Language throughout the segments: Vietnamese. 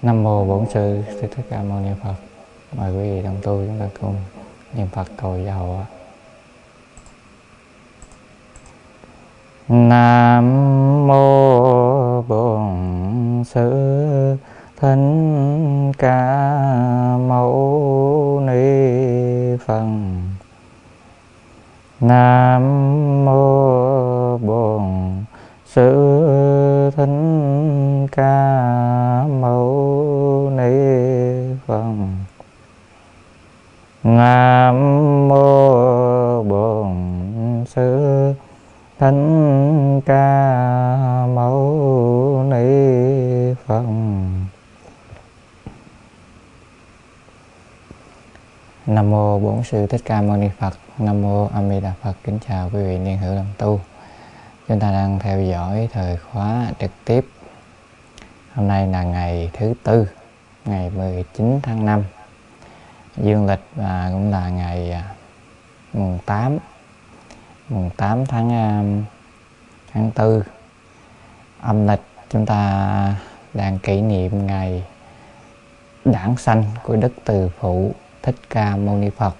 Nam mô Bổn Sư Thích Thích Ca Mâu Ni Phật. Mời quý vị đồng tu chúng ta cùng niệm Phật cầu gia hộ. Nam mô Bổn Sư Thích Ca Mâu Ni Phật. Nam mô Bổn Sư Thích Ca Mâu Ni Phật. Nam mô Bổn Sư Thích Ca Mâu Ni Phật. Nam mô Bổn Sư Thích Ca Mâu Ni Phật. Nam mô A Di Đà Phật. Kính chào quý vị niên hữu đồng tu. Chúng ta đang theo dõi thời khóa trực tiếp. Hôm nay là ngày thứ Tư, ngày 19 tháng 5 dương lịch, và cũng là ngày mùng 8 tháng 4 âm lịch. Chúng ta đang kỷ niệm ngày đản sanh của Đức Từ Phụ Thích Ca Mâu Ni Phật.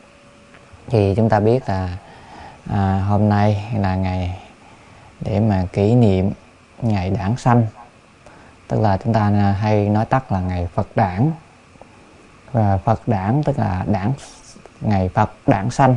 Thì chúng ta biết là hôm nay là ngày để mà kỷ niệm ngày đản sanh, tức là chúng ta hay nói tắt là ngày Phật đản. Và Phật đản tức là ngày Phật đản sanh.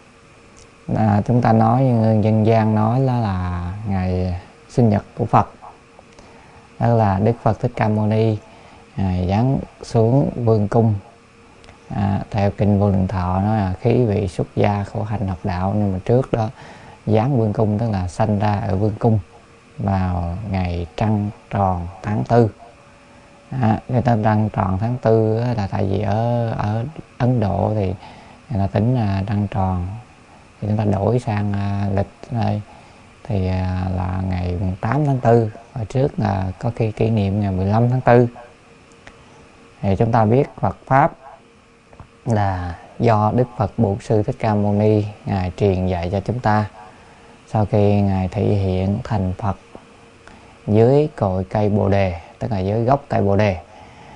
Chúng ta nói dân gian nói đó là ngày sinh nhật của Phật. Đó là Đức Phật Thích Ca Mâu Ni giáng xuống vương cung. Theo kinh Vô Lượng Thọ nói là khí vị xuất gia khổ hạnh học đạo, nhưng mà trước đó giáng vương cung tức là sanh ra ở vương cung vào ngày trăng tròn tháng 4. Người ta trăng tròn tháng 4 là tại vì ở Ấn Độ thì người ta tính là trăng tròn, thì chúng ta đổi sang lịch đây thì là ngày 8 tháng 4. Hồi trước là có khi kỷ niệm ngày 15 tháng 4. Thì chúng ta biết Phật Pháp là do Đức Phật Bổn Sư Thích Ca Mâu Ni Ngài truyền dạy cho chúng ta. Sau khi Ngài thị hiện thành Phật dưới cội cây Bồ Đề, tức là dưới gốc cây Bồ Đề,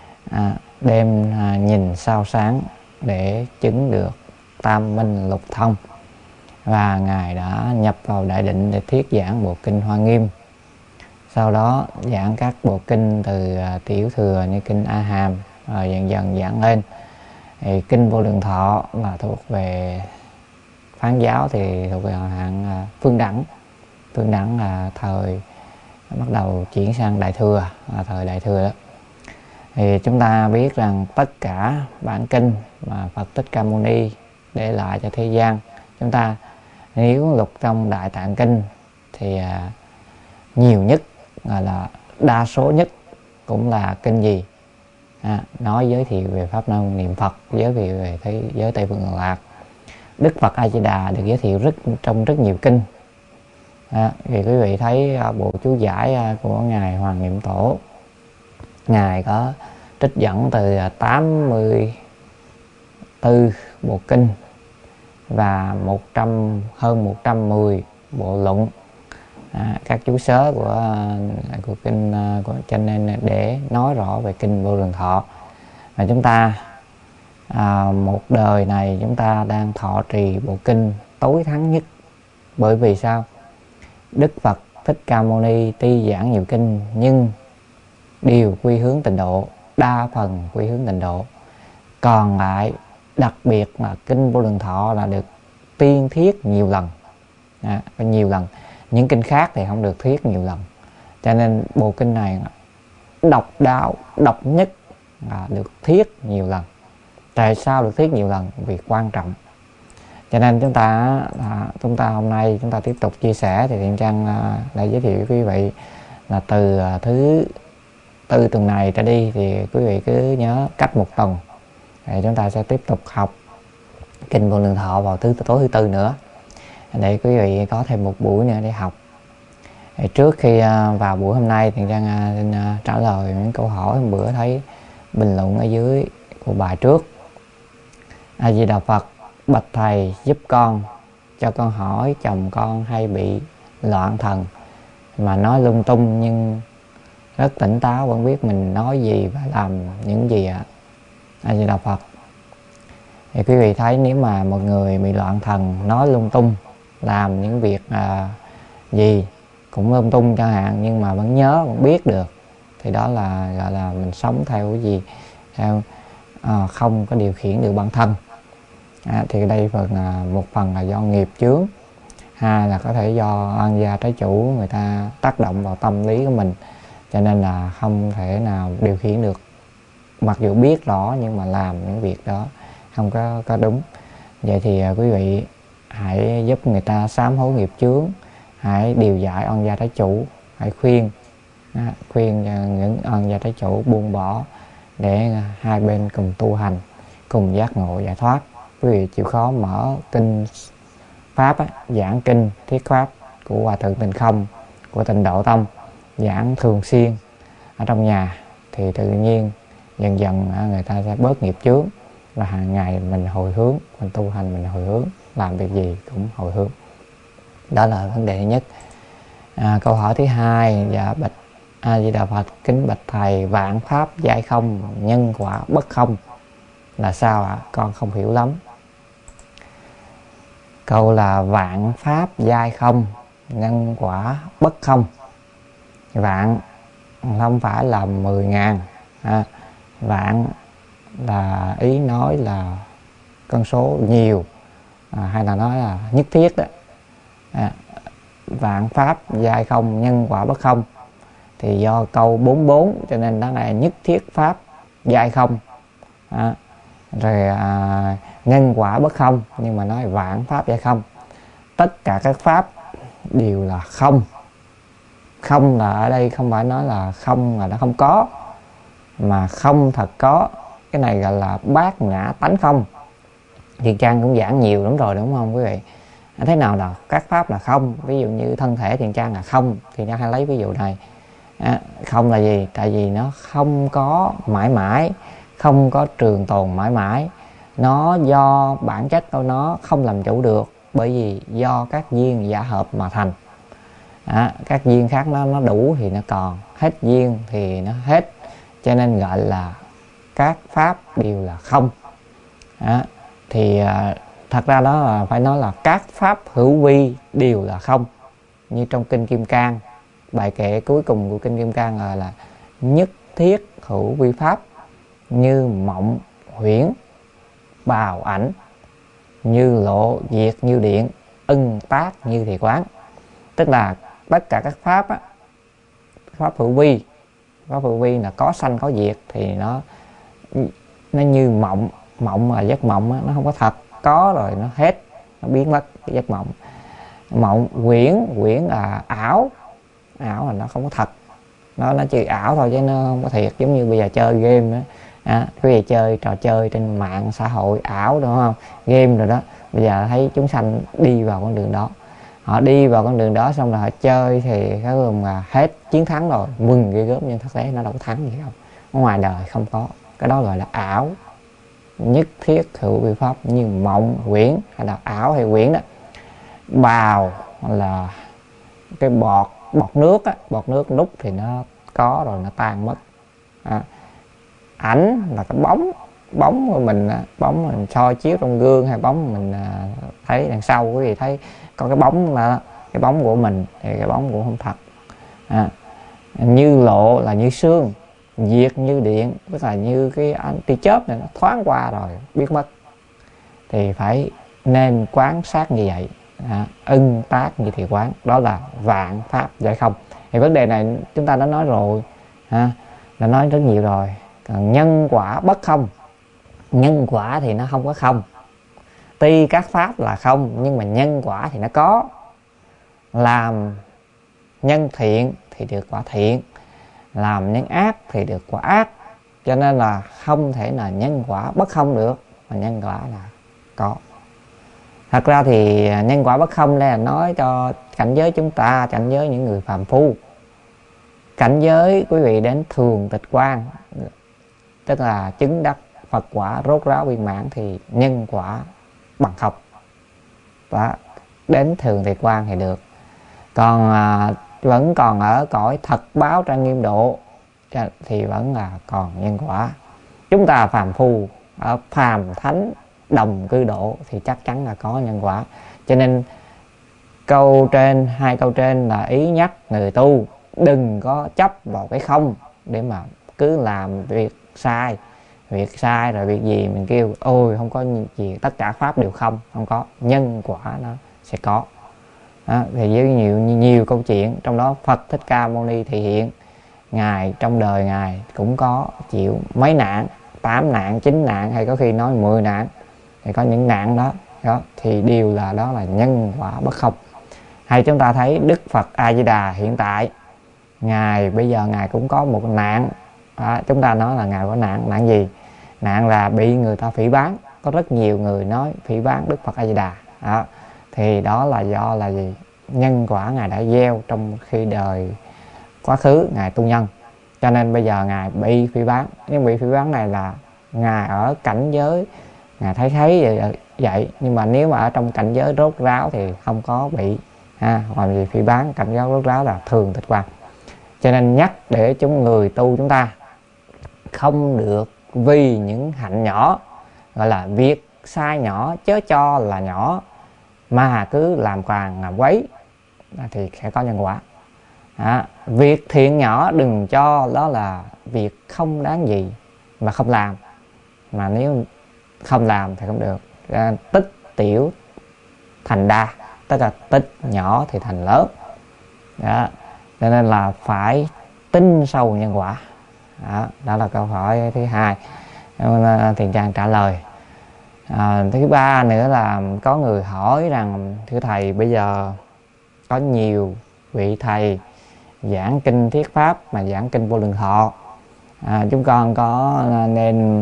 đem nhìn sao sáng để chứng được tam minh lục thông. Và Ngài đã nhập vào đại định để thuyết giảng bộ kinh Hoa Nghiêm. Sau đó giảng các bộ kinh từ tiểu thừa như kinh A Hàm, rồi dần dần giảng lên. Thì kinh Vô Lượng Thọ là thuộc về Phán giáo, thì thuộc về hạng phương đẳng. Phương đẳng là thời bắt đầu chuyển sang đại thừa, là thời đại thừa đó. Thì chúng ta biết rằng tất cả bản kinh mà Phật Thích Ca Mâu Ni để lại cho thế gian, chúng ta nếu lục trong Đại Tạng Kinh thì nhiều nhất là đa số nhất cũng là kinh gì? Nói giới thiệu về pháp môn niệm Phật, giới thiệu về thế giới Tây Phương Cực Lạc. Đức Phật A Di Đà được giới thiệu trong rất nhiều kinh. Thì quý vị thấy bộ chú giải của Ngài Hoàng Niệm Tổ, Ngài có trích dẫn từ 84 bộ kinh và hơn 110 bộ luận, các chú sớ của kinh cho nên để nói rõ về kinh Vô Lượng Thọ. Và chúng ta một đời này chúng ta đang thọ trì bộ kinh tối thắng nhất. Bởi vì sao? Đức Phật Thích Ca Mâu Ni tuy giảng nhiều kinh nhưng đều quy hướng tịnh độ, đa phần quy hướng tịnh độ. Còn lại đặc biệt là kinh Vô Lượng Thọ là được tiên thuyết nhiều lần, nhiều lần. Những kinh khác thì không được thuyết nhiều lần. Cho nên bộ kinh này độc đáo, độc nhất là được thuyết nhiều lần. Tại sao được thuyết nhiều lần? Vì quan trọng. Cho nên chúng ta hôm nay chúng ta tiếp tục chia sẻ. Thì Thiện Trang đã giới thiệu với quý vị là từ thứ Tư tuần này trở đi thì quý vị cứ nhớ cách một tuần thì chúng ta sẽ tiếp tục học kinh Vô Lượng Thọ vào tối thứ Tư nữa, để quý vị có thêm một buổi nữa để học. Thì trước khi vào buổi hôm nay thì Trang xin trả lời những câu hỏi hôm bữa thấy bình luận ở dưới của bài trước. A Di Đà Phật, bạch thầy giúp con, cho con hỏi chồng con hay bị loạn thần mà nói lung tung, nhưng rất tỉnh táo, vẫn biết mình nói gì và làm những gì ạ. A Di Đà Phật. Thì quý vị thấy nếu mà một người bị loạn thần, nói lung tung, làm những việc gì cũng lung tung chẳng hạn, nhưng mà vẫn nhớ, vẫn biết được, thì đó là gọi là mình sống theo cái gì, theo không có điều khiển được bản thân. Thì đây một phần là do nghiệp chướng, hai là có thể do oan gia trái chủ người ta tác động vào tâm lý của mình, cho nên là không thể nào điều khiển được. Mặc dù biết rõ nhưng mà làm những việc đó không có đúng. Vậy thì quý vị hãy giúp người ta sám hối nghiệp chướng, hãy điều giải oan gia trái chủ, hãy khuyên cho những oan gia trái chủ buông bỏ, để hai bên cùng tu hành, cùng giác ngộ giải thoát. Quý vị chịu khó mở kinh pháp giảng kinh thuyết pháp của Hòa Thượng Tịnh Không, của Tịnh Độ Tông, giảng thường xuyên ở trong nhà, thì tự nhiên dần dần người ta sẽ bớt nghiệp chướng, và hàng ngày mình hồi hướng, mình tu hành mình hồi hướng, làm việc gì cũng hồi hướng. Đó là vấn đề thứ nhất. Câu hỏi thứ hai: dạ bạch A Di Đà Phật, kính bạch thầy, vạn pháp giai không, nhân quả bất không là sao ạ? Con không hiểu lắm. Câu là vạn pháp giai không, nhân quả bất không. Vạn không phải là 10.000, vạn là ý nói là con số nhiều, hay là nói là nhất thiết đó. Vạn pháp giai không, nhân quả bất không, thì do câu 44 cho nên đó là nhất thiết pháp giai không. Rồi nhân quả bất không, nhưng mà nói vạn pháp giai không, tất cả các pháp đều là không. Không là ở đây không phải nói là không là nó không có, mà không thật có. Cái này gọi là bát nhã tánh không. Thiền Trang cũng giảng nhiều lắm rồi đúng không quý vị? Thế nào là các pháp là không? Ví dụ như thân thể Thiền Trang là không, thì Trang hay lấy ví dụ này. Không là gì? Tại vì nó không có mãi mãi, không có trường tồn mãi mãi. Nó do bản chất của nó không làm chủ được, bởi vì do các duyên giả hợp mà thành. Các duyên khác nó đủ thì nó còn, hết duyên thì nó hết, cho nên gọi là các pháp đều là không. Thì thật ra đó là phải nói là các pháp hữu vi đều là không. Như trong kinh Kim Cang, bài kệ cuối cùng của kinh Kim Cang là nhất thiết hữu vi pháp, như mộng huyễn bào ảnh, như lộ diệt như điện, ưng tác như thì quán. Tức là tất cả các pháp pháp hữu vi, pháp hữu vi là có sanh có diệt, thì nó như mộng. Mộng là giấc mộng, nó không có thật, có rồi nó hết, nó biến mất cái giấc mộng. Mộng huyễn là ảo, ảo là nó không có thật, nó chỉ ảo thôi chứ nó không có thiệt. Giống như bây giờ chơi game đó, quý vị chơi trò chơi trên mạng xã hội ảo đúng không, game rồi đó. Bây giờ thấy chúng sanh đi vào con đường đó, họ đi vào con đường đó xong rồi họ chơi, thì cái gồm là hết chiến thắng rồi, mừng ghê gớm, nhưng thực tế nó đâu có thắng gì đâu, ngoài đời không có. Cái đó gọi là ảo. Nhất thiết hữu vi pháp, như mộng huyễn hay là ảo hay huyễn đó. Bào là cái bọt nước bọt nước lúc thì nó có rồi nó tan mất. Ảnh là cái bóng của mình, bóng mình soi chiếu trong gương, hay bóng mình thấy đằng sau, quý vị thấy có cái bóng là cái bóng của mình, thì cái bóng cũng không thật. Như lộ là như sương, diệt như điện, tức là như cái tia chớp này nó thoáng qua rồi biết mất. Thì phải nên quán sát như vậy, ưng tác như thì quán. Đó là vạn pháp giải không. Thì vấn đề này chúng ta đã nói rồi, đã nói rất nhiều rồi. Còn nhân quả bất không, nhân quả thì nó không có không. Tuy các pháp là không, nhưng mà nhân quả thì nó có. Làm nhân thiện thì được quả thiện, làm nhân ác thì được quả ác. Cho nên là không thể là nhân quả bất không được, mà nhân quả là có. Thật ra thì nhân quả bất không là nói cho cảnh giới chúng ta, cảnh giới những người phàm phu. Cảnh giới quý vị đến thường tịch quan, tức là chứng đắc Phật quả rốt ráo viên mãn, thì nhân quả bằng không. Và đến thường tịch quan thì được. Còn vẫn còn ở cõi thật báo trang nghiêm độ, thì vẫn là còn nhân quả. Chúng ta phàm phu, ở phàm thánh đồng cư độ thì chắc chắn là có nhân quả. Cho nên hai câu trên là ý nhắc người tu đừng có chấp vào cái không để mà cứ làm việc sai rồi việc gì mình kêu ôi không có gì, tất cả pháp đều không có, nhân quả nó sẽ có. Đó, thì với nhiều câu chuyện trong đó Phật Thích Ca Mâu Ni thị hiện, ngài trong đời ngài cũng có chịu mấy nạn, 8 nạn 9 nạn hay có khi nói 10 nạn, thì có những nạn đó thì đều là đó là nhân quả bất không. Hay chúng ta thấy Đức Phật A Di Đà hiện tại ngài bây giờ ngài cũng có một nạn. Chúng ta nói là ngài có nạn gì? Nạn là bị người ta phỉ báng, có rất nhiều người nói phỉ báng Đức Phật A Di Đà. Thì đó là do là gì? Nhân quả ngài đã gieo trong khi đời quá khứ ngài tu nhân, cho nên bây giờ ngài bị phỉ báng. Nhưng bị phỉ báng này là ngài ở cảnh giới ngài thấy vậy, nhưng mà nếu mà ở trong cảnh giới rốt ráo thì không có bị còn gì phỉ báng. Cảnh giới rốt ráo là thường tịch quan. Cho nên nhắc để chúng người tu chúng ta không được vì những hạnh nhỏ, gọi là việc sai nhỏ chớ cho là nhỏ, mà cứ làm càng làm quấy thì sẽ có nhân quả. Việc thiện nhỏ đừng cho đó là việc không đáng gì mà không làm, mà nếu không làm thì không được. Tích tiểu thành đa, tức là tích nhỏ thì thành lớn. Cho nên là phải tin sâu nhân quả. Đó là câu hỏi thứ hai. Thiện Trang trả lời. Thứ ba nữa là có người hỏi rằng thưa thầy, bây giờ có nhiều vị thầy giảng kinh thuyết pháp mà giảng kinh Vô Lượng Thọ, chúng con có nên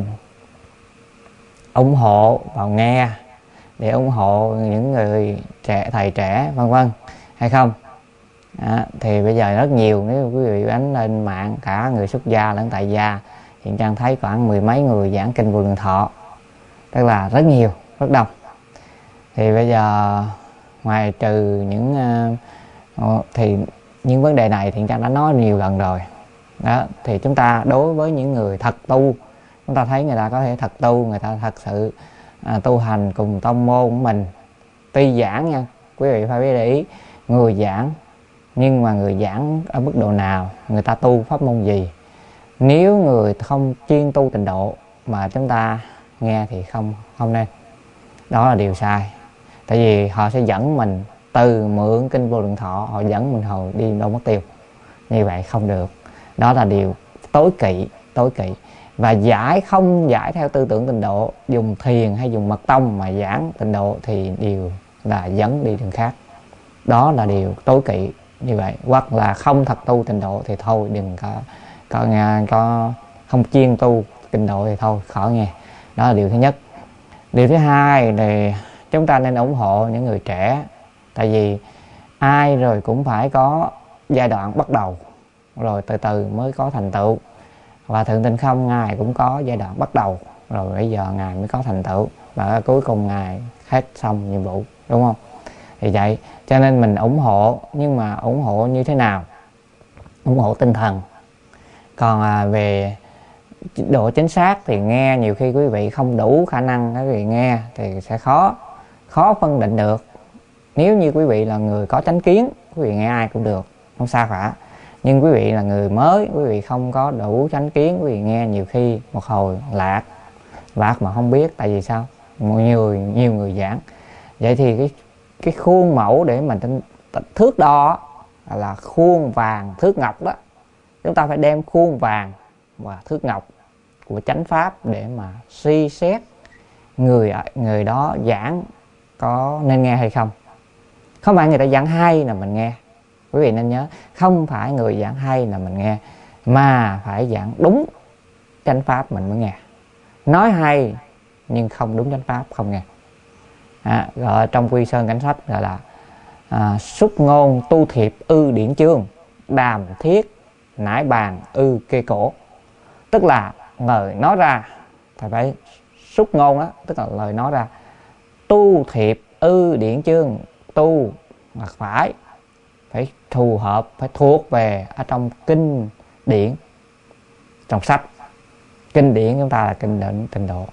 ủng hộ vào nghe để ủng hộ những người thầy trẻ vân vân hay không? Thì bây giờ rất nhiều, nếu quý vị đánh lên mạng cả người xuất gia lẫn tại gia, hiện Trang thấy khoảng 10 mấy người giảng kinh Vô Lượng Thọ, tức là rất nhiều, rất đông. Thì bây giờ ngoài trừ thì những vấn đề này thì Trang đã nói nhiều lần rồi. Thì chúng ta đối với những người thật tu, chúng ta thấy người ta có thể thật tu, người ta thật sự tu hành cùng tông môn của mình. Tuy giảng nha, quý vị phải biết để ý người giảng, nhưng mà người giảng ở mức độ nào, người ta tu pháp môn gì. Nếu người không chuyên tu tịnh độ mà chúng ta nghe thì không nên. Đó là điều sai. Tại vì họ sẽ dẫn mình từ mượn kinh Vô Lượng Thọ, họ dẫn mình hồi đi đâu mất tiêu. Như vậy không được. Đó là điều tối kỵ. Và không giải theo tư tưởng tịnh độ, dùng thiền hay dùng mật tông mà giảng tịnh độ thì đều là dẫn đi đường khác. Đó là điều tối kỵ như vậy. Hoặc là không thật tu tịnh độ thì thôi, đừng có không chuyên tu tịnh độ thì thôi, khỏi nghe. Đó là điều thứ nhất. Điều thứ hai là chúng ta nên ủng hộ những người trẻ. Tại vì ai rồi cũng phải có giai đoạn bắt đầu, rồi từ từ mới có thành tựu. Và Thượng Tịnh Không ngài cũng có giai đoạn bắt đầu, rồi bây giờ ngài mới có thành tựu, và cuối cùng ngài hết xong nhiệm vụ, đúng không? Thì vậy, cho nên mình ủng hộ, nhưng mà ủng hộ như thế nào? Ủng hộ tinh thần. Còn về độ chính xác thì nghe nhiều khi quý vị không đủ khả năng, quý vị nghe thì sẽ khó phân định được. Nếu như quý vị là người có chánh kiến, quý vị nghe ai cũng được, không sao cả. Nhưng quý vị là người mới, quý vị không có đủ chánh kiến, quý vị nghe nhiều khi một hồi lạc mà không biết. Tại vì sao? Nhiều người giảng. Vậy thì cái khuôn mẫu để mà thước đo là khuôn vàng thước ngọc đó. Chúng ta phải đem khuôn vàng và thước ngọc của chánh pháp để mà suy xét người đó giảng có nên nghe hay không. Không phải người ta giảng hay là mình nghe. Quý vị nên nhớ, không phải người giảng hay là mình nghe, mà phải giảng đúng chánh pháp mình mới nghe. Nói hay nhưng không đúng chánh pháp không nghe. Gọi trong Quy Sơn Cảnh Sách gọi là xúc ngôn tu thiệp ư điển chương, đàm thiết nải bàn ư kê cổ. Tức là lời nói ra phải xúc ngôn đó, tức là lời nói ra. Tu thiệp ư điển chương, tu là phải phù hợp, phải thuộc về ở trong kinh điển. trong sách. Kinh điển chúng ta là kinh điển Tịnh Độ.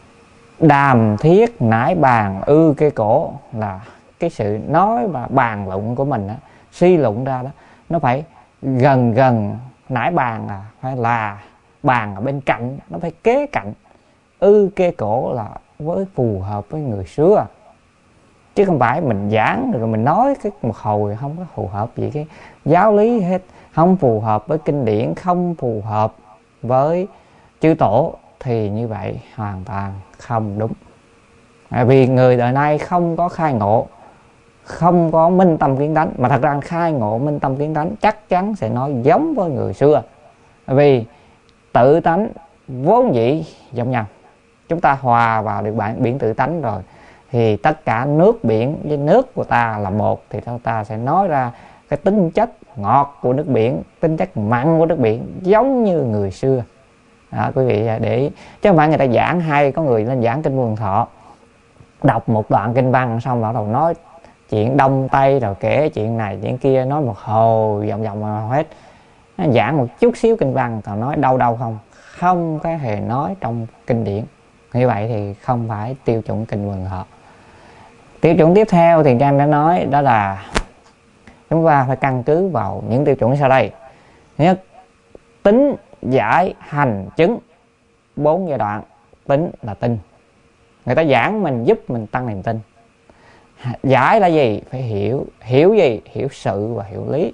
Đàm thiết nải bàn ư kê cổ là cái sự nói và bàn luận của mình đó, suy luận ra đó, nó phải gần nải bàn là phải là bàn ở bên cạnh, nó phải kế cạnh. Ư kê cổ là với phù hợp với người xưa, chứ không phải mình giảng rồi mình nói cái một hồi không có phù hợp gì cái giáo lý hết, không phù hợp với kinh điển, không phù hợp với chư tổ, thì như vậy hoàn toàn không đúng. Vì người đời nay không có khai ngộ, không có minh tâm kiến tánh, mà thật ra khai ngộ minh tâm kiến tánh chắc chắn sẽ nói giống với người xưa. Vì tự tánh vốn dĩ giống nhau, chúng ta hòa vào được biển tự tánh rồi, thì tất cả nước biển với nước của ta là một, thì ta sẽ nói ra cái tính chất ngọt của nước biển, tính chất mặn của nước biển giống như người xưa. Đó, quý vị để ý. Chứ không phải người ta giảng hay, có người lên giảng kinh Vô Lượng Thọ, đọc một đoạn kinh văn xong bắt đầu nói chuyện đông tây, rồi kể chuyện này chuyện kia, nói một hồi vòng hết. Nó giảng một chút xíu kinh văn còn nói đâu không có hề nói trong kinh điển. Như vậy thì không phải tiêu chuẩn kinh Vô Lượng Thọ. Tiêu chuẩn tiếp theo thì Trang đã nói, đó là chúng ta phải căn cứ vào những tiêu chuẩn sau đây. Thứ nhất, tính giải hành chứng, 4 giai đoạn. Tính là tin, người ta giảng mình giúp mình tăng niềm tin. Giải là gì? Phải hiểu gì? Hiểu sự và hiểu lý.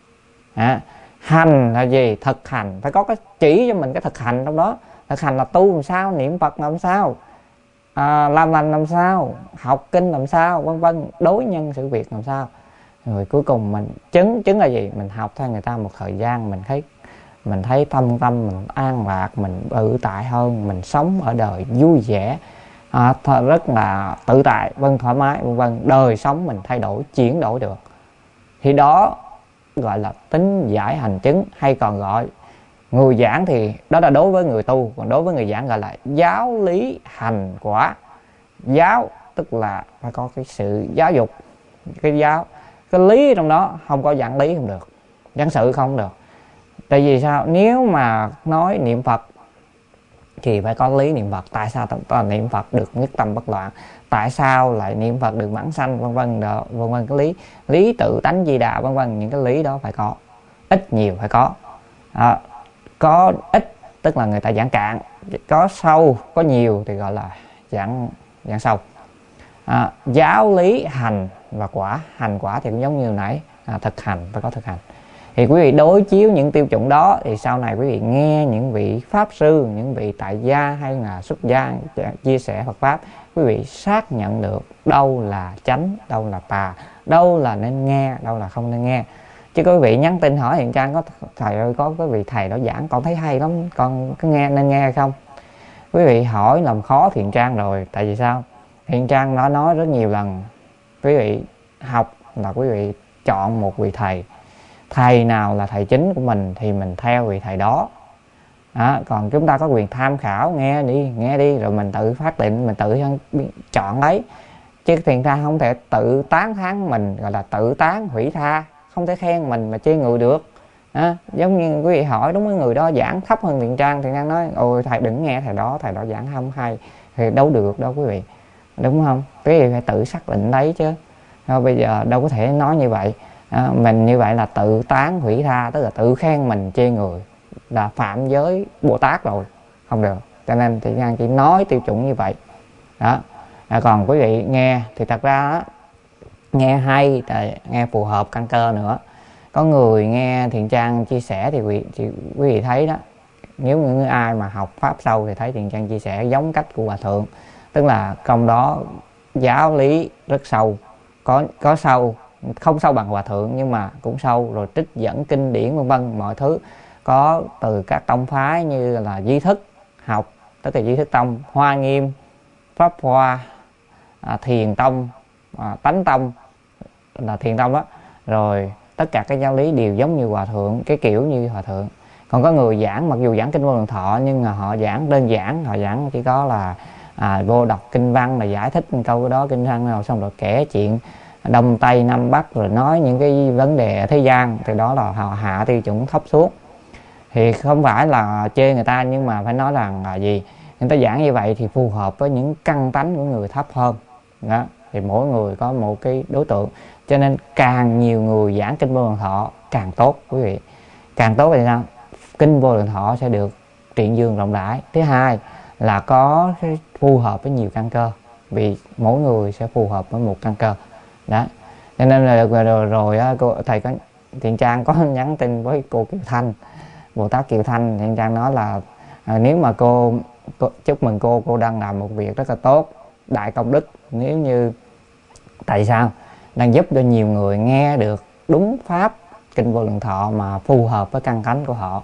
Hành là gì? Thực hành, phải có cái chỉ cho mình cái thực hành trong đó. Thực hành là tu làm sao, niệm Phật làm sao, làm lành làm sao, học kinh làm sao, vân vân, đối nhân xử việc làm sao. Rồi cuối cùng mình chứng là gì? Mình học theo người ta một thời gian, mình thấy tâm mình an lạc, mình tự tại hơn, mình sống ở đời vui vẻ, rất là tự tại, thoải mái, vân vân, đời sống mình thay đổi, chuyển đổi được, thì đó gọi là tính giải hành chứng. Hay còn gọi người giảng thì đó là đối với người tu, còn đối với người giảng gọi là giáo lý hành quả. Giáo tức là phải có cái sự giáo dục, cái lý trong đó, không có giảng lý không được, giảng sự không được. Tại vì sao? Nếu mà nói niệm Phật thì phải có lý niệm Phật. Tại sao ta niệm Phật được nhất tâm bất loạn? Tại sao lại niệm Phật được vãng sanh, vân vân, cái lý tự tánh di đà, vân vân, những cái lý đó phải có, ít nhiều phải có. Có ít tức là người ta giảng cạn, có sâu có nhiều thì gọi là giảng sâu. Giáo lý hành và quả. Hành quả thì cũng giống như nãy, thực hành, phải có thực hành. Thì quý vị đối chiếu những tiêu chuẩn đó, thì sau này quý vị nghe những vị pháp sư, những vị tại gia hay là xuất gia chia sẻ Phật pháp, quý vị xác nhận được đâu là chánh, đâu là tà, đâu là nên nghe, đâu là không nên nghe. Chứ quý vị nhắn tin hỏi Thiện Trang, có thầy ơi, có cái vị thầy đó giảng con thấy hay lắm, con có nghe nên nghe hay không? Quý vị hỏi làm khó Thiện Trang rồi. Tại vì sao? Thiện Trang đã nói rất nhiều lần, quý vị học là quý vị chọn một vị thầy nào là thầy chính của mình thì mình theo vị thầy đó. Còn chúng ta có quyền tham khảo, nghe đi rồi mình tự phát định, mình tự chọn lấy. Chứ Thiện Trang không thể tự tán thán mình, gọi là tự tán hủy tha, không thể khen mình mà chê người được. Giống như quý vị hỏi đúng cái người đó giảng thấp hơn Thiện Trang nói ôi thầy đừng nghe thầy đó giảng không hay, thì đâu được đâu quý vị, đúng không? Quý vị phải tự xác định lấy chứ. Bây giờ đâu có thể nói như vậy. Mình như vậy là tự tán hủy tha, tức là tự khen mình chê người, là phạm giới Bồ Tát rồi, không được. Cho nên Thiện Trang chỉ nói tiêu chuẩn như vậy đó. Còn quý vị nghe thì thật ra đó, nghe hay, nghe phù hợp căn cơ nữa. Có người nghe Thiện Trang chia sẻ thì quý vị thấy đó, nếu những ai mà học pháp sâu thì thấy Thiện Trang chia sẻ giống cách của Hòa Thượng, tức là trong đó giáo lý rất sâu, có sâu, không sâu bằng Hòa Thượng nhưng mà cũng sâu, rồi trích dẫn kinh điển vân vân, mọi thứ có từ các tông phái như là Duy Thức học, tức là Duy Thức Tông, Hoa Nghiêm, Pháp Hoa, Thiền Tông, Tánh Tông là Thiền Tông đó, rồi tất cả các giáo lý đều giống như Hòa Thượng, cái kiểu như Hòa Thượng. Còn có người giảng, mặc dù giảng kinh Vô Lượng Thọ nhưng mà họ giảng đơn giản, họ giảng chỉ có là vô đọc kinh văn là giải thích câu đó kinh văn nào, xong rồi kể chuyện Đông Tây Nam Bắc, rồi nói những cái vấn đề thế gian, thì đó là họ hạ tiêu chuẩn thấp xuống. Thì không phải là chê người ta, nhưng mà phải nói rằng là gì, người ta giảng như vậy thì phù hợp với những căn tánh của người thấp hơn đó. Thì mỗi người có một cái đối tượng, cho nên càng nhiều người giảng kinh Vô Lượng Thọ càng tốt quý vị. Càng tốt thì sao? Kinh Vô Lượng Thọ sẽ được truyền dương rộng rãi. Thứ hai là có cái phù hợp với nhiều căn cơ, vì mỗi người sẽ phù hợp với một căn cơ đó. Cho nên là rồi cô thầy có Thiện Trang có nhắn tin với cô Kiều Thanh, Bồ Tát Kiều Thanh. Thiện Trang nói là nếu mà cô chúc mừng cô đang làm một việc rất là tốt, đại công đức. Nếu như tại sao đang giúp cho nhiều người nghe được đúng pháp kinh Vô Lượng Thọ mà phù hợp với căn tánh của họ.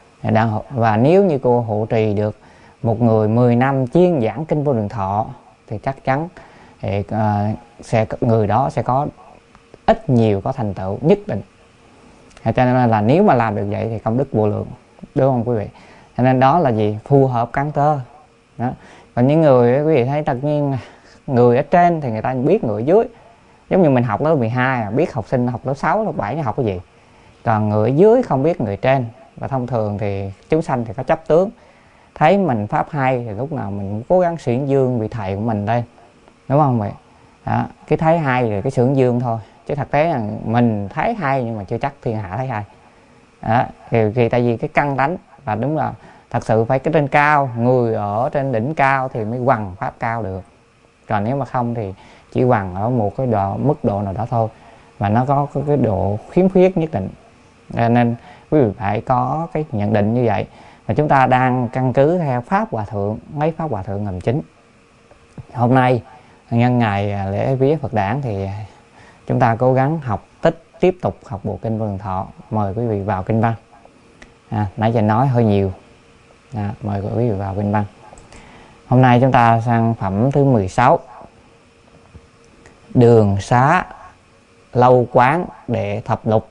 Và nếu như cô hộ trì được một người 10 năm chuyên giảng kinh Vô Lượng Thọ thì chắc chắn thì người đó sẽ có ít nhiều có thành tựu nhất định. Cho nên là nếu mà làm được vậy thì công đức vô lượng, đúng không quý vị? Cho nên đó là gì? Phù hợp căn cơ đó. Còn những người quý vị thấy tất nhiên người ở trên thì người ta biết người ở dưới. Giống như mình học lớp 12 biết học sinh học lớp 6, lớp 7 nó học cái gì. Còn người ở dưới không biết người trên. Và thông thường thì chúng sanh thì có chấp tướng, thấy mình pháp hay thì lúc nào mình cố gắng xuyển dương vị thầy của mình lên, đúng không vậy? Đó, cái thấy hay thì cái xuyển dương thôi, chứ thực tế là mình thấy hay nhưng mà chưa chắc thiên hạ thấy hay đó. Thì tại vì cái căn tánh và đúng là thật sự phải cái trên cao, người ở trên đỉnh cao thì mới hoằng pháp cao được. Còn nếu mà không thì chỉ hoằng ở một cái mức độ nào đó thôi, và nó có cái độ khiếm khuyết nhất định. Nên quý vị phải có cái nhận định như vậy. Và chúng ta đang căn cứ theo pháp hòa thượng, mấy pháp hòa thượng ngầm chính. Hôm nay nhân ngày lễ vía Phật đản thì chúng ta cố gắng tiếp tục học bộ kinh Vô Lượng Thọ. Mời quý vị vào kinh văn. Nãy giờ nói hơi nhiều. Mời quý vị vào kinh văn. Hôm nay chúng ta sang phẩm thứ 16. Đường xá lâu quán đệ thập lục.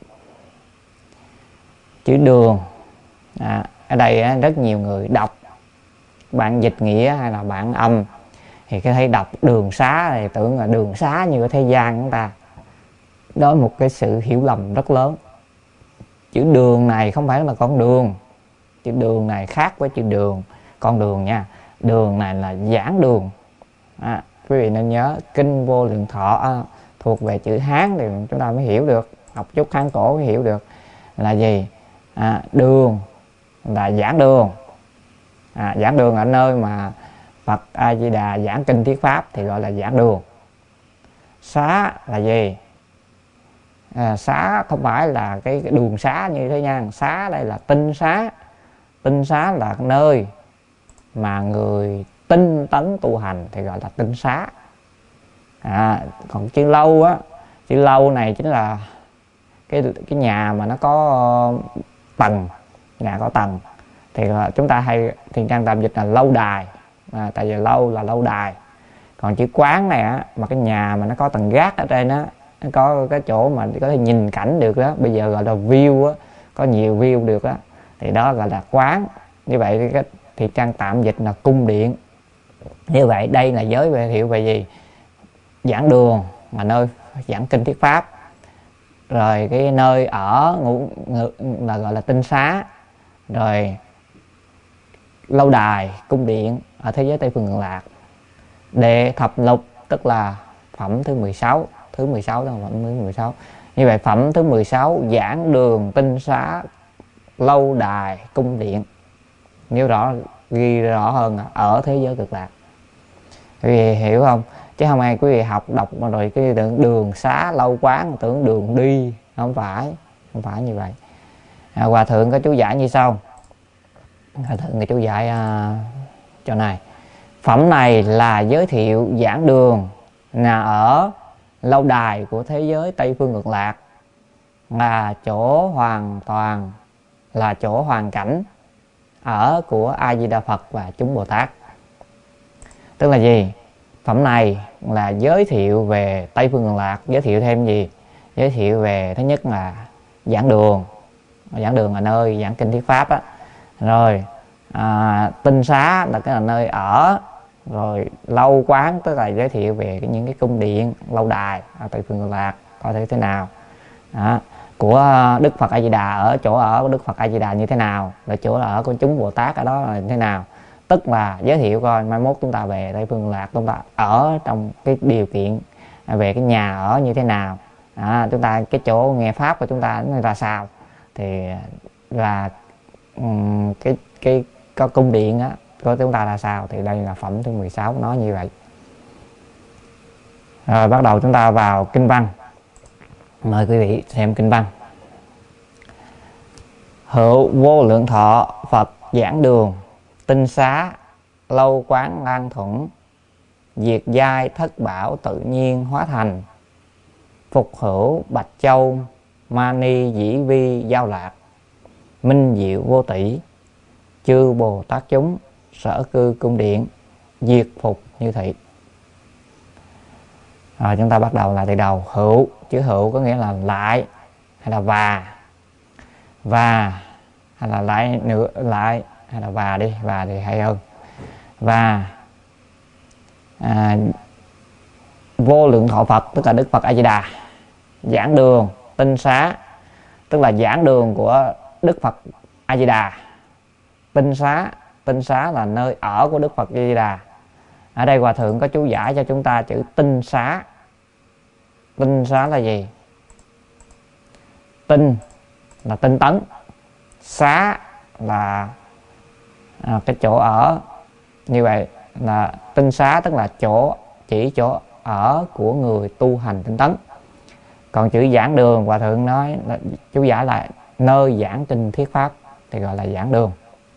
Chữ đường ở đây rất nhiều người đọc, bạn dịch nghĩa hay là bạn âm thì cái thấy đọc đường xá thì tưởng là đường xá như ở thế gian chúng ta. Đó là một cái sự hiểu lầm rất lớn. Chữ đường này không phải là con đường. Chữ đường này khác với chữ đường, con đường nha. Đường này là giảng đường. Quý vị nên nhớ kinh Vô Lượng Thọ thuộc về chữ Hán thì chúng ta mới hiểu được. Học chút Hán cổ mới hiểu được là gì. Đường là giảng đường. Giảng đường ở nơi mà Phật A Di Đà giảng kinh thuyết pháp thì gọi là giảng đường. Xá là gì? Xá không phải là cái đường xá như thế nha. Xá đây là tinh xá. Tinh xá là nơi mà người tinh tấn tu hành thì gọi là tinh xá. Còn chữ lâu chữ lâu này chính là cái nhà mà nó có tầng, nhà có tầng thì chúng ta hay Thiện Trang tạm dịch là lâu đài. Tại vì lâu là lâu đài. Còn chữ quán này mà cái nhà mà nó có tầng gác ở trên nó có cái chỗ mà có thể nhìn cảnh được đó, bây giờ gọi là view có nhiều view được đó, thì đó gọi là quán. Như vậy cái Thiện Trang tạm dịch là cung điện. Như vậy đây là giới về hiệu về gì? Giảng đường mà nơi giảng kinh thuyết pháp. Rồi cái nơi ở là gọi là tinh xá. Rồi lâu đài, cung điện ở thế giới Tây Phương Cực Lạc. Đệ thập lục tức là phẩm thứ 16. Thứ 16 là phẩm thứ 16. Như vậy phẩm thứ 16 giảng đường, tinh xá, lâu đài, cung điện. Nếu ghi rõ hơn ở thế giới Cực Lạc. Quý vị hiểu không? Chứ không ai quý vị học đọc rồi cái tưởng đường xá lâu quán tưởng đường đi. Không phải như vậy. Hòa thượng có chú giải như sau. Hòa thượng có chú giải chỗ này. Phẩm này là giới thiệu giảng đường, nhà ở, lâu đài của thế giới Tây Phương Cực Lạc, là chỗ hoàn toàn, là chỗ hoàn cảnh ở của A Di Đà Phật và chúng Bồ Tát. Tức là gì? Phẩm này là giới thiệu về Tây Phương Cực Lạc. Giới thiệu thêm gì? Giới thiệu về thứ nhất là giảng đường. Giảng đường là nơi giảng kinh thuyết pháp á. Rồi tinh xá là cái là nơi ở. Rồi lâu quán tức là giới thiệu về những cái cung điện, lâu đài ở Tây Phương Cực Lạc coi thế nào đó. của Đức Phật A Di Đà, ở chỗ ở của Đức Phật A Di Đà như thế nào, rồi chỗ ở của chúng Bồ Tát ở đó là như thế nào. Tức là giới thiệu coi mai mốt chúng ta về Tây Phương Lạc, chúng ta ở trong cái điều kiện về cái nhà ở như thế nào, chúng ta cái chỗ nghe pháp của chúng ta nó ra sao, thì là cái có cung điện á của chúng ta là sao. Thì đây là phẩm thứ 16 nói như vậy. Rồi bắt đầu chúng ta vào kinh văn. Mời quý vị xem kinh văn. Hữu vô lượng thọ Phật giảng đường, tinh xá lâu quán lan thuận, diệt giai thất bảo tự nhiên hóa thành, phục hữu bạch châu mani dĩ vi giao lạc, minh diệu vô tỷ chư Bồ Tát chúng sở cư cung điện, diệt phục như thị. Rồi chúng ta bắt đầu lại từ đầu. Hữu, chữ hữu có nghĩa là lại hay là và hay là lại nữa, lại hay là và thì hay hơn. Và vô lượng thọ Phật tức là Đức Phật A Di Đà, giảng đường tinh xá tức là giảng đường của Đức Phật A Di Đà. Tinh xá là nơi ở của Đức Phật A Di Đà. Ở đây Hòa Thượng có chú giải cho chúng ta chữ tinh xá. Tinh xá là gì? Tinh là tinh tấn, xá là cái chỗ ở. Như vậy là tinh xá tức là chỉ chỗ ở của người tu hành tinh tấn. Còn chữ giảng đường Hòa Thượng nói là chú giải lại nơi giảng kinh thuyết pháp thì gọi là giảng đường.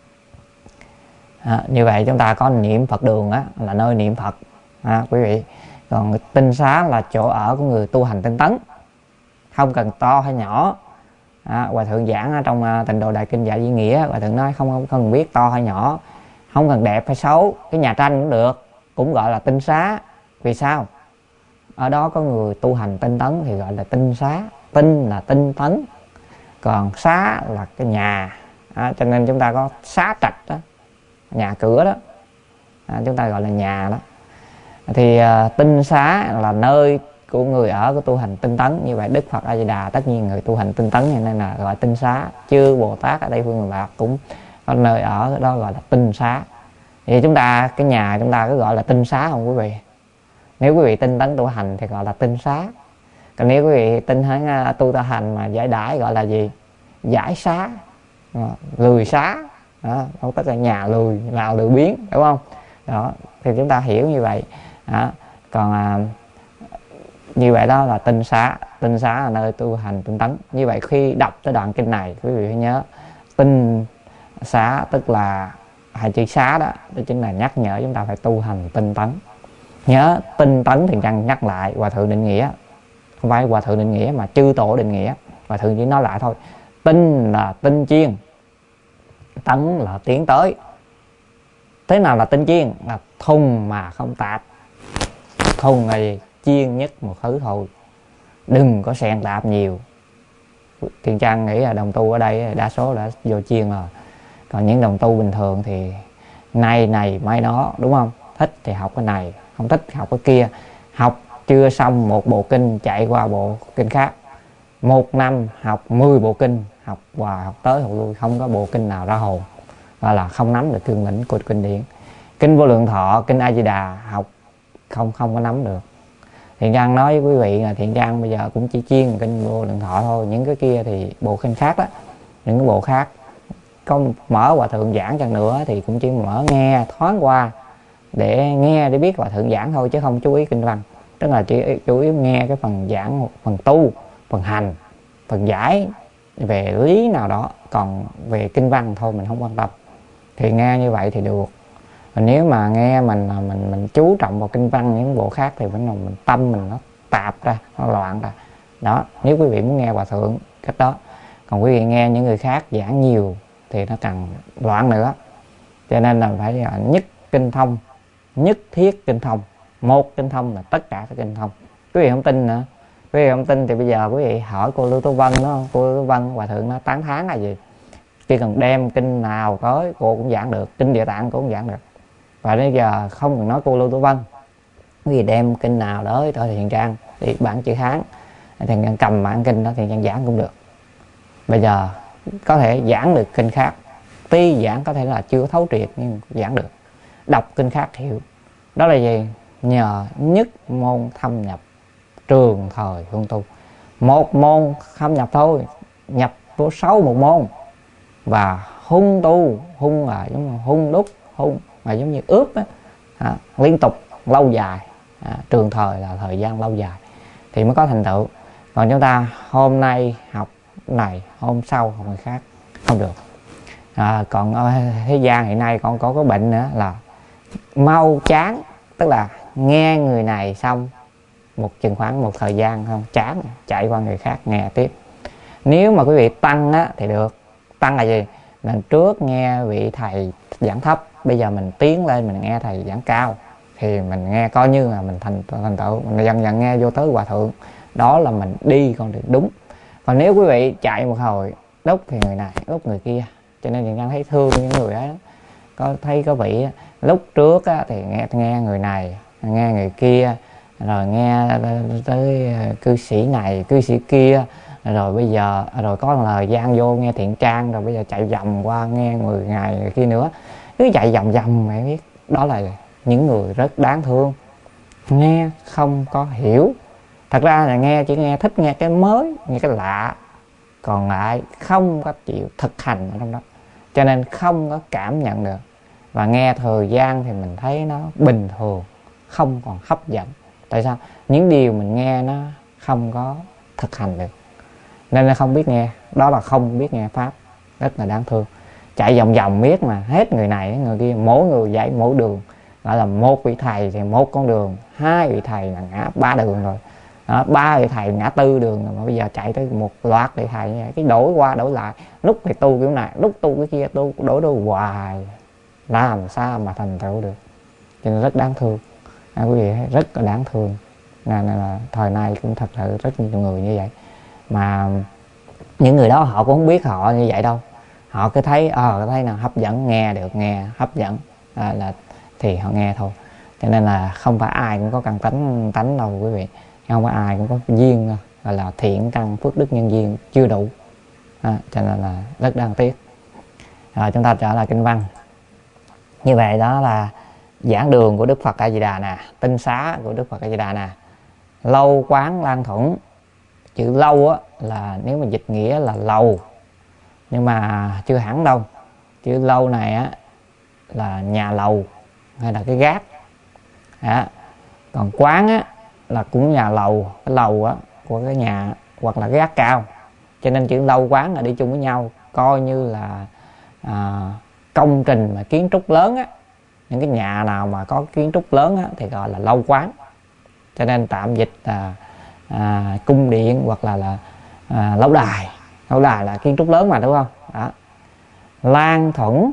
Như vậy chúng ta có niệm Phật đường là nơi niệm Phật quý vị. Còn tinh xá là chỗ ở của người tu hành tinh tấn, không cần to hay nhỏ. Hòa Thượng giảng trong Tịnh Độ Đại Kinh Giải Di Nghĩa, Hòa Thượng nói không cần biết to hay nhỏ, không cần đẹp hay xấu, cái nhà tranh cũng được, cũng gọi là tinh xá. Vì sao? Ở đó có người tu hành tinh tấn thì gọi là tinh xá. Tinh là tinh tấn, còn xá là cái nhà. Cho nên chúng ta có xá trạch đó, nhà cửa đó, chúng ta gọi là nhà đó. Thì tinh xá là nơi của người ở của tu hành tinh tấn. Như vậy Đức Phật A Di Đà tất nhiên người tu hành tinh tấn nên là gọi tinh xá. Chư Bồ Tát ở Tây Phương Lạc cũng có nơi ở đó gọi là tinh xá. Thì chúng ta cái nhà chúng ta có gọi là tinh xá không quý vị? Nếu quý vị tinh tấn tu hành thì gọi là tinh xá. Còn nếu quý vị tinh tấn tu hành mà giải đãi gọi là gì? Giải xá, lười xá. Không, tất cả nhà lười nào lười biếng, đúng không? Đó thì chúng ta hiểu như vậy. Còn như vậy đó là tinh xá. Tinh xá là nơi tu hành tinh tấn. Như vậy khi đọc tới đoạn kinh này quý vị phải nhớ tinh xá tức là hai chữ xá đó chính là nhắc nhở chúng ta phải tu hành tinh tấn. Nhớ tinh tấn thì chẳng nhắc lại Hòa Thượng định nghĩa, không phải Hòa Thượng định nghĩa mà chư tổ định nghĩa. Hòa Thượng chỉ nói lại thôi. Tinh là tinh chiên, tấn là tiến tới. Thế nào là tinh chiên? Là thùng mà không tạp. Thùng là gì? Chiên nhất một thứ thôi, đừng có xen tạp nhiều. Thiện Trang nghĩ là đồng tu ở đây đa số đã vô chiên rồi. Còn những đồng tu bình thường thì này mai đó, đúng không? Thích thì học cái này, không thích thì học cái kia. Học chưa xong một bộ kinh chạy qua bộ kinh khác. Một năm học 10 bộ kinh, học và học tới học lui, không có bộ kinh nào ra hồn, gọi là không nắm được cương lĩnh của kinh điển. Kinh Vô Lượng Thọ, kinh A Di Đà học không có nắm được. Thiện Trang nói với quý vị là Thiện Trang bây giờ cũng chỉ chuyên kinh Vô Lượng Thọ thôi. Những cái kia thì bộ kinh khác đó, những cái bộ khác có mở Hòa Thượng giảng chăng nữa thì cũng chỉ mở nghe thoáng qua để nghe để biết Hòa Thượng giảng thôi, chứ không chú ý kinh văn. Tức là chỉ chú ý nghe cái phần giảng, phần tu, phần hành, phần giải về lý nào đó. Còn về kinh văn thôi mình không quan tâm. Thì nghe như vậy thì được. Còn nếu mà nghe mình chú trọng vào kinh văn những bộ khác thì mình tâm mình nó tạp ra, nó loạn ra. Đó, nếu quý vị muốn nghe Hòa Thượng cách đó. Còn quý vị nghe những người khác giảng nhiều thì nó càng loạn nữa. Cho nên là phải nhất kinh thông, nhất thiết kinh thông. Một kinh thông là tất cả các kinh thông. Quý vị không tin nữa. Quý vị không tin thì bây giờ quý vị hỏi cô Lưu Tú Vân đó. Cô Lưu Tú Vân Hòa Thượng nó tán thán là gì? Chỉ cần đem kinh nào tới cô cũng giảng được. Kinh Địa Tạng cô cũng giảng được. Và bây giờ không cần nói cô Lưu Tú Vân, quý vị đem kinh nào đó tới Thiện Trang thì bản chữ Hán, Thiện Trang cầm bản kinh đó Thiện Trang giảng cũng được. Bây giờ có thể giảng được kinh khác, tuy giảng có thể là chưa thấu triệt nhưng giảng được, đọc kinh khác hiểu. Đó là gì? Nhờ nhất môn thâm nhập, trường thời huân tu. Một môn thâm nhập thôi, nhập vô sâu một môn, và hung tu, hung là giống như hung đúc, hung là giống như ướp á, liên tục lâu dài, trường thời là thời gian lâu dài thì mới có thành tựu. Còn chúng ta hôm nay học này, hôm sau học người khác không được. Còn ở thế gian hiện nay còn có cái bệnh nữa là mau chán, tức là nghe người này xong chừng khoảng một thời gian không chán, chạy qua người khác nghe tiếp. Nếu mà quý vị tăng á, thì được. Tăng là gì? Mình trước nghe vị thầy giảng thấp, bây giờ mình tiến lên mình nghe thầy giảng cao, thì mình nghe coi như là mình thành tựu, mình dần dần nghe vô tới hòa thượng. Đó là mình đi con đường đúng. Còn nếu quý vị chạy một hồi đúc thì người này đúc người kia, cho nên mình đang thấy thương những người ấy. Có thấy có vị lúc trước á, thì nghe người này, nghe người kia, rồi nghe tới cư sĩ này cư sĩ kia, rồi bây giờ rồi có lời gian vô nghe thiện trang, rồi bây giờ chạy vòng qua nghe người này người kia nữa, cứ chạy vòng vòng. Mẹ biết đó là những người rất đáng thương, nghe không có hiểu. Thật ra là nghe chỉ nghe thích nghe cái mới, nghe cái lạ, còn lại không có chịu thực hành ở trong đó, cho nên không có cảm nhận được. Và nghe thời gian thì mình thấy nó bình thường, không còn hấp dẫn. Tại sao? Những điều mình nghe nó không có thực hành được, nên là không biết nghe. Đó là không biết nghe pháp, rất là đáng thương. Chạy vòng vòng biết mà hết người này người kia, mỗi người dạy mỗi đường. Gọi là một vị thầy thì một con đường, hai vị thầy là ngã ba đường rồi đó, ba vị thầy ngã tư đường rồi. Mà bây giờ chạy tới một loạt vị thầy như vậy, cái đổi qua đổi lại, lúc thì tu kiểu này, lúc tu cái kia, tu đổi hoài, làm sao mà thành tựu được. Cho nên rất đáng thương. Quý vị thấy rất là đáng thương. Nên là thời nay cũng thật sự rất nhiều người như vậy, mà những người đó họ cũng không biết họ như vậy đâu. Họ cứ thấy thấy nào hấp dẫn, nghe được, nghe hấp dẫn là thì họ nghe thôi. Cho nên là không phải ai cũng có căn tánh đâu quý vị, không phải ai cũng có duyên, gọi là thiện căn phước đức nhân duyên chưa đủ. Cho nên là rất đáng tiếc. Rồi chúng ta trở lại kinh văn. Như vậy đó là giảng đường của Đức Phật A Di Đà nè, tinh xá của Đức Phật A Di Đà nè. Lâu quán lan thuẫn. Chữ lâu á là nếu mà dịch nghĩa là lầu, nhưng mà chưa hẳn đâu. Chữ lâu này á là nhà lầu hay là cái gác. Còn quán á là cũng nhà lầu, cái lầu á của cái nhà hoặc là cái gác cao. Cho nên chữ lâu quán là đi chung với nhau, coi như là công trình mà kiến trúc lớn á, những cái nhà nào mà có kiến trúc lớn á, thì gọi là lâu quán. Cho nên tạm dịch là cung điện hoặc là lâu đài. Lâu đài là kiến trúc lớn mà, đúng không? Đó. Lan thuẫn,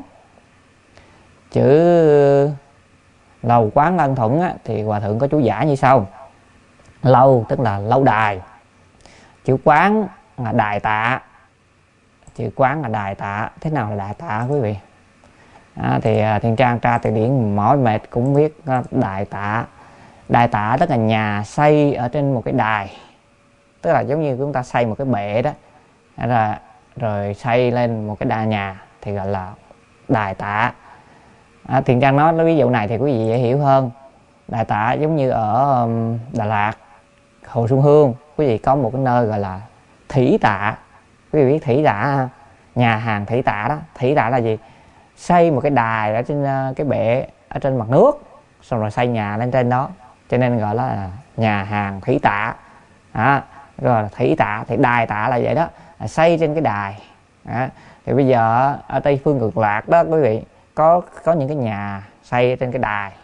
chữ lầu quán lan thuẫn á, thì hòa thượng có chú giải như sau. Lâu tức là lâu đài, chữ quán là đài tạ. Chữ quán là đài tạ. Thế nào là đài tạ quý vị? Thì Thiện Trang tra từ điển mỏi mệt cũng biết đài tạ. Đài tạ tức là nhà xây ở trên một cái đài, tức là giống như chúng ta xây một cái bệ đó, rồi xây lên một cái đài nhà thì gọi là đài tạ. Thiện Trang nói ví dụ này thì quý vị dễ hiểu hơn. Đài tạ giống như ở Đà Lạt, Hồ Xuân Hương, quý vị có một cái nơi gọi là thủy tạ. Quý vị biết thủy tạ, nhà hàng thủy tạ đó. Thủy tạ là gì? Xây một cái đài ở trên cái bệ ở trên mặt nước, xong rồi xây nhà lên trên đó, cho nên gọi là nhà hàng thủy tạ. Rồi thủy tạ thì đài tạ là vậy đó, là xây trên cái đài. Thì bây giờ ở Tây Phương Cực Lạc đó quý vị, có những cái nhà xây trên cái đài,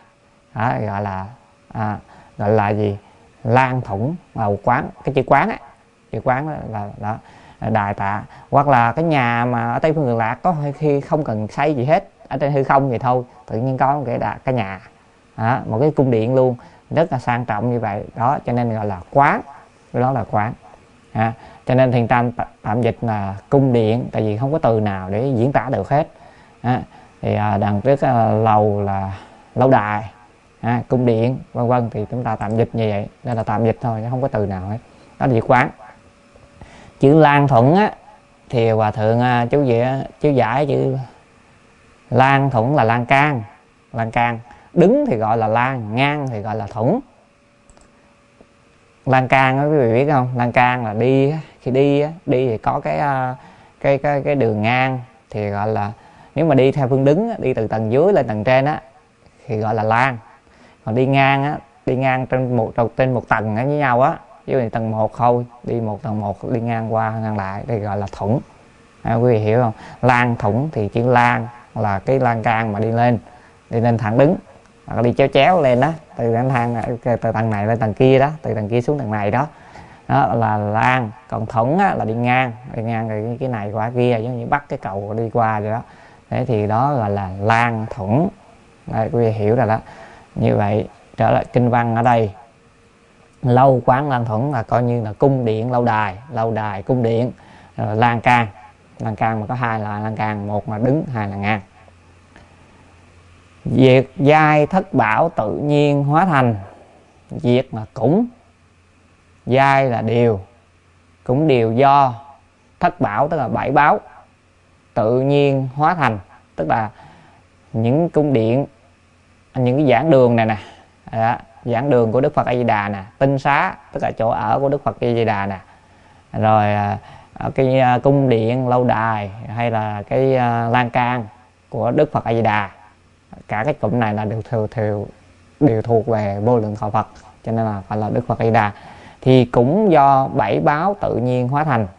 gọi là gì? Lan thuẫn, lầu quán. Cái chữ quán á, chữ quán là đó, đài tạ. Hoặc là cái nhà mà ở Tây Phương Cực Lạc có khi không cần xây gì hết, ở trên hư không vậy thôi, tự nhiên có cái nhà, một cái cung điện luôn, rất là sang trọng như vậy đó, cho nên gọi là quán. Đó là quán. Cho nên Thiền Tam tạm dịch là cung điện, tại vì không có từ nào để diễn tả được hết. Thì đằng trước lầu là lâu đài, cung điện vân vân, thì chúng ta tạm dịch như vậy. Đây là tạm dịch thôi, không có từ nào hết. Đó là chữ quán. Chữ lan thuẫn á thì hòa thượng chú giải chữ lan thủng là lan can. Lan can đứng thì gọi là lan, ngang thì gọi là thủng. Lan can đó quý vị biết không? Lan can là đi, khi đi thì có cái đường ngang thì gọi là, nếu mà đi theo phương đứng đi từ tầng dưới lên tầng trên á thì gọi là lan. Còn đi ngang trên một tầng với nhau á, chứ thì tầng 1 thôi, đi một tầng 1 đi ngang qua ngang lại thì gọi là thủng. Quý vị hiểu không? Lan thủng thì chữ lan là cái lan can mà đi lên thẳng đứng, hoặc đi chéo lên đó, từ tầng này lên tầng kia đó, từ tầng kia xuống tầng này đó, đó là lan. Còn thủng là đi ngang thì cái này qua kia, giống như bắt cái cầu đi qua rồi đó. Thế thì đó gọi là lan thủng. Đây, quý vị hiểu rồi đó. Như vậy trở lại kinh văn ở đây, lâu quán lan thủng là coi như là cung điện, lâu đài cung điện. Rồi lan can mà có hai là lan can, một là đứng, hai là ngang. Diệt giai thất bảo tự nhiên hóa thành. Diệt là cũng, giai là điều, cũng điều do, thất bảo tức là 7 báo, tự nhiên hóa thành tức là những cung điện, những cái giảng đường này nè, giảng đường của Đức Phật A Di Đà nè, tinh xá tức là chỗ ở của Đức Phật A Di Đà nè, rồi cái cung điện, lâu đài hay là cái lan can của Đức Phật A Di Đà, cả cái cụm này là đều thuộc về vô lượng thọ Phật, cho nên là phải là Đức Phật A Di Đà. Thì cũng do 7 báo tự nhiên hóa thành.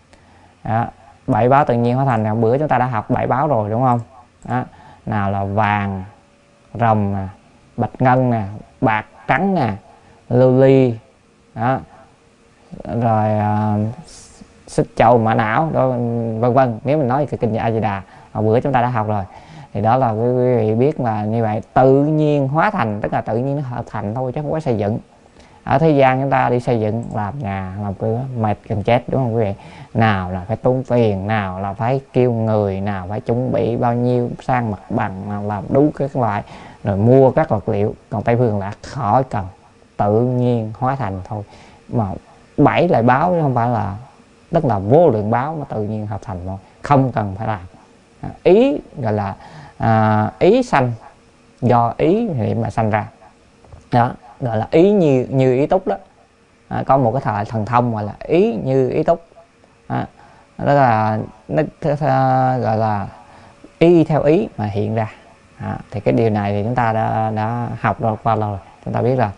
7 báo tự nhiên hóa thành là bữa chúng ta đã học 7 báo rồi đúng không? Đó. Nào là vàng, rồng nè, bạch ngân nè, bạc trắng nè, lưu ly đó, rồi xích châu mã não đó, vân vân. Nếu mình nói cái kinh A Di Đà hồi bữa chúng ta đã học rồi, thì đó là quý vị biết là như vậy, tự nhiên hóa thành tức là tự nhiên nó hợp thành thôi chứ không có xây dựng. Ở thế gian chúng ta đi xây dựng, làm nhà làm cửa mệt gần chết đúng không quý vị? Nào là phải tốn tiền, nào là phải kêu người, nào phải chuẩn bị bao nhiêu sang mặt bằng, nào làm đúng các loại, rồi mua các vật liệu. Còn Tây Phương là khỏi cần, tự nhiên hóa thành thôi. Mà 7 loại báo chứ không phải là, tức là vô lượng báo nó tự nhiên hợp thành thôi, không cần phải làm. Ý gọi là ý sanh, do ý niệm mà sanh ra đó, gọi là ý như ý túc đó. Có một cái thời thần thông gọi là ý như ý túc đó là nó gọi là ý theo ý mà hiện ra. Thì cái điều này thì chúng ta đã học rồi, qua rồi chúng ta biết rồi.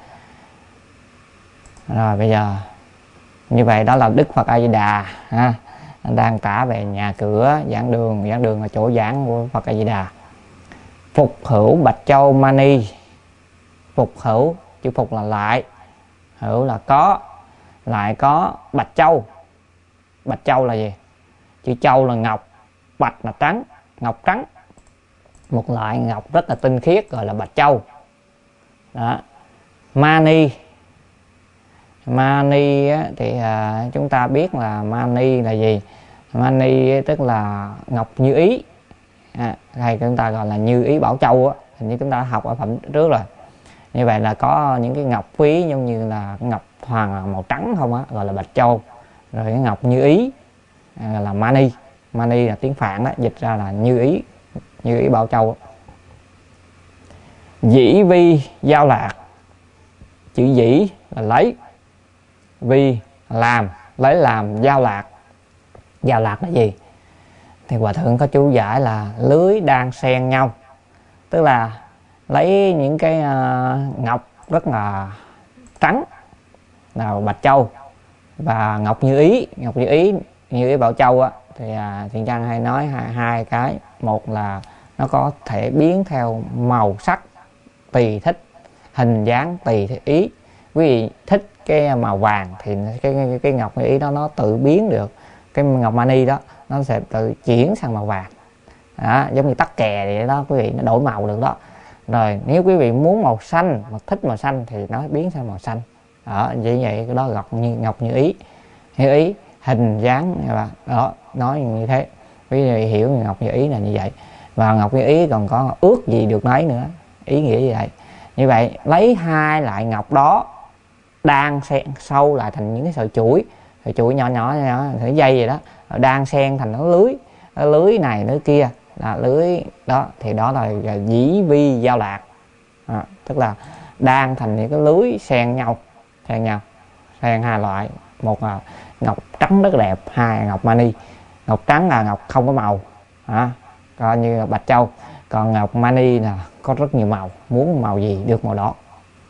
Rồi bây giờ như vậy đó là Đức Phật A Di Đà đang tả về nhà cửa, giảng đường là chỗ giảng của Phật A Di Đà. Phục hữu Bạch Châu Mani. Phục hữu, chữ phục là lại, hữu là có, lại có Bạch Châu. Bạch Châu là gì? Chữ châu là ngọc, bạch là trắng, ngọc trắng. Một loại ngọc rất là tinh khiết gọi là Bạch Châu đó. Mani, mani thì chúng ta biết là mani là gì? Mani tức là ngọc như ý, hay chúng ta gọi là như ý Bảo Châu á, hình như chúng ta học ở phẩm trước rồi. Như vậy là có những cái ngọc quý giống như là ngọc hoàng màu trắng không á, gọi là Bạch Châu. Rồi cái ngọc như ý gọi là mani. Mani là tiếng Phạn đó, dịch ra là như ý Bảo Châu. Dĩ vi giao lạc. Chữ dĩ là lấy, vi làm, lấy làm, giao lạc. Giao lạc là gì? Thì Hòa Thượng có chú giải là lưới đang xen nhau, tức là lấy những cái ngọc rất là trắng nào Bạch Châu và ngọc như ý như ý Bảo Châu á, thì Thiện Trang hay nói hai cái. Một là nó có thể biến theo màu sắc tùy thích, hình dáng tùy theo ý. Quý vị thích cái màu vàng thì cái ngọc như ý đó nó tự biến được, cái ngọc mani đó nó sẽ tự chuyển sang màu vàng đó, giống như tắc kè vậy đó quý vị, nó đổi màu được đó. Rồi nếu quý vị muốn màu xanh, mà thích màu xanh thì nó biến sang màu xanh đó, vậy cái đó ngọc như ý, hiểu ý hình dáng đó, nói như thế quý vị hiểu ngọc như ý là như vậy. Và ngọc như ý còn có ước gì được nấy nữa, ý nghĩa như vậy. Như vậy lấy hai loại ngọc đó đang xen sâu lại thành những cái sợi chuỗi chuỗi nhỏ nhỏ nhỏ cái dây vậy đó, đan xen thành nó lưới này lưới kia là lưới đó, thì đó là dĩ vi giao lạc. Tức là đan thành những cái lưới xen nhau, xen hai loại, một là ngọc trắng rất đẹp, hai là ngọc mani. Ngọc trắng là ngọc không có màu, coi như là bạch châu, còn ngọc mani là có rất nhiều màu, muốn màu gì được màu đó.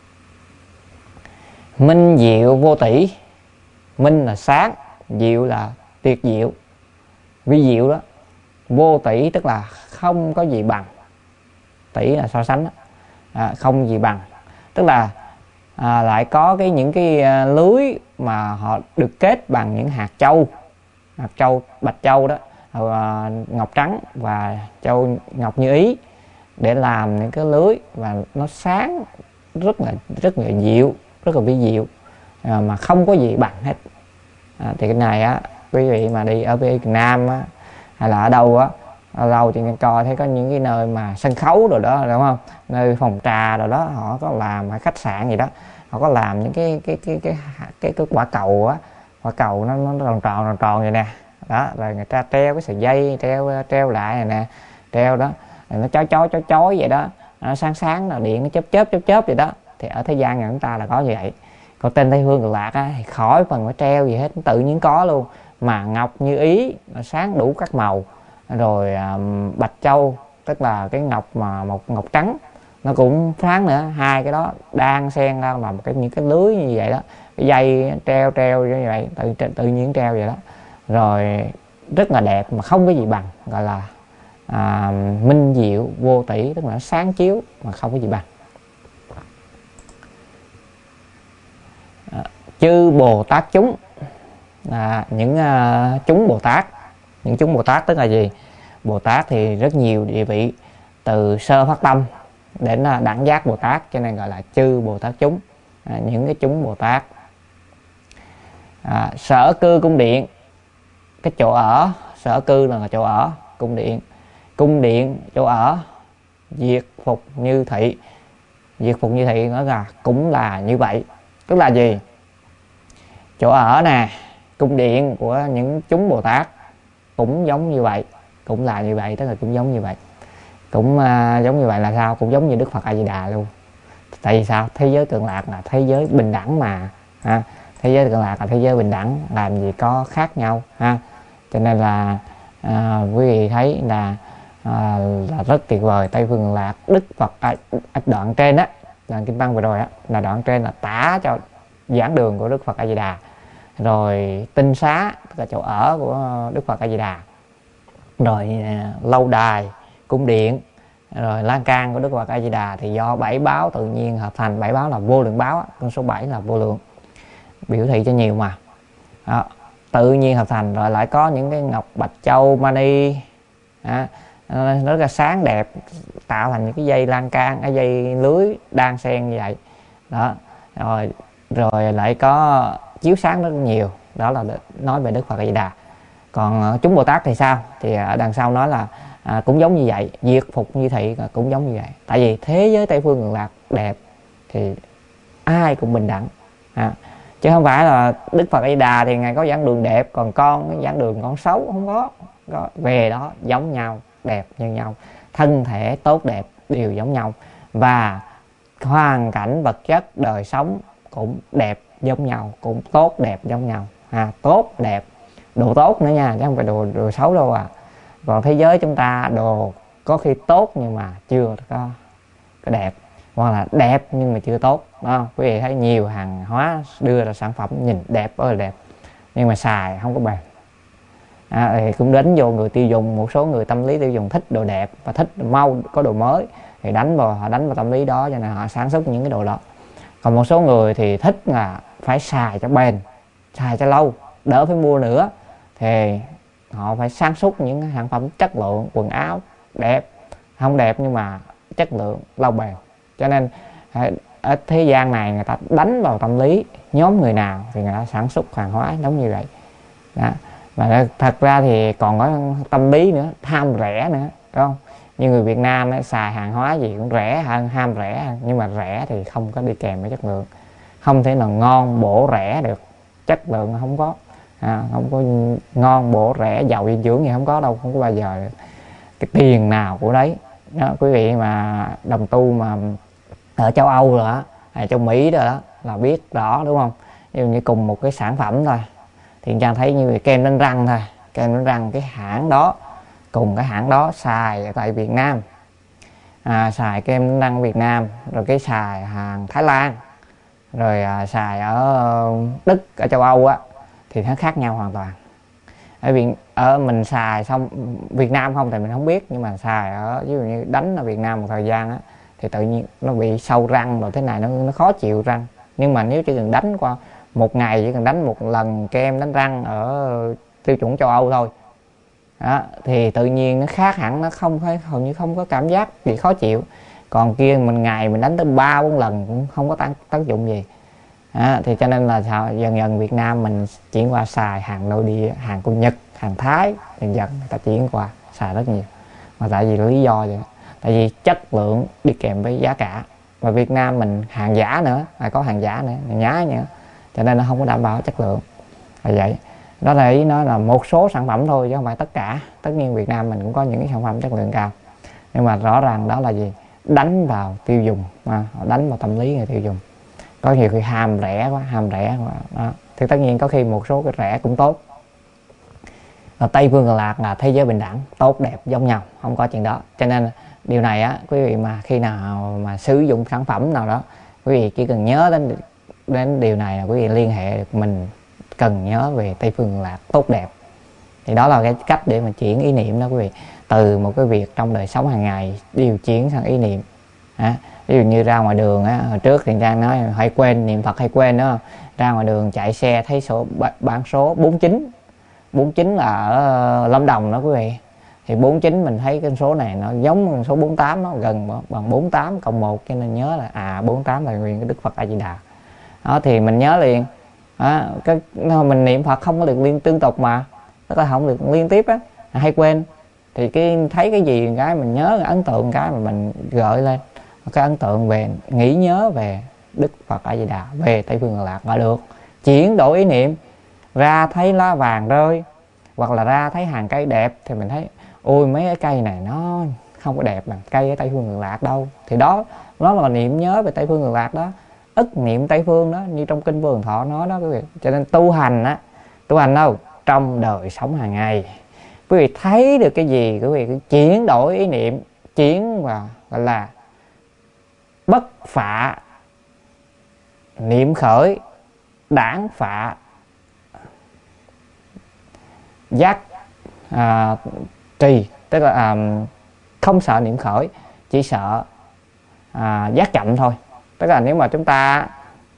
Minh diệu vô tỷ, minh là sáng, diệu là tuyệt diệu, vi diệu đó. Vô tỷ tức là không có gì bằng, tỷ là so sánh đó. Không gì bằng tức là lại có những cái lưới mà họ được kết bằng những hạt châu, bạch châu đó, ngọc trắng và châu ngọc như ý để làm những cái lưới, và nó sáng rất là dịu, rất là vi diệu, mà không có gì bằng hết. Thì cái này á, quý vị mà đi ở Việt Nam á, hay là ở đâu á, lâu thì coi thấy có những cái nơi mà sân khấu rồi đó, đúng không, nơi phòng trà rồi đó, họ có làm, hay khách sạn gì đó, họ có làm những cái quả cầu á, quả cầu nó tròn vậy nè đó, rồi người ta treo cái sợi dây treo lại này nè, treo đó, rồi nó chói vậy đó, nó sáng là điện nó chớp vậy đó. Thì ở thế gian nhà chúng ta là có như vậy. Còn trên Tây Phương Cực Lạc á, thì khỏi phần phải treo gì hết, tự nhiên có luôn, mà ngọc như ý, nó sáng đủ các màu. Rồi bạch châu tức là cái ngọc mà một ngọc trắng nó cũng sáng nữa, hai cái đó đan xen ra làm những cái lưới như vậy đó, cái dây treo như vậy, tự nhiên treo vậy đó, rồi rất là đẹp mà không có gì bằng, gọi là minh diệu vô tỷ, tức là sáng chiếu mà không có gì bằng. Chư Bồ Tát chúng là những chúng Bồ Tát. Những chúng Bồ Tát tức là gì? Bồ Tát thì rất nhiều địa vị, từ sơ phát tâm đến đẳng giác Bồ Tát, cho nên gọi là chư Bồ Tát chúng. Những cái chúng Bồ Tát. Sở cư cung điện, cái chỗ ở. Sở cư là chỗ ở, cung điện chỗ ở. Diệt phục như thị, diệt phục như thị nói là cũng là như vậy. Tức là gì? Chỗ ở nè, cung điện của những chúng Bồ Tát cũng giống như vậy, cũng là như vậy, tức là cũng giống như vậy. Cũng giống như vậy là sao? Cũng giống như Đức Phật A Di Đà luôn. Tại vì sao? Thế giới Cực Lạc là thế giới bình đẳng mà, thế giới Cực Lạc là thế giới bình đẳng, làm gì có khác nhau ha. Cho nên là quý vị thấy là rất tuyệt vời. Tây Phương Cực Lạc, Đức Phật đoạn trên á, đoạn kinh văn vừa rồi á, là đoạn trên là tả cho giảng đường của Đức Phật A Di Đà, rồi tinh xá tức là chỗ ở của Đức Phật A Di Đà, rồi lâu đài, cung điện, rồi lan can của Đức Phật A Di Đà thì do 7 báo tự nhiên hợp thành. 7 báo là vô lượng báo, con số 7 là vô lượng, biểu thị cho nhiều mà. Tự nhiên hợp thành, rồi lại có những cái ngọc bạch châu mani, nó rất là sáng đẹp, tạo thành những cái dây lan can, cái dây lưới đan xen như vậy đó. Rồi lại có chiếu sáng rất nhiều, đó là nói về Đức Phật A Di Đà. Còn chúng Bồ Tát thì sao? Thì ở đằng sau nói là cũng giống như vậy, diệt phục như thị cũng giống như vậy. Tại vì thế giới Tây Phương Cực Lạc đẹp thì ai cũng bình đẳng, chứ không phải là Đức Phật A Di Đà thì ngài có giảng đường đẹp, còn con giảng đường con xấu, không có. Về đó giống nhau, đẹp như nhau, thân thể tốt đẹp đều giống nhau, và hoàn cảnh vật chất đời sống cũng đẹp giống nhau, cũng tốt đẹp giống nhau, tốt đẹp, đồ tốt nữa nha, chứ không phải đồ xấu đâu à. Còn thế giới chúng ta đồ có khi tốt nhưng mà chưa có đẹp, hoặc là đẹp nhưng mà chưa tốt đó. Quý vị thấy nhiều hàng hóa đưa ra sản phẩm nhìn đẹp ơi là đẹp, nhưng mà xài không có bền. Thì cũng đánh vô người tiêu dùng. Một số người tâm lý tiêu dùng thích đồ đẹp và thích mau có đồ mới, thì họ đánh vào tâm lý đó, cho nên họ sản xuất những cái đồ đó. Còn một số người thì thích là phải xài cho bền, xài cho lâu, đỡ phải mua nữa, thì họ phải sản xuất những cái sản phẩm chất lượng, quần áo đẹp, không đẹp nhưng mà chất lượng, lâu bền. Cho nên ở thế gian này người ta đánh vào tâm lý nhóm người nào thì người ta sản xuất hàng hóa giống như vậy đó. Và thật ra thì còn có tâm lý nữa, tham rẻ nữa, đúng không? Như người Việt Nam ấy, xài hàng hóa gì cũng rẻ hơn, ham rẻ hơn, nhưng mà rẻ thì không có đi kèm với chất lượng, không thể nào ngon bổ rẻ được, chất lượng không có. không có ngon bổ rẻ giàu dinh dưỡng gì không có đâu, không có bao giờ cái tiền nào của đấy đó. Quý vị mà đồng tu mà ở châu Âu rồi đó, hay châu Mỹ rồi đó là biết rõ đúng không? Ví dụ như cùng một cái sản phẩm thôi, thì Trang thấy như kem đánh răng thôi, kem đánh răng cái hãng đó cùng cái hãng đó xài ở tại Việt Nam, xài kem đánh răng Việt Nam, rồi cái xài hàng Thái Lan, rồi xài ở Đức, ở châu Âu á, thì nó khác nhau hoàn toàn. Ở mình xài xong Việt Nam không thì mình không biết, nhưng mà xài ở ví dụ như đánh ở Việt Nam một thời gian á, thì tự nhiên nó bị sâu răng rồi thế này, nó khó chịu răng. Nhưng mà nếu chỉ cần đánh qua một ngày, chỉ cần đánh một lần kem đánh răng ở tiêu chuẩn châu Âu thôi đó, thì tự nhiên nó khác hẳn, nó không phải, hầu như không có cảm giác bị khó chịu. Còn kia mình ngày mình đánh tới 3-4 lần cũng không có tác dụng gì thì cho nên là dần dần Việt Nam mình chuyển qua xài hàng nội địa, hàng của Nhật, hàng Thái, dần dần người ta chuyển qua xài rất nhiều. Mà tại vì lý do vậy, tại vì chất lượng đi kèm với giá cả, và Việt Nam mình hàng giả nữa, có hàng giả nữa, nhái nữa, cho nên nó không có đảm bảo chất lượng là vậy. Đó là ý nó là một số sản phẩm thôi chứ không phải tất cả. Tất nhiên Việt Nam mình cũng có những cái sản phẩm chất lượng cao, nhưng mà rõ ràng đó là gì? Đánh vào tiêu dùng, đánh vào tâm lý người tiêu dùng. Có nhiều khi ham rẻ quá đó. Thì tất nhiên có khi một số cái rẻ cũng tốt. Và Tây Phương Cực Lạc là thế giới bình đẳng, tốt đẹp giống nhau, không có chuyện đó. Cho nên điều này á, quý vị mà khi nào mà sử dụng sản phẩm nào đó, quý vị chỉ cần nhớ đến điều này là quý vị liên hệ được mình cần nhớ về Tây Phương Cực Lạc tốt đẹp. Thì đó là cái cách để mà chuyển ý niệm đó quý vị, từ một cái việc trong đời sống hàng ngày điều chuyển sang ý niệm. Ví dụ như ra ngoài đường á, hồi trước thì Trang nói hay quên, niệm Phật hay quên đó. Ra ngoài đường chạy xe thấy bản số 49 là ở Lâm Đồng đó quý vị, thì 49 mình thấy cái số này nó giống con số 48, nó gần bằng 48 cộng 1, cho nên nhớ là 48 là nguyên cái Đức Phật A Di Đà đó, thì mình nhớ liền. Mình niệm Phật không có được tương tục mà, tức là không được liên tiếp á, hay quên. Thì thấy cái gì cái mình nhớ, ấn tượng cái mà mình gợi lên cái ấn tượng về, nghĩ nhớ về Đức Phật A Di Đà, về Tây Phương Cực Lạc là được. Chuyển đổi ý niệm, ra thấy lá vàng rơi hoặc là ra thấy hàng cây đẹp thì mình thấy ôi mấy cái cây này nó không có đẹp bằng cây ở Tây Phương Cực Lạc đâu, thì đó là niệm nhớ về Tây Phương Cực Lạc đó, ức niệm Tây Phương đó, như trong kinh Vô Lượng Thọ nói đó quý vị. Cho nên tu hành đâu trong đời sống hàng ngày, quý vị thấy được cái gì quý vị cứ chuyển đổi ý niệm, chuyển vào gọi là bất phạ niệm khởi, đãng phạ giác trì, tức là không sợ niệm khởi, chỉ sợ giác chậm thôi. Tức là nếu mà chúng ta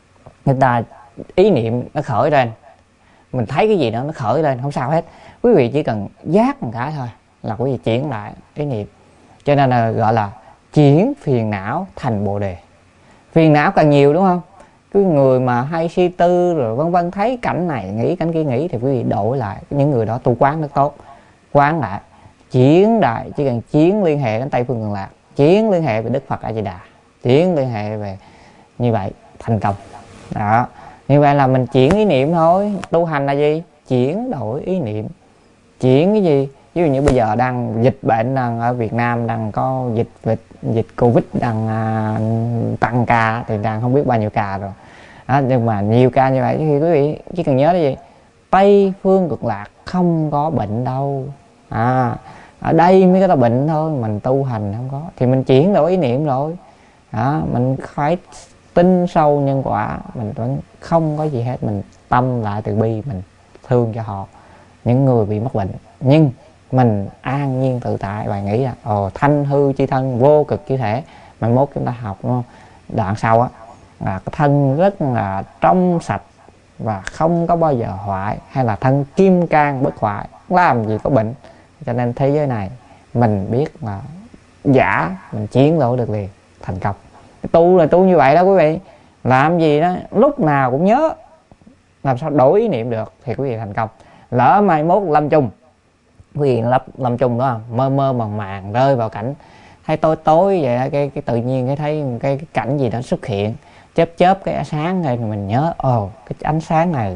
ý niệm nó khởi lên, mình thấy cái gì đó nó khởi lên không sao hết, quý vị chỉ cần giác một cái thôi là quý vị chuyển lại ý niệm. Cho nên là gọi là chuyển phiền não thành bồ đề. Phiền não càng nhiều đúng không, cái người mà hay suy tư rồi vân vân, thấy cảnh này nghĩ cảnh kia nghĩ, thì quý vị đổi lại. Những người đó tu quán rất tốt, quán lại, chuyển đại, chỉ cần chuyển liên hệ đến Tây Phương Cực Lạc, chuyển liên hệ về Đức Phật A Di Đà, chuyển liên hệ về, như vậy thành công đó. Như vậy là mình chuyển ý niệm thôi. Tu hành là gì? Chuyển đổi ý niệm. Chuyển cái gì? Ví dụ như bây giờ đang dịch bệnh, đang ở Việt Nam đang có dịch Covid đang tăng ca, thì đang không biết bao nhiêu ca rồi đó, nhưng mà nhiều ca như vậy thì quý vị chỉ cần nhớ là gì? Tây Phương Cực Lạc không có bệnh đâu, ở đây mới có bệnh thôi. Mình tu hành không có, thì mình chuyển đổi ý niệm rồi đó. Mình phải tin sâu nhân quả, mình vẫn không có gì hết, mình tâm lại từ bi, mình thương cho họ, những người bị mắc bệnh, nhưng mình an nhiên tự tại và nghĩ là thanh hư chi thân, vô cực chi thể. Mai mốt chúng ta học đúng không? Đoạn sau á là cái thân rất là trong sạch và không có bao giờ hoại, hay là thân kim cang bất hoại, làm gì có bệnh. Cho nên thế giới này mình biết là giả, mình chiến đấu được liền, thành công. Tu là tu như vậy đó quý vị. Làm gì đó lúc nào cũng nhớ, làm sao đổi ý niệm được thì quý vị thành công. Lỡ mai mốt lâm chung, quý vị lâm chung đó, mơ màng rơi vào cảnh thấy tối vậy, cái tự nhiên cái thấy cái cảnh gì đó xuất hiện, chớp cái ánh sáng này, mình nhớ cái ánh sáng này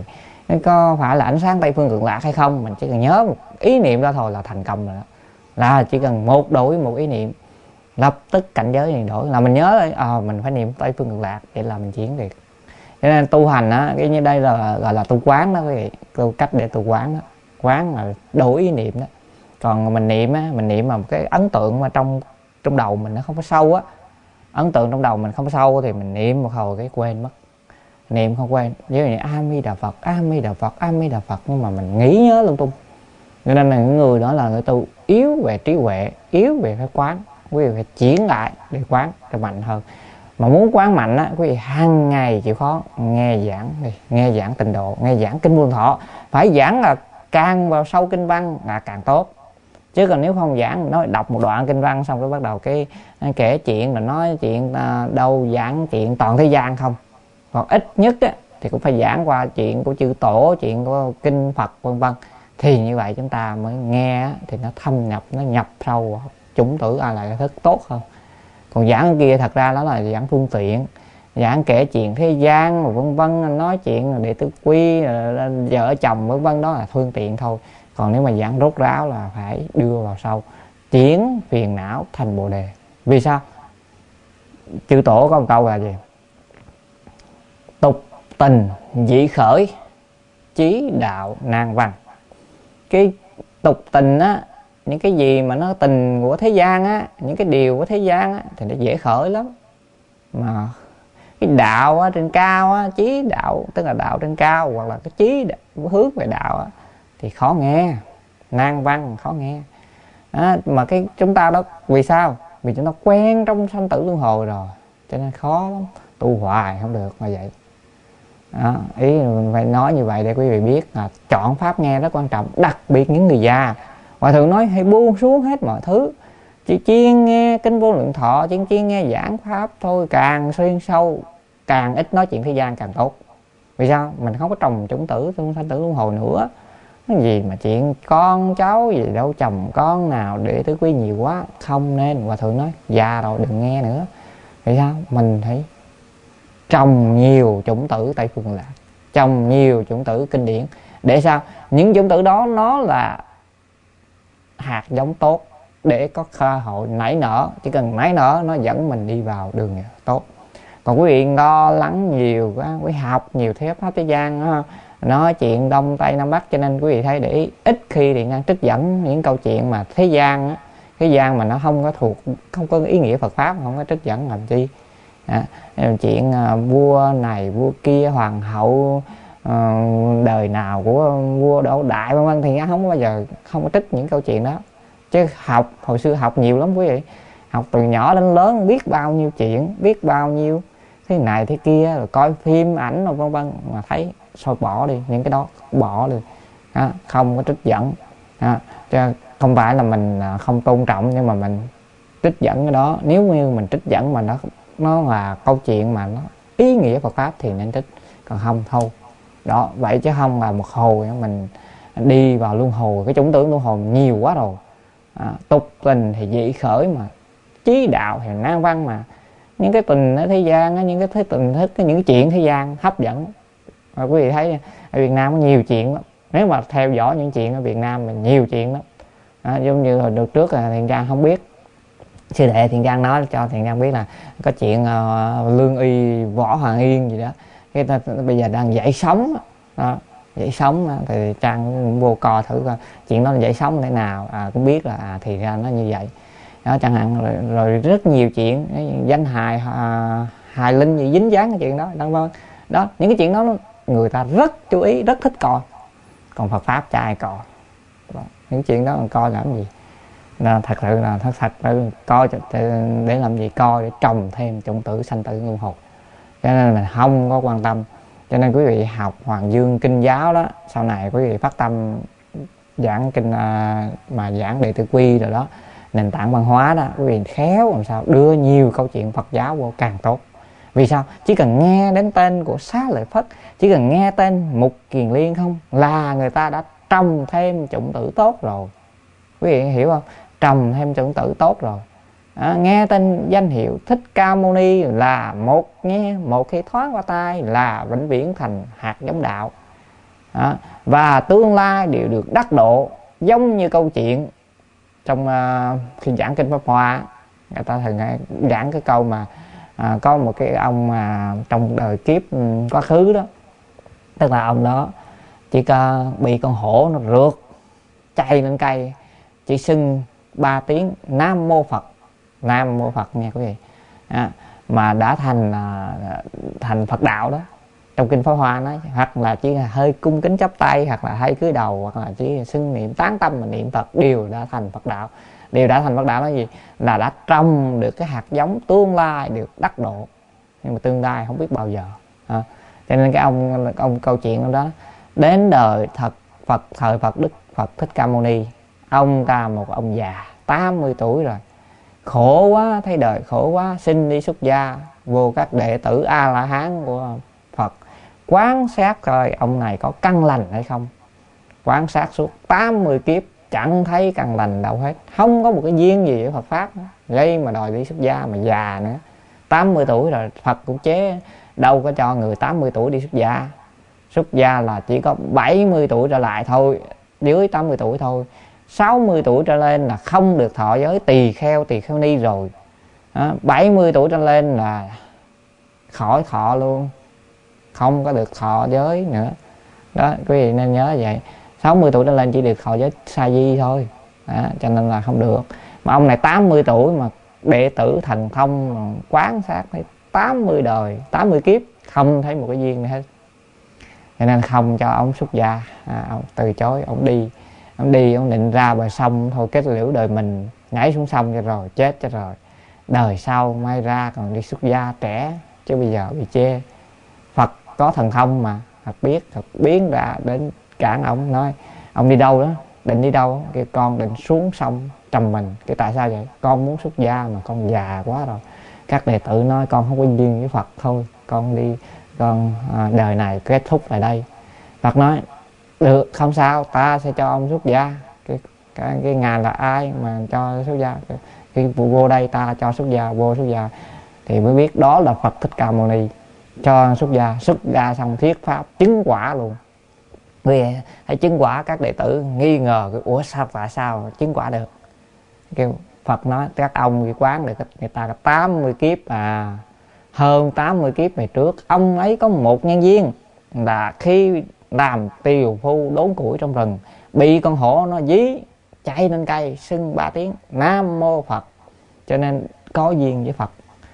có phải là ánh sáng Tây phương cực lạc hay không. Mình chỉ cần nhớ một ý niệm đó thôi là thành công rồi đó. Là chỉ cần đổi một ý niệm, lập tức cảnh giới liền đổi. Là mình nhớ rồi, mình phải niệm Tây phương cực lạc, vậy là mình chuyển được. Cho nên tu hành á, cái như đây là gọi là tu quán đó quý vị, cách để tu quán đó. Quán là đổi ý niệm đó. Còn mình niệm á, mình niệm mà một cái ấn tượng mà trong đầu mình nó không có sâu á, ấn tượng trong đầu mình không có sâu thì mình niệm một hồi cái quên mất, niệm không quên. Ví dụ như A Di Đà Phật, A Di Đà Phật, A Di Đà Phật, nhưng mà mình nghĩ nhớ lung tung. Cho nên là những người đó là người tu yếu về trí huệ, yếu về cái quán. Quý vị phải chuyển lại để quán cho mạnh hơn. Mà muốn quán mạnh á, quý vị hàng ngày chịu khó nghe giảng Tịnh Độ, nghe giảng kinh Vô Lượng Thọ. Phải giảng là càng vào sâu kinh văn là càng tốt. Chứ còn nếu không giảng, nói đọc một đoạn kinh văn xong rồi bắt đầu cái kể chuyện, rồi nói chuyện đâu giảng chuyện toàn thế gian không. Còn ít nhất á, thì cũng phải giảng qua chuyện của chư tổ, chuyện của kinh Phật vân vân. Thì như vậy chúng ta mới nghe thì nó thâm nhập, nó nhập sâu chủng tử A Lại Thức tốt hơn. Còn giảng kia thật ra đó là giảng phương tiện, giảng kể chuyện thế gian vân vân, nói chuyện đệ tử quy, vợ chồng vân vân, đó là phương tiện thôi. Còn nếu mà giảng rốt ráo là phải đưa vào sâu, chuyển phiền não thành bồ đề. Vì sao? Chư tổ có một câu là gì? Tục tình dĩ khởi, chí đạo nan văn. Cái tục tình á, những cái gì mà nó tình của thế gian á, những cái điều của thế gian á, thì nó dễ khởi lắm. Mà cái đạo á, trên cao á, chí đạo tức là đạo trên cao, hoặc là cái chí hướng về đạo á, thì khó nghe, nan văn khó nghe. Mà cái chúng ta đó, vì sao? Vì chúng ta quen trong sanh tử luân hồi rồi, cho nên khó lắm, tu hoài không được mà vậy. Ý mình phải nói như vậy để quý vị biết là chọn pháp nghe rất quan trọng, đặc biệt những người già. Hòa thượng nói hãy buông xuống hết mọi thứ, chỉ chuyên nghe kinh Vô Lượng Thọ, chuyên nghe giảng pháp thôi, càng xuyên sâu, càng ít nói chuyện thế gian càng tốt. Vì sao? Mình không có trồng chủng tử trong sanh tử luân hồi nữa. Cái gì mà chuyện con cháu gì đâu, chồng con nào để tứ quý nhiều quá không nên. Hòa thượng nói già rồi đừng nghe nữa. Vì sao? Mình thấy trồng nhiều chủng tử Tây phương lạc, trồng nhiều chủng tử kinh điển. Để sao? Những chủng tử đó nó là hạt giống tốt để có cơ hội nảy nở. Chỉ cần nảy nở nó dẫn mình đi vào đường tốt. Còn quý vị lo lắng nhiều quá, quý học nhiều thép pháp thế gian, nói chuyện đông tây nam bắc, cho nên quý vị thấy để ý ít khi thì đang trích dẫn những câu chuyện mà thế gian, thế gian mà nó không có ý nghĩa Phật pháp, không có trích dẫn làm chi. Chuyện vua này vua kia, hoàng hậu đời nào của vua Đỗ Đại vân vân thì không bao giờ không có trích những câu chuyện đó. Chứ học hồi xưa học nhiều lắm quý vị, học từ nhỏ đến lớn biết bao nhiêu chuyện, biết bao nhiêu thế này thế kia, rồi coi phim ảnh rồi vân vân, mà thấy thôi bỏ đi những cái đó, bỏ đi, không có trích dẫn. Chứ không phải là mình không tôn trọng, nhưng mà mình trích dẫn cái đó, nếu như mình trích dẫn mà nó là câu chuyện mà nó ý nghĩa Phật pháp thì nên trích, còn không thôi. Đó, vậy chứ không là một hồi mình đi vào luân hồi, cái chủng tử luân hồi nhiều quá rồi. Tục tình thì dĩ khởi, mà chí đạo thì nan văn. Mà những cái tình ở thế gian, những cái tình thích, những cái chuyện thế gian hấp dẫn. Và quý vị thấy ở Việt Nam có nhiều chuyện lắm. Nếu mà theo dõi những chuyện ở Việt Nam mình nhiều chuyện lắm. Giống như hồi được trước là Thiện Trang không biết, sư đệ Thiện Trang nói cho Thiện Trang biết là có chuyện lương y Võ Hoàng Yên gì đó, cái ta bây giờ đang dậy sóng đó, dậy sóng thì Trang cũng vô coi thử coi chuyện đó là dậy sóng thế nào, cũng biết là thì ra nó như vậy đó chẳng hạn. Rồi rất nhiều chuyện danh hài hài linh gì dính dáng cái chuyện đó đó, những cái chuyện đó người ta rất chú ý, rất thích coi. Còn Phật pháp chả ai coi đó. Những chuyện đó coi làm gì? Thật sự là thật coi để làm gì? Coi để trồng thêm chủng tử sanh tử luân hồi. Cho nên mình không có quan tâm. Cho nên quý vị học Hoàng Dương kinh giáo đó, sau này quý vị phát tâm giảng kinh mà giảng đệ tử quy rồi đó, nền tảng văn hóa đó, quý vị khéo làm sao đưa nhiều câu chuyện Phật giáo vô càng tốt. Vì sao? Chỉ cần nghe đến tên của Xá Lợi Phất, chỉ cần nghe tên Mục Kiền Liên không là người ta đã trồng thêm chủng tử tốt rồi. Quý vị hiểu không? Trồng thêm chủng tử tốt rồi. Nghe tên danh hiệu Thích Ca Mâu Ni là một khi thoáng qua tai là vĩnh viễn thành hạt giống đạo. đó. Và tương lai đều được đắc độ, giống như câu chuyện trong khi giảng kinh Pháp Hoa, người ta thường giảng cái câu mà có một cái ông mà trong đời kiếp quá khứ đó, tức là ông đó chỉ bị con hổ nó rượt chạy lên cây, chỉ xưng 3 tiếng Nam Mô Phật, Nam Mô Phật nha quý vị, mà đã thành Phật đạo đó. Trong kinh Pháp Hoa nói, hoặc là chỉ là hơi cung kính chắp tay, hoặc là hơi cúi đầu, hoặc là chỉ xưng niệm tán tâm mà niệm Phật, đều đã thành Phật đạo. Đều đã thành Phật đạo là gì? Là đã trồng được cái hạt giống tương lai được đắc độ, nhưng mà tương lai không biết bao giờ. Cho nên cái ông câu chuyện đó, đến đời thời Đức Phật Thích Ca Mâu Ni, ông ta một ông già 80 tuổi rồi, khổ quá, thấy đời khổ quá, xin đi xuất gia vô các đệ tử A La Hán của Phật, quán sát coi ông này có căn lành hay không. Quán sát suốt 80 kiếp chẳng thấy căn lành đâu hết, không có một cái duyên gì với Phật pháp nữa, gây mà đòi đi xuất gia, mà già nữa, 80 tuổi rồi. Phật cũng chế đâu có cho người 80 tuổi đi xuất gia. Xuất gia là chỉ có 70 tuổi trở lại thôi, dưới 80 tuổi thôi. 60 tuổi trở lên là không được thọ giới tỳ kheo ni rồi. 70 tuổi trở lên là khỏi thọ luôn, không có được thọ giới nữa đó, quý vị nên nhớ vậy. 60 tuổi trở lên chỉ được thọ giới sa di thôi, cho nên là không được. Mà ông này 80 tuổi mà đệ tử thành thông, quán sát thấy 80 đời 80 kiếp không thấy một cái duyên gì hết, cho nên không cho ông xuất gia. Ông từ chối, ông đi định ra bờ sông thôi, kết liễu đời mình, nhảy xuống sông cho rồi, chết cho rồi, đời sau may ra còn đi xuất gia trẻ, chứ bây giờ bị chê. Phật có thần thông mà, Phật biết, Phật biến ra đến cản ông, nói ông đi đâu đó, định đi đâu, kêu con định xuống sông trầm mình. Cái tại sao vậy? Con muốn xuất gia mà con già quá rồi. Các đệ tử nói con không có duyên với Phật, thôi con đi, đời này kết thúc tại đây. Phật nói được, không sao, ta sẽ cho ông xuất gia. Cái ngài là ai mà cho xuất gia? Khi vô đây ta cho xuất gia, vô xuất gia thì mới biết đó là Phật Thích Ca Mâu Ni cho xuất gia xong thuyết pháp chứng quả luôn. Vì hãy chứng quả, các đệ tử nghi ngờ, ủa sao, tại sao chứng quả được? Kêu Phật nói các ông quán được người ta có 80 kiếp, hơn 80 kiếp về trước ông ấy có một nhân duyên là khi làm tiều phu đốn củi trong rừng, bị con hổ nó dí chạy lên cây, xưng 3 tiếng Nam Mô Phật, cho nên có duyên với Phật,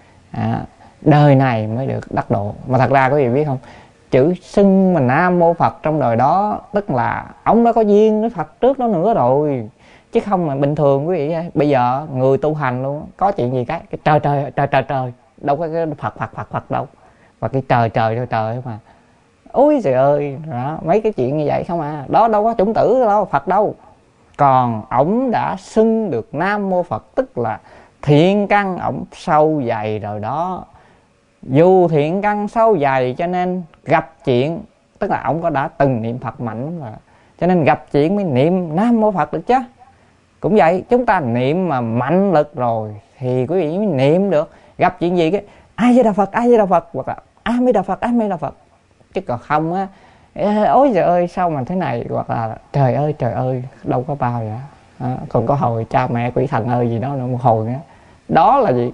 đời này mới được đắc độ. Mà thật ra quý vị biết không, chữ xưng mà Nam Mô Phật trong đời đó tức là ông đã có duyên với Phật trước đó nữa rồi, chứ không mà bình thường quý vị. Bây giờ người tu hành luôn, có chuyện gì cái trời đâu có cái Phật đâu, và cái trời mà ôi trời ơi đó, mấy cái chuyện như vậy không đó đâu có chủng tử đâu Phật đâu. Còn ổng đã xưng được Nam Mô Phật tức là thiện căn ổng sâu dày rồi đó. Dù thiện căn sâu dày cho nên gặp chuyện, tức là ổng đã từng niệm Phật mạnh lắm rồi, cho nên gặp chuyện mới niệm Nam Mô Phật được chứ. Cũng vậy, chúng ta niệm mà mạnh lực rồi thì quý vị mới niệm được. Gặp chuyện gì cái A Di Đà Phật, A Di Đà Phật, hoặc là A Di Đà Phật, A Di Đà Phật. Chứ còn không á, ôi trời ơi sao mà thế này, hoặc là trời ơi đâu có bao vậy. Còn có hồi cha mẹ quỷ thần ơi gì đó nữa, một hồi nữa. Đó là gì?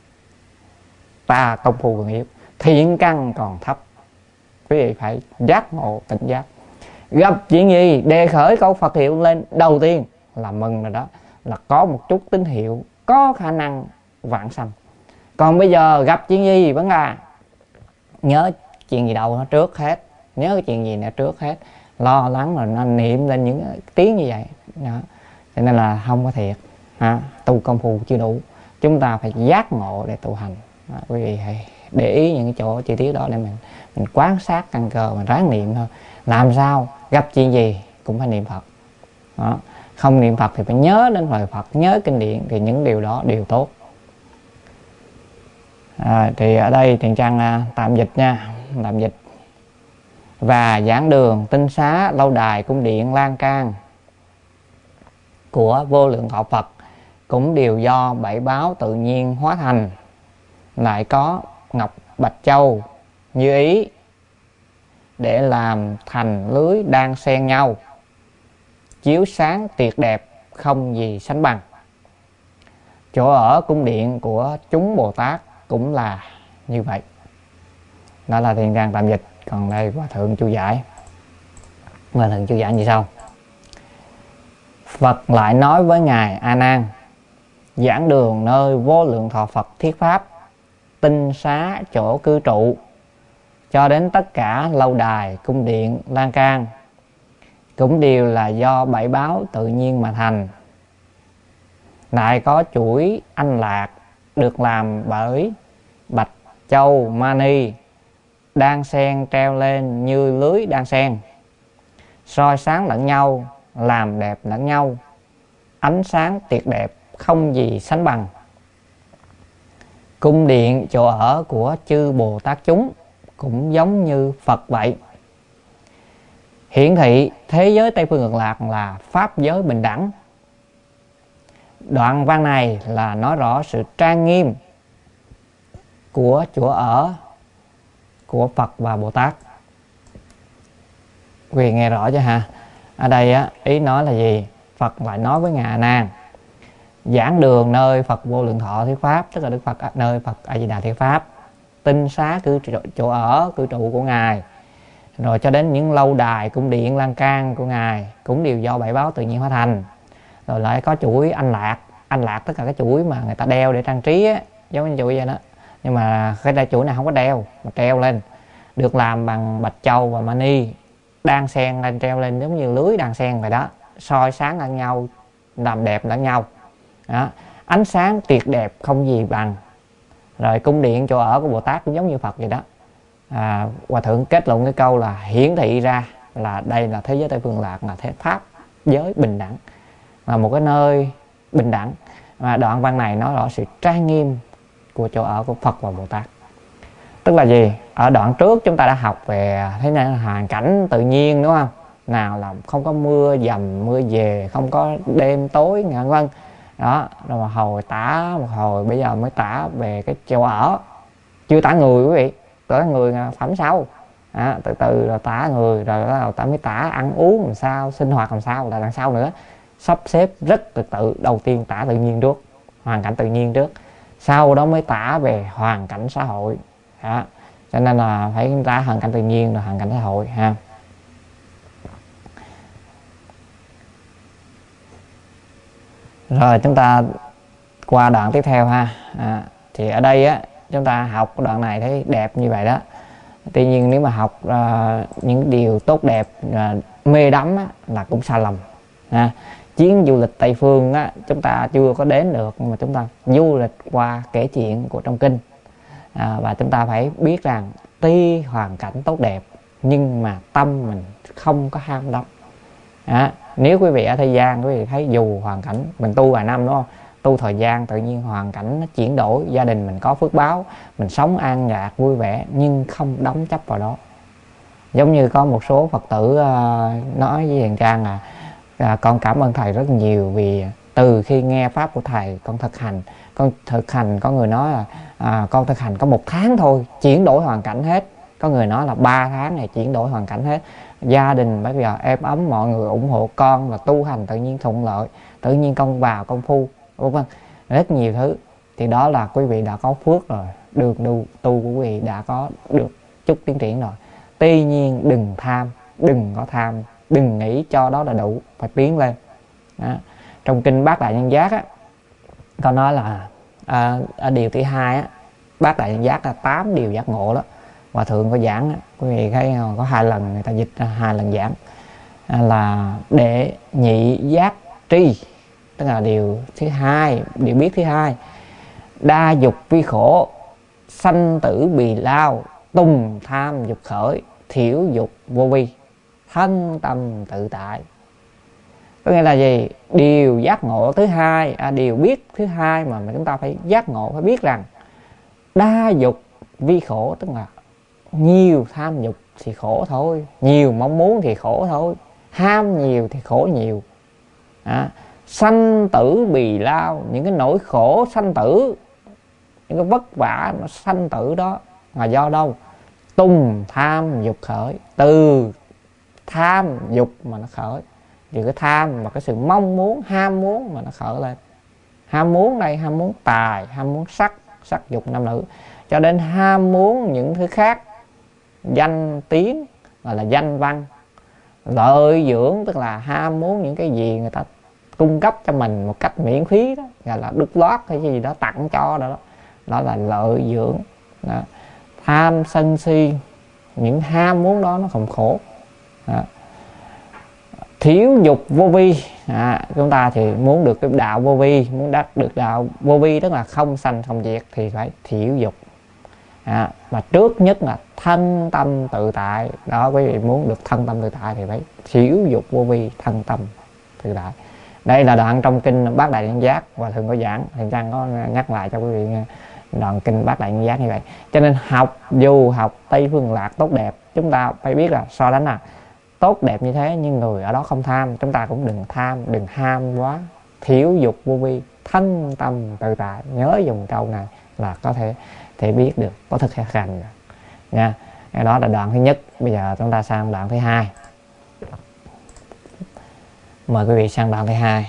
Ta công phu còn yếu, thiện căn còn thấp. Quý vị phải giác ngộ tỉnh giác. Gặp chuyện gì đề khởi câu Phật hiệu lên đầu tiên là mừng rồi đó, là có một chút tín hiệu, có khả năng vãng sanh. Còn bây giờ gặp chuyện gì vẫn là nhớ chuyện gì đâu nó trước hết, nhớ cái chuyện gì nó trước hết, lo lắng rồi nó niệm lên những tiếng như vậy đó. Cho nên là không có thiệt, tu công phu chưa đủ, chúng ta phải giác ngộ để tu hành. Quý vị hãy để ý những cái chỗ chi tiết đó để mình quan sát căn cơ, mình ráng niệm thôi. Làm sao gặp chuyện gì cũng phải niệm Phật đó. Không niệm Phật thì phải nhớ đến lời Phật, nhớ kinh điển, thì những điều đó đều tốt. Thì ở đây Thiện Trang tạm dịch nha, tạm dịch. Và giảng đường, tinh xá, lâu đài, cung điện, lan can của vô lượng thọ Phật cũng đều do bảy báo tự nhiên hóa thành. Lại có ngọc bạch châu như ý, để làm thành lưới đan xen nhau, chiếu sáng tuyệt đẹp không gì sánh bằng. Chỗ ở cung điện của chúng Bồ Tát cũng là như vậy. Đó là Thiền Trang tạm dịch. Còn đây Hòa Thượng chú giải. Hòa Thượng chú giải như sau: Phật lại nói với Ngài A Nan: giảng đường nơi vô lượng thọ Phật thuyết pháp, tinh xá chỗ cư trụ, cho đến tất cả lâu đài, cung điện, lan can, cũng đều là do bảy báo tự nhiên mà thành. Lại có chuỗi anh lạc được làm bởi bạch châu mani, đan sen treo lên như lưới đan sen, soi sáng lẫn nhau, làm đẹp lẫn nhau, ánh sáng tuyệt đẹp không gì sánh bằng. Cung điện chỗ ở của chư Bồ Tát chúng cũng giống như Phật vậy. Hiển thị thế giới Tây Phương Cực Lạc là pháp giới bình đẳng. Đoạn văn này là nói rõ sự trang nghiêm của chỗ ở của Phật và Bồ Tát. Quý vị nghe rõ chưa ha? Ở đây á, ý nói là gì? Phật lại nói với Ngài A Nan giảng đường nơi Phật vô lượng thọ thuyết pháp, tức là Đức Phật nơi Phật A Di Đà thuyết pháp, tinh xá chỗ ở cư trụ của Ngài, rồi cho đến những lâu đài, cung điện, lan can của Ngài cũng đều do bảy báo tự nhiên hóa thành. Rồi lại có chuỗi anh lạc tất cả cái chuỗi mà người ta đeo để trang trí á, giống như chuỗi vậy đó. Nhưng mà cái chuỗi này không có đeo mà treo lên, được làm bằng bạch châu và mani, đan xen lên, treo lên giống như lưới đan xen vậy đó, soi sáng lẫn nhau, làm đẹp lẫn nhau đó. Ánh sáng tuyệt đẹp không gì bằng. Rồi cung điện chỗ ở của Bồ Tát cũng giống như Phật vậy đó. Hòa Thượng kết luận cái câu là hiển thị ra là đây là thế giới Tây Phương Lạc, là thế pháp giới bình đẳng, là một cái nơi bình đẳng. Và đoạn văn này nói rõ sự trang nghiêm của chỗ ở của Phật và Bồ Tát. Tức là gì? Ở đoạn trước chúng ta đã học về thế này là hoàn cảnh tự nhiên, đúng không? Nào là không có mưa dầm mưa về, không có đêm tối ngàn vân đó. Rồi một hồi tả một hồi, bây giờ mới tả về cái chỗ ở, chưa tả người quý vị, tả người phẩm sau. Từ từ rồi tả người, rồi ta mới tả ăn uống làm sao, sinh hoạt làm sao là đằng sau nữa. Sắp xếp rất từ từ. Đầu tiên tả tự nhiên trước, hoàn cảnh tự nhiên trước, sau đó mới tả về hoàn cảnh xã hội đó. Cho nên là phải tả hoàn cảnh tự nhiên rồi hoàn cảnh xã hội ha. Rồi chúng ta qua đoạn tiếp theo ha. Thì ở đây á, chúng ta học đoạn này thấy đẹp như vậy đó. Tuy nhiên nếu mà học những điều tốt đẹp mê đắm á, là cũng sai lầm ha. Chuyến du lịch Tây Phương á, chúng ta chưa có đến được, nhưng mà chúng ta du lịch qua kể chuyện của trong kinh. Và chúng ta phải biết rằng tuy hoàn cảnh tốt đẹp nhưng mà tâm mình không có ham đắm. Nếu quý vị ở thế gian, quý vị thấy dù hoàn cảnh mình tu vài năm, đúng không, tu thời gian tự nhiên hoàn cảnh nó chuyển đổi, gia đình mình có phước báo, mình sống an nhạc vui vẻ nhưng không đắm chấp vào đó. Giống như có một số Phật tử nói với Hiền Trang là con cảm ơn thầy rất nhiều, vì từ khi nghe pháp của thầy con thực hành, có người nói là con thực hành có 1 tháng thôi chuyển đổi hoàn cảnh hết, có người nói là 3 tháng này chuyển đổi hoàn cảnh hết. Gia đình bây giờ êm ấm, mọi người ủng hộ con là tu hành tự nhiên thuận lợi, tự nhiên công vào công phu, vân rất nhiều thứ. Thì đó là quý vị đã có phước rồi, đường tu của quý vị đã có được chút tiến triển rồi. Tuy nhiên đừng tham, đừng có tham, đừng nghĩ cho đó là đủ, phải tiến lên đó. Trong kinh Bát Đại Nhân Giác á, có nói là ở điều thứ 2 á, Bát Đại Nhân Giác là 8 điều giác ngộ đó. Hòa Thượng có giảng á, quý vị thấy có 2 lần người ta dịch ra 2 lần giảng, là đệ nhị giác tri, tức là điều thứ 2, điều biết thứ 2. Đa dục vi khổ, sanh tử bì lao, tùng tham dục khởi, thiểu dục vô vi, thân tâm tự tại. Có nghĩa là gì? Điều giác ngộ thứ 2, điều biết thứ 2 mà chúng ta phải giác ngộ, phải biết rằng đa dục vi khổ, tức là nhiều tham dục thì khổ thôi, nhiều mong muốn thì khổ thôi, ham nhiều thì khổ nhiều. Sanh tử bì lao, những cái nỗi khổ sanh tử, những cái vất vả nó sanh tử đó là do đâu? tung tham dục khởi, từ tham dục mà nó khởi, vì cái tham và cái sự mong muốn, ham muốn mà nó khởi lên. Ham muốn đây, ham muốn tài, ham muốn sắc, sắc dục nam nữ, cho đến ham muốn những thứ khác, danh tiếng, gọi là danh văn. Lợi dưỡng tức là ham muốn những cái gì người ta cung cấp cho mình một cách miễn phí đó, gọi là đút lót hay gì đó, tặng cho đó, đó là lợi dưỡng đó. Tham sân si, những ham muốn đó nó không khổ đó. Thiếu dục vô vi, chúng ta thì muốn được cái đạo vô vi, muốn đắc được đạo vô vi tức là không sanh không diệt thì phải thiểu dục. Mà trước nhất là thân tâm tự tại đó, quý vị muốn được thân tâm tự tại thì phải thiểu dục vô vi, thân tâm tự tại. Đây là đoạn trong kinh Bát Đại Nhân Giác, và thường có giảng, Thiện Trang có nhắc lại cho quý vị nghe đoạn kinh Bát Đại Nhân Giác như vậy. Cho nên dù học Tây Phương Lạc tốt đẹp, chúng ta phải biết là so đánh là tốt đẹp như thế nhưng người ở đó không tham, chúng ta cũng đừng tham, đừng ham quá. Thiểu dục vô vi, thân tâm tự tại, nhớ dùng câu này là có thể biết được, có thực hành nha. Đó là đoạn thứ nhất. Bây giờ chúng ta sang đoạn thứ hai. Mời quý vị sang đoạn thứ hai.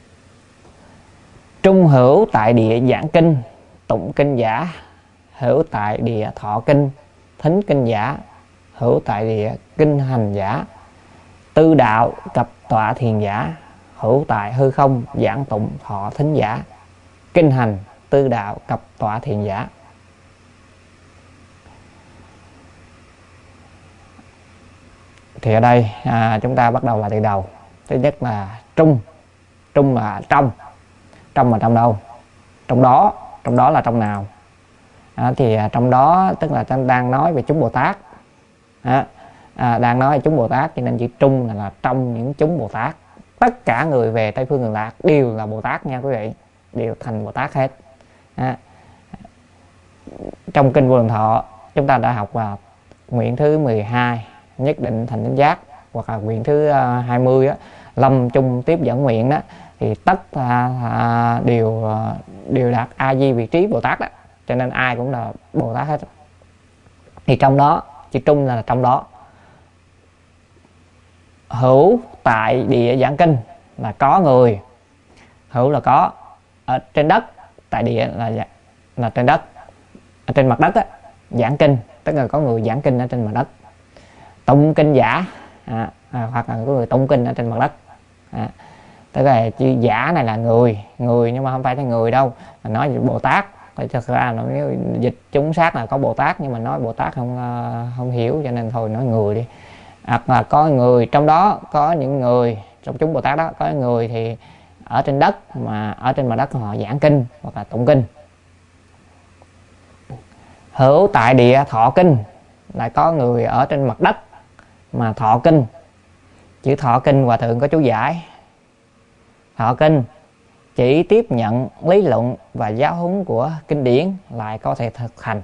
Trung hữu tại địa giảng kinh, tụng kinh giả, hữu tại địa thọ kinh, thính kinh giả, hữu tại địa kinh hành giả, tư đạo cập tọa thiền giả, hữu tại hư không giảng tụng thọ thính giả, kinh hành tư đạo cập tọa thiền giả. Thì ở đây chúng ta bắt đầu là từ đầu. Thứ nhất là trung. Trung là trong. Trong là trong đâu? Trong đó là trong nào? Thì trong đó tức là đang nói về chúng Bồ Tát. Đang nói về chúng Bồ Tát, cho nên chữ trung là trong những chúng Bồ Tát. Tất cả người về Tây Phương Cực Lạc đều là Bồ Tát nha quý vị, đều thành Bồ Tát hết. Trong kinh Vô Lượng Thọ chúng ta đã học vào nguyện thứ 12 nhất định thành chánh giác, hoặc là nguyện thứ 20 lâm chung tiếp dẫn nguyện đó, thì tất đều đạt A Di vị trí Bồ Tát đó, cho nên ai cũng là Bồ Tát hết. Thì trong đó chữ trung là trong đó. Hữu tại địa giảng kinh là có người. Hữu là có ở trên đất, tại địa là trên đất, ở trên mặt đất á. Giảng kinh tức là có người giảng kinh ở trên mặt đất. Tụng kinh giả hoặc là có người tụng kinh ở trên mặt đất. Tức là chữ giả này là người nhưng mà không phải là người đâu, mà nói về Bồ Tát. Thật ra nó dịch chúng sát là có Bồ Tát, nhưng mà nói Bồ Tát không hiểu, cho nên thôi nói người đi. Hoặc là có người trong đó, có những người trong chúng Bồ Tát đó, có người thì ở trên đất, mà ở trên mặt đất họ giảng kinh hoặc là tụng kinh. Hữu tại địa thọ kinh, lại có người ở trên mặt đất mà thọ kinh. Chữ thọ kinh Hòa Thượng có chú giải. Thọ kinh chỉ tiếp nhận lý luận và giáo huấn của kinh điển, lại có thể thực hành.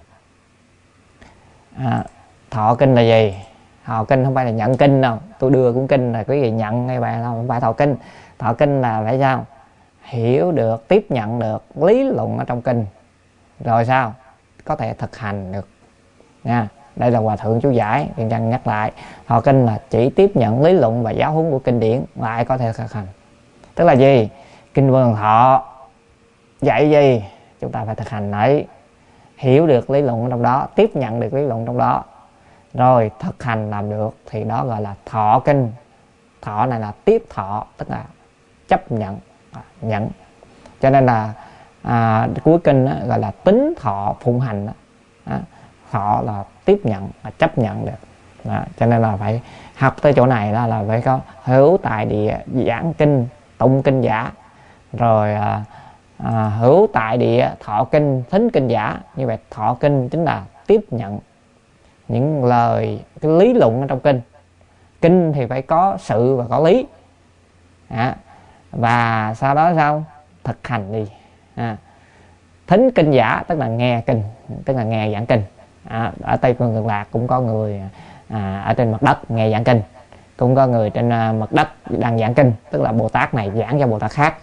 Thọ kinh là gì? Thọ kinh không phải là nhận kinh đâu, tôi đưa cuốn kinh là quý vị nhận hay bạn không phải thọ kinh. Thọ kinh là phải sao? Hiểu được, tiếp nhận được lý luận ở trong kinh, rồi sao? Có thể thực hành được nha. Đây là Hòa Thượng chú giải, Thiện Trang nhắc lại. Thọ kinh là chỉ tiếp nhận lý luận và giáo huấn của kinh điển, lại có thể thực hành. Tức là gì? Kinh Vô Lượng Thọ dạy gì? Chúng ta phải thực hành đấy. Hiểu được lý luận trong đó, tiếp nhận được lý luận trong đó, rồi thực hành làm được, thì đó gọi là thọ kinh. Thọ này là tiếp thọ, tức là chấp nhận, nhận. Cho nên là cuối kinh gọi là tính thọ phụng hành. Thọ là tiếp nhận, là chấp nhận được. Cho nên là phải học tới chỗ này là phải có hữu tại địa giảng kinh, tụng kinh giả, rồi hữu tại địa thọ kinh, thính kinh giả. Như vậy thọ kinh chính là tiếp nhận những lời, cái lý luận ở trong kinh. Kinh thì phải có sự và có lý. Và sau đó sao? Thực hành đi. Thính kinh giả tức là nghe kinh, tức là nghe giảng kinh. Ở Tây Phương Cực Lạc cũng có người ở trên mặt đất nghe giảng kinh, cũng có người trên mặt đất đang giảng kinh, tức là Bồ Tát này giảng cho Bồ Tát khác.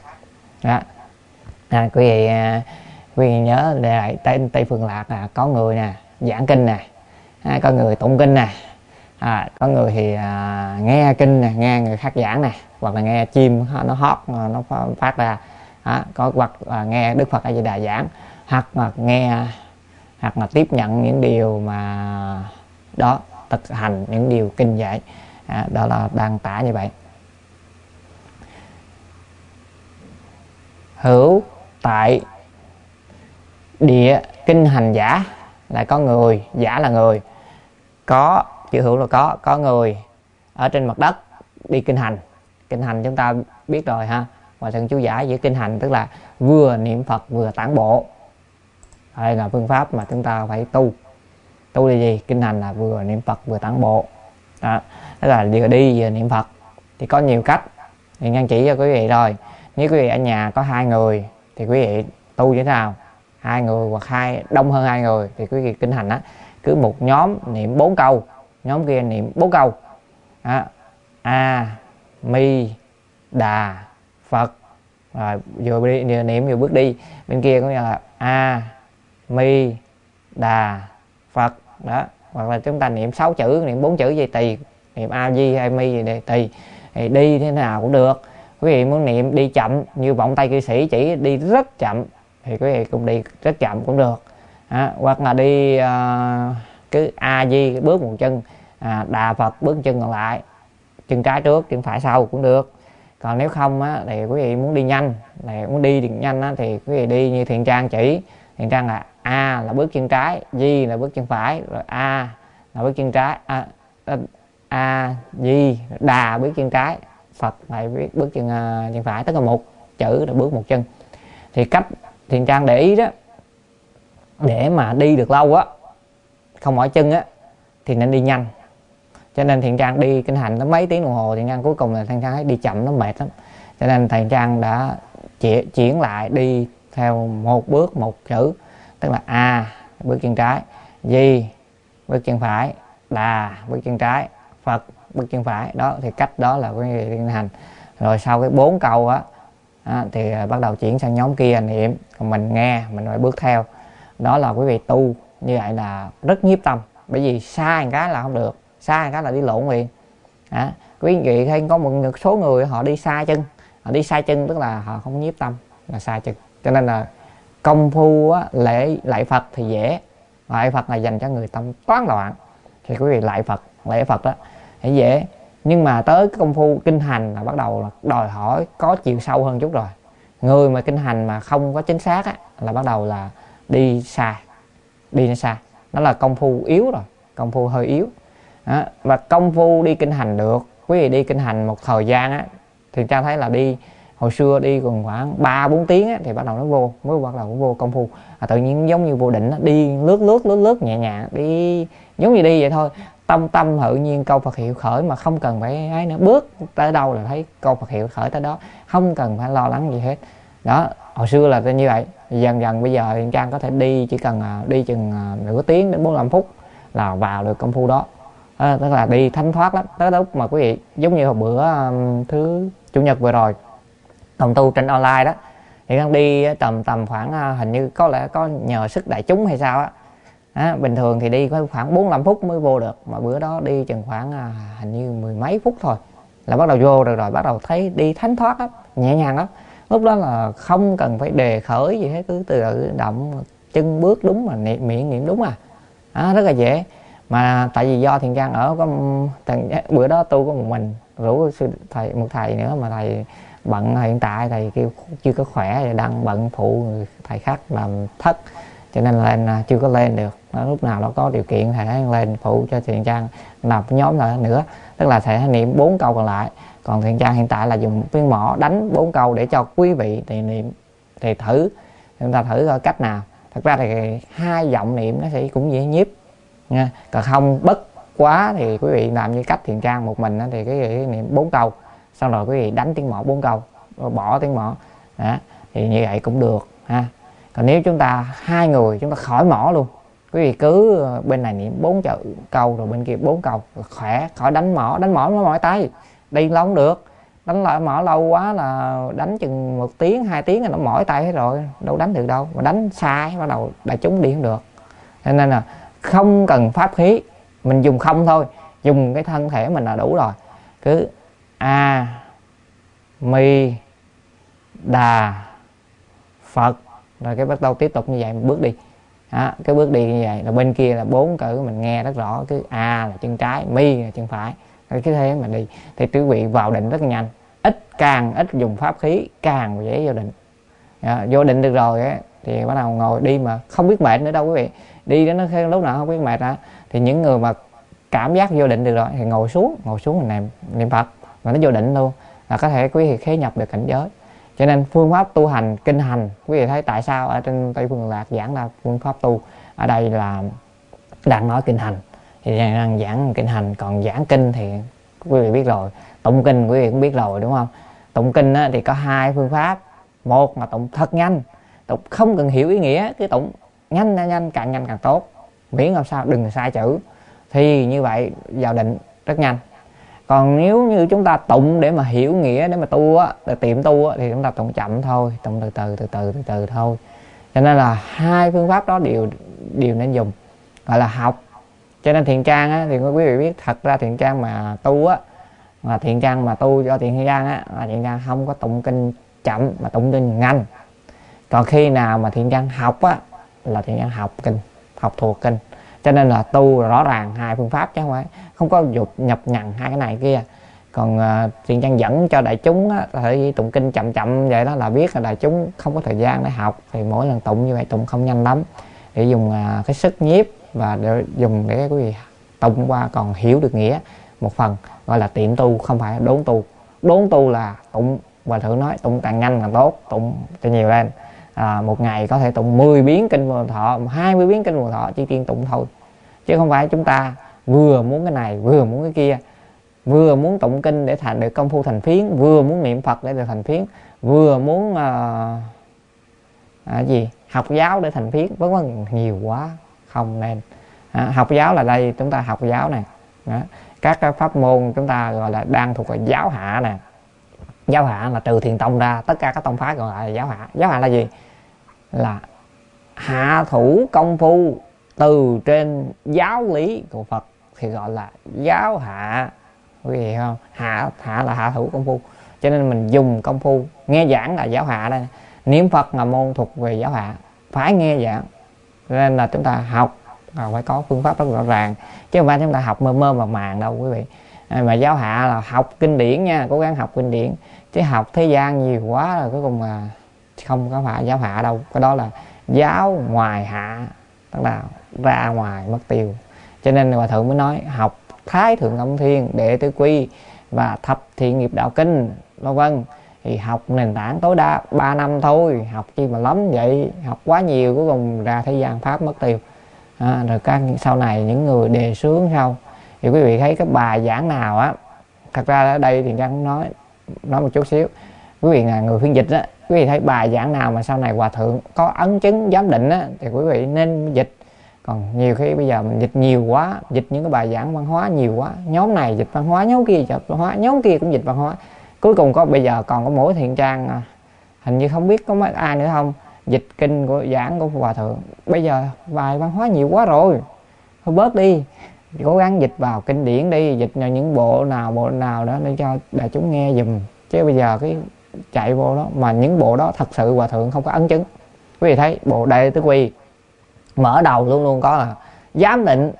Quý vị nhớ lại Tây Phương Lạc là có người nè giảng kinh nè, Có người tụng kinh nè, có người thì nghe kinh nè, nghe người khác giảng nè, hoặc là nghe chim nó hót nó phát ra, hoặc là nghe Đức Phật A Di Đà giảng, hoặc là tiếp nhận những điều mà đó, thực hành những điều kinh dạy. Đó là đang tả như vậy. Hữu tại địa kinh hành giả, là có người, giả là người, có chữ hữu là có người ở trên mặt đất đi kinh hành. Kinh hành chúng ta biết rồi ha, Hòa Thượng chú giải giữa kinh hành tức là vừa niệm Phật vừa tản bộ. Đây là phương pháp mà chúng ta phải tu là gì? Kinh hành là vừa niệm Phật vừa tản bộ. Đó, tức là vừa đi vừa niệm Phật. Thì có nhiều cách, thì Nhân chỉ cho quý vị rồi. Nếu quý vị ở nhà có 2 người thì quý vị tu như thế nào? 2 người hoặc đông hơn 2 người thì quý vị kinh hành cứ một nhóm niệm 4 câu, nhóm kia niệm 4 câu. A Mi Đà Phật, rồi vừa niệm vừa bước đi. Bên kia cũng như là A Mi Đà Phật đó. Hoặc là chúng ta niệm 6 chữ, niệm 4 chữ gì tùy, niệm A Di hay Mi gì đây tùy. Thì đi thế nào cũng được. Quý vị muốn niệm đi chậm như vọng tay cư sĩ chỉ đi rất chậm thì quý vị cũng đi rất chậm cũng được. Hoặc là đi cứ A Di bước một chân, Đà Phật bước chân còn lại, chân trái trước chân phải sau cũng được. Còn nếu không thì quý vị muốn đi nhanh, muốn đi nhanh thì quý vị đi như Thiện Trang chỉ. Thiện Trang là A là bước chân trái, Di là bước chân phải, rồi A là bước chân trái, A Di Đà bước chân trái, Phật lại bước chân phải, tức là một chữ là bước một chân. Thì cách Thiện Trang để ý đó, để mà đi được lâu không mỏi chân thì nên đi nhanh. Cho nên Thiện Trang đi kinh hành nó mấy tiếng đồng hồ, Thiện Trang cuối cùng là Thiện Trang thấy đi chậm nó mệt lắm. Cho nên Thiện Trang đã chuyển lại đi theo một bước một chữ, tức là A bước chân trái, Di bước chân phải, Đà bước chân trái, Phật bước chân phải. Đó thì cách đó là quý vị kinh hành. Rồi sau cái 4 câu thì bắt đầu chuyển sang nhóm kia niệm, còn mình nghe mình phải bước theo. Đó là quý vị tu như vậy là rất nhiếp tâm, bởi vì sai một cái là không được, sai một cái là đi lộn liền. Quý vị thấy có một số người họ đi sai chân, tức là họ không nhiếp tâm, là sai chân. Cho nên là công phu lạy Phật thì dễ, lạy Phật là dành cho người tâm toán loạn, thì quý vị lạy Phật đó thì dễ. Nhưng mà tới cái công phu kinh hành là bắt đầu là đòi hỏi có chiều sâu hơn chút rồi. Người mà kinh hành mà không có chính xác là bắt đầu là đi sai, đó là công phu yếu rồi, công phu hơi yếu. Và công phu đi kinh hành được, quý vị đi kinh hành một thời gian thì ta thấy là đi hồi xưa đi còn khoảng 3-4 tiếng thì bắt đầu nó mới bắt đầu vô công phu. Tự nhiên giống như vô định đi lướt nhẹ nhàng, đi giống như đi vậy thôi, tâm tự nhiên câu Phật hiệu khởi mà không cần phải ấy nữa, bước tới đâu là thấy câu Phật hiệu khởi tới đó, không cần phải lo lắng gì hết. Đó, hồi xưa là như vậy. Dần dần bây giờ Thiện Trang có thể đi chỉ cần đi chừng nửa tiếng đến 45 phút là vào được công phu đó. Tức là đi thanh thoát lắm. Tới lúc mà quý vị giống như hồi bữa thứ Chủ nhật vừa rồi đồng tu trên online đó, thì đang đi tầm khoảng hình như có lẽ có nhờ sức đại chúng hay sao bình thường thì đi có khoảng 45 phút mới vô được, mà bữa đó đi chừng khoảng hình như 10 mấy phút thôi là bắt đầu vô được rồi, bắt đầu thấy đi thánh thoát lắm, nhẹ nhàng lắm. Lúc đó là không cần phải đề khởi gì hết, cứ tự động chân bước đúng mà miệng niệm đúng rất là dễ. Mà tại vì do Thiện Trang ở có bữa đó tu có một mình, rủ một thầy nữa mà thầy bận, hiện tại thầy kêu chưa có khỏe thì đang bận phụ người thầy khác làm thất, cho nên lên chưa có lên được. Lúc nào nó có điều kiện thầy lên phụ cho Thiện Trang làm nhóm lại nữa, tức là thầy niệm 4 câu còn lại. Còn Thiện Trang hiện tại là dùng viên mỏ đánh 4 câu để cho quý vị thì niệm, thì chúng ta thử coi cách nào. Thật ra thì 2 giọng niệm nó sẽ cũng dễ nhiếp nha. Còn không bất quá thì quý vị làm như cách Thiện Trang một mình thì quý vị niệm 4 câu, xong rồi quý vị đánh tiếng mõ 4 câu, bỏ tiếng mõ đó, thì như vậy cũng được ha. Còn nếu chúng ta 2 người chúng ta khỏi mõ luôn, quý vị cứ bên này niệm 4 câu rồi bên kia 4 câu, khỏe, khỏi đánh mõ nó mỏi tay, đi lâu không được. Đánh lại mõ lâu quá là đánh chừng 1 tiếng 2 tiếng là nó mỏi tay hết rồi, đâu đánh được đâu, mà đánh sai bắt đầu đại chúng đi không được. Cho nên là không cần pháp khí, mình dùng không thôi, dùng cái thân thể mình là đủ rồi. Cứ A Mi Đà Phật, rồi cái bắt đầu tiếp tục như vậy, mình bước đi. Đó, cái bước đi như vậy là bên kia là 4 cử mình nghe rất rõ. Cứ A là chân trái, Mi là chân phải, rồi cái thế mà đi thì quý vị vào định rất nhanh. Càng ít dùng pháp khí càng dễ vô định. Vô định được rồi ấy, thì bắt đầu ngồi đi mà không biết mệt nữa đâu quý vị. Đi đến nó lúc nào không biết mệt đó. Thì những người mà cảm giác vô định được rồi thì ngồi xuống mình niệm Phật mà nó vô định luôn, là có thể quý vị khế nhập được cảnh giới. Cho nên phương pháp tu hành kinh hành, quý vị thấy tại sao ở trên Tây Phương Lạc giảng là phương pháp tu, ở đây là đang nói kinh hành thì đang giảng kinh hành. Còn giảng kinh thì quý vị biết rồi, tụng kinh quý vị cũng biết rồi đúng không? Tụng kinh thì có 2 phương pháp. Một là tụng thật nhanh, tụng không cần hiểu ý nghĩa, cứ tụng nhanh càng tốt, miễn làm sao đừng sai chữ, thì như vậy vào định rất nhanh. Còn nếu như chúng ta tụng để mà hiểu nghĩa, để mà tu á, để tiệm tu á, thì chúng ta tụng chậm thôi, tụng từ từ thôi. Cho nên là 2 phương pháp đó đều nên dùng, gọi là học. Cho nên Thiện Trang á, thì quý vị biết thật ra Thiện Trang mà tu á, mà Thiện Trang mà tu cho Thiện Trang á, là Thiện Trang không có tụng kinh chậm mà tụng kinh nhanh. Còn khi nào mà Thiện Trang học á, là Thiện Trang học kinh, học thuộc kinh. Cho nên là tu rõ ràng 2 phương pháp chứ không có dục nhập nhằn 2 cái này kia. Còn Thiện Trang dẫn cho đại chúng á, thể tụng kinh chậm vậy đó, là biết là đại chúng không có thời gian để học, thì mỗi lần tụng như vậy tụng không nhanh lắm, để dùng cái sức nhiếp và để dùng để quý vị tụng qua còn hiểu được nghĩa một phần, gọi là tiệm tu, không phải đốn tu. Đốn tu là tụng, Hòa Thượng nói tụng càng nhanh càng tốt, tụng cho nhiều lên. Một ngày có thể tụng 10 biến kinh Vô Thọ, 20 biến kinh Vô Thọ, chỉ tiên tụng thôi. Chứ không phải chúng ta vừa muốn cái này vừa muốn cái kia, vừa muốn tụng kinh để thành được công phu thành phiến, vừa muốn niệm Phật để được thành phiến, vừa muốn học giáo để thành phiến, vân vân, nhiều quá không nên. Học giáo là đây, chúng ta học giáo này, các pháp môn chúng ta gọi là đang thuộc về giáo hạ nè. Giáo hạ là trừ Thiền Tông ra, tất cả các tông phái còn lại là giáo hạ. Giáo hạ là gì? Là hạ thủ công phu từ trên giáo lý của Phật thì gọi là giáo hạ, quý vị không? Hạ là hạ thủ công phu, cho nên mình dùng công phu. Nghe giảng là giáo hạ đây, niệm Phật là môn thuộc về giáo hạ, phải nghe giảng. Nên là chúng ta học phải có phương pháp rất rõ ràng, chứ không phải chúng ta học mơ mơ màng đâu quý vị. Mà giáo hạ là học kinh điển nha, cố gắng học kinh điển, chứ học thế gian nhiều quá rồi cuối cùng mà không có phải giáo hạ đâu. Cái đó là giáo ngoài hạ, tức là ra ngoài mất tiêu. Cho nên Hòa Thượng mới nói học Thái Thượng Công Thiên, Đệ Tử Quy và Thập Thiện Nghiệp Đạo Kinh vân vân, thì học nền tảng tối đa 3 năm thôi, học chi mà lắm vậy, học quá nhiều cuối cùng ra thế gian pháp mất tiêu. Rồi các sau này những người đề xướng sau thì quý vị thấy cái bài giảng nào á, thật ra ở đây thì Trang nói một chút xíu, quý vị là người phiên dịch á, quý vị thấy bài giảng nào mà sau này Hòa Thượng có ấn chứng giám định á, thì quý vị nên dịch. Còn nhiều khi bây giờ mình dịch nhiều quá, dịch những cái bài giảng văn hóa nhiều quá, nhóm này dịch văn hóa, nhóm kia dịch văn hóa, nhóm kia cũng dịch văn hóa, cuối cùng bây giờ còn có mỗi Thiện Trang hình như không biết có mấy ai nữa không dịch kinh của giảng của Hòa Thượng. Bây giờ bài văn hóa nhiều quá rồi, thôi bớt đi, cố gắng dịch vào kinh điển đi, dịch vào những bộ nào đó để cho đại chúng nghe dùm. Chứ bây giờ cái chạy vô đó mà những bộ đó thật sự Hòa Thượng không có ấn chứng. Quý vị thấy bộ Đệ Tử Quy mở đầu luôn luôn có là giám định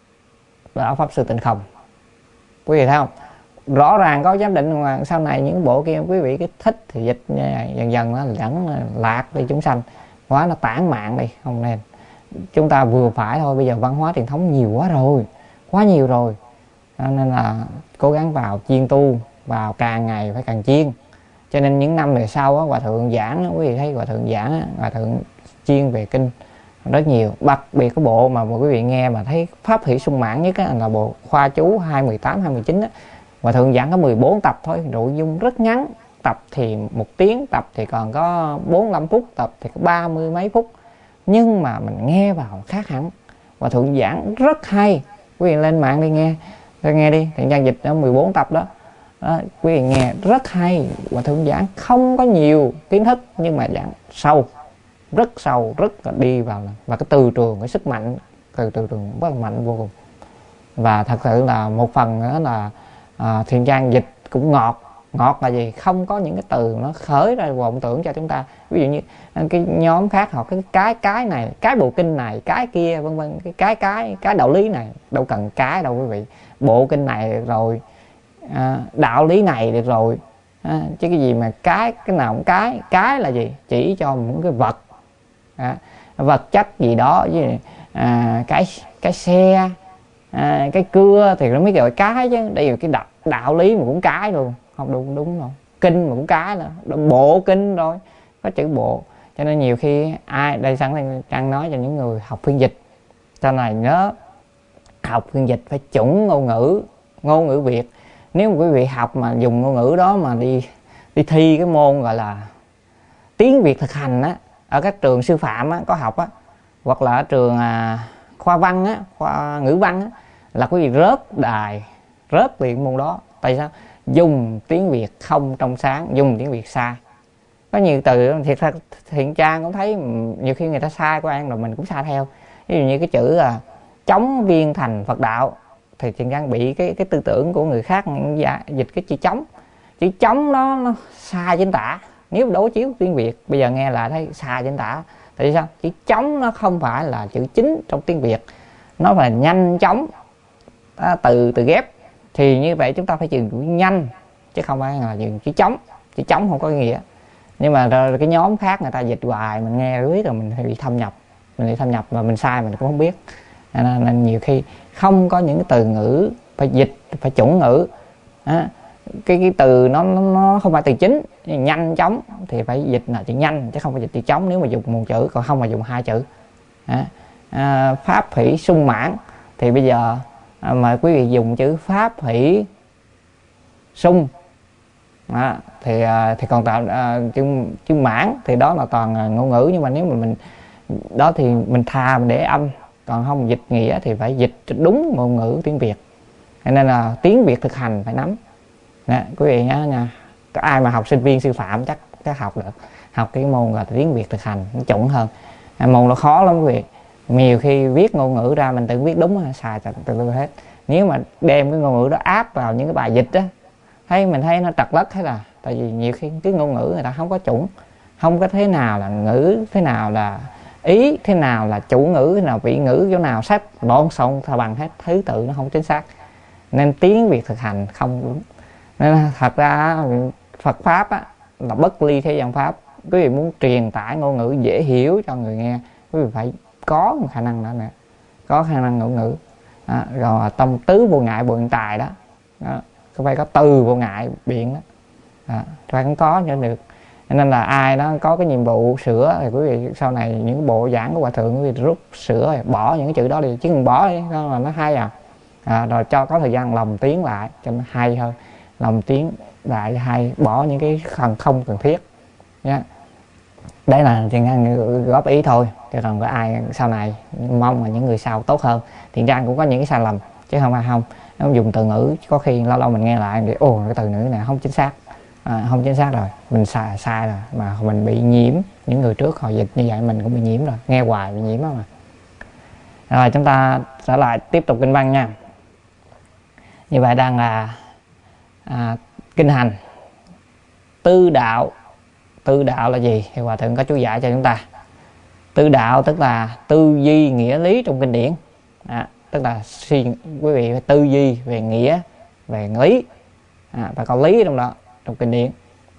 Lão Pháp Sư Tịnh Không, quý vị thấy không? Rõ ràng có giám định, mà sau này những bộ kia quý vị cái thích thì dịch dần dần nó dẫn lạc đi chúng sanh quá, nó tản mạn đi, không nên. Chúng ta vừa phải thôi, bây giờ văn hóa truyền thống nhiều quá rồi, quá nhiều rồi, nên là cố gắng vào chuyên tu, vào càng ngày phải càng chuyên. Cho nên những năm về sau á, Hòa Thượng giảng, quý vị thấy Hòa Thượng giảng, Hòa Thượng chuyên về kinh rất nhiều. Đặc biệt cái bộ mà quý vị nghe mà thấy pháp hỷ sung mãn nhất á, là bộ Khoa Chú 218, 219 á. Hòa Thượng giảng có 14 tập thôi, nội dung rất ngắn, tập thì 1 tiếng, tập thì còn có 45 phút, tập thì có 30 mấy phút, nhưng mà mình nghe vào khác hẳn. Hòa Thượng giảng rất hay, quý vị lên mạng đi nghe đi, Thiện Trang dịch đó 14 tập đó. Quý vị nghe rất hay. Hòa Thượng giảng không có nhiều kiến thức nhưng mà giảng sâu, rất sâu, rất là đi vào, và cái từ trường, cái sức mạnh từ trường rất là mạnh vô cùng. Và thật sự là một phần nữa là Thiện Trang dịch cũng ngọt. Ngọt là gì? Không có những cái từ nó khởi ra vọng tưởng cho chúng ta. Ví dụ như cái nhóm khác học cái này, cái bộ kinh này, cái kia vân vân, cái đạo lý này, đâu cần cái đâu quý vị. Bộ kinh này được rồi, đạo lý này được rồi, chứ cái gì mà cái nào cũng cái là gì? Chỉ cho những cái vật, vật chất gì đó, với cái xe, cái cưa thì nó mới gọi cái chứ. Đây là cái đạo lý mà cũng cái luôn, không đúng rồi. Kinh mà cũng cái là bộ kinh rồi, có chữ bộ. Cho nên nhiều khi ai đây sẵn Trang nói cho những người học phiên dịch, sau này nhớ học phiên dịch phải chuẩn ngôn ngữ Việt. Nếu mà quý vị học mà dùng ngôn ngữ đó mà đi thi cái môn gọi là tiếng Việt thực hành á, ở các trường sư phạm á, có học á, hoặc là ở trường khoa văn á, khoa ngữ văn á, là quý vị rớt liền môn đó. Tại sao? Dùng tiếng Việt không trong sáng, dùng tiếng Việt sai. Có nhiều từ thiệt ra Thiện Trang cũng thấy nhiều khi người ta sai của An rồi mình cũng sai theo. Ví dụ như cái chữ chống viên thành Phật đạo thì Thiện Trang bị cái tư tưởng của người khác dịch cái chữ chống nó sai chính tả. Nếu đối chiếu tiếng Việt bây giờ nghe lại thấy sai chính tả. Tại sao? Chữ chống nó không phải là chữ chính trong tiếng Việt, nó phải nhanh chóng, từ ghép. Thì như vậy chúng ta phải dùng chữ nhanh chứ không phải là dùng chữ chống. Chữ chống không có nghĩa. Nhưng mà rồi cái nhóm khác người ta dịch hoài, mình nghe riết rồi mình bị thâm nhập và mình sai mình cũng không biết. Nên nhiều khi không có những cái từ ngữ phải dịch, phải chuẩn ngữ. Cái từ nó không phải từ chính. Nhanh chóng thì phải dịch là chữ nhanh chứ không phải dịch chữ chống nếu mà dùng một chữ, còn không mà dùng hai chữ. Pháp hỷ sung mãn thì bây giờ mời quý vị dùng chữ pháp hỷ sung. Thì còn tạo chữ mãn thì đó là toàn ngôn ngữ. Nhưng mà nếu mà mình đó thì mình thà mình để âm, còn không dịch nghĩa thì phải dịch đúng ngôn ngữ tiếng Việt. Nên là tiếng Việt thực hành phải nắm. Quý vị nhớ nha, có ai mà học sinh viên sư phạm chắc học được, học cái môn là tiếng Việt thực hành nó chuẩn hơn. Môn nó khó lắm quý vị. Nhiều khi viết ngôn ngữ ra mình tự viết đúng sai từ hết. Nếu mà đem cái ngôn ngữ đó áp vào những cái bài dịch á, mình thấy nó trật lất hết là. Tại vì nhiều khi cái ngôn ngữ người ta không có chuẩn, không có thế nào là ngữ, thế nào là ý, thế nào là chủ ngữ, thế nào vị ngữ, chỗ nào sắp lộn xộn thà bằng hết, thứ tự nó không chính xác. Nên tiếng Việt thực hành không đúng. Nên thật ra Phật Pháp á, là bất ly thế gian Pháp. Quý vị muốn truyền tải ngôn ngữ dễ hiểu cho người nghe, quý vị phải có một khả năng đó nữa, có khả năng ngôn ngữ. Rồi tâm tứ vô ngại biện tài đó, phải có từ vô ngại biện đó, phải cũng có cho được. Nên là ai đó có cái nhiệm vụ sửa thì quý vị sau này những cái bộ giảng của Hòa Thượng quý vị rút sửa rồi bỏ những cái chữ đó đi, chứ đừng bỏ đi là nó hay rồi cho có thời gian lồng tiếng lại cho nó hay hơn, lồng tiếng lại hay, bỏ những cái không cần thiết nhé. Đấy là Thiện Trang góp ý thôi, chứ còn có ai sau này mong là những người sau tốt hơn. Thiện Trang cũng có những cái sai lầm chứ không phải không. Nó dùng từ ngữ có khi lâu lâu mình nghe lại thì cái từ ngữ này không chính xác, không chính xác rồi, mình sai rồi, mà mình bị nhiễm. Những người trước họ dịch như vậy mình cũng bị nhiễm rồi, nghe hoài bị nhiễm mà. Rồi chúng ta sẽ lại tiếp tục kinh văn nha. Như vậy đang là kinh hành tư đạo. Tư đạo là gì thì Hòa Thượng có chú giải cho chúng ta. Tư đạo tức là tư duy nghĩa lý trong kinh điển. Tức là quý vị phải tư duy về nghĩa, về lý, phải có lý trong đó, trong kinh điển.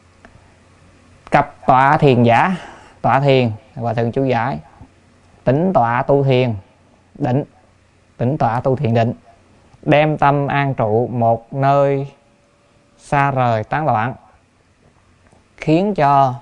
Cập tọa thiền giả. Tọa thiền Hòa Thượng chú giải tĩnh tọa tu thiền định. Tĩnh tọa tu thiền định, đem tâm an trụ một nơi xa rời tán loạn, khiến cho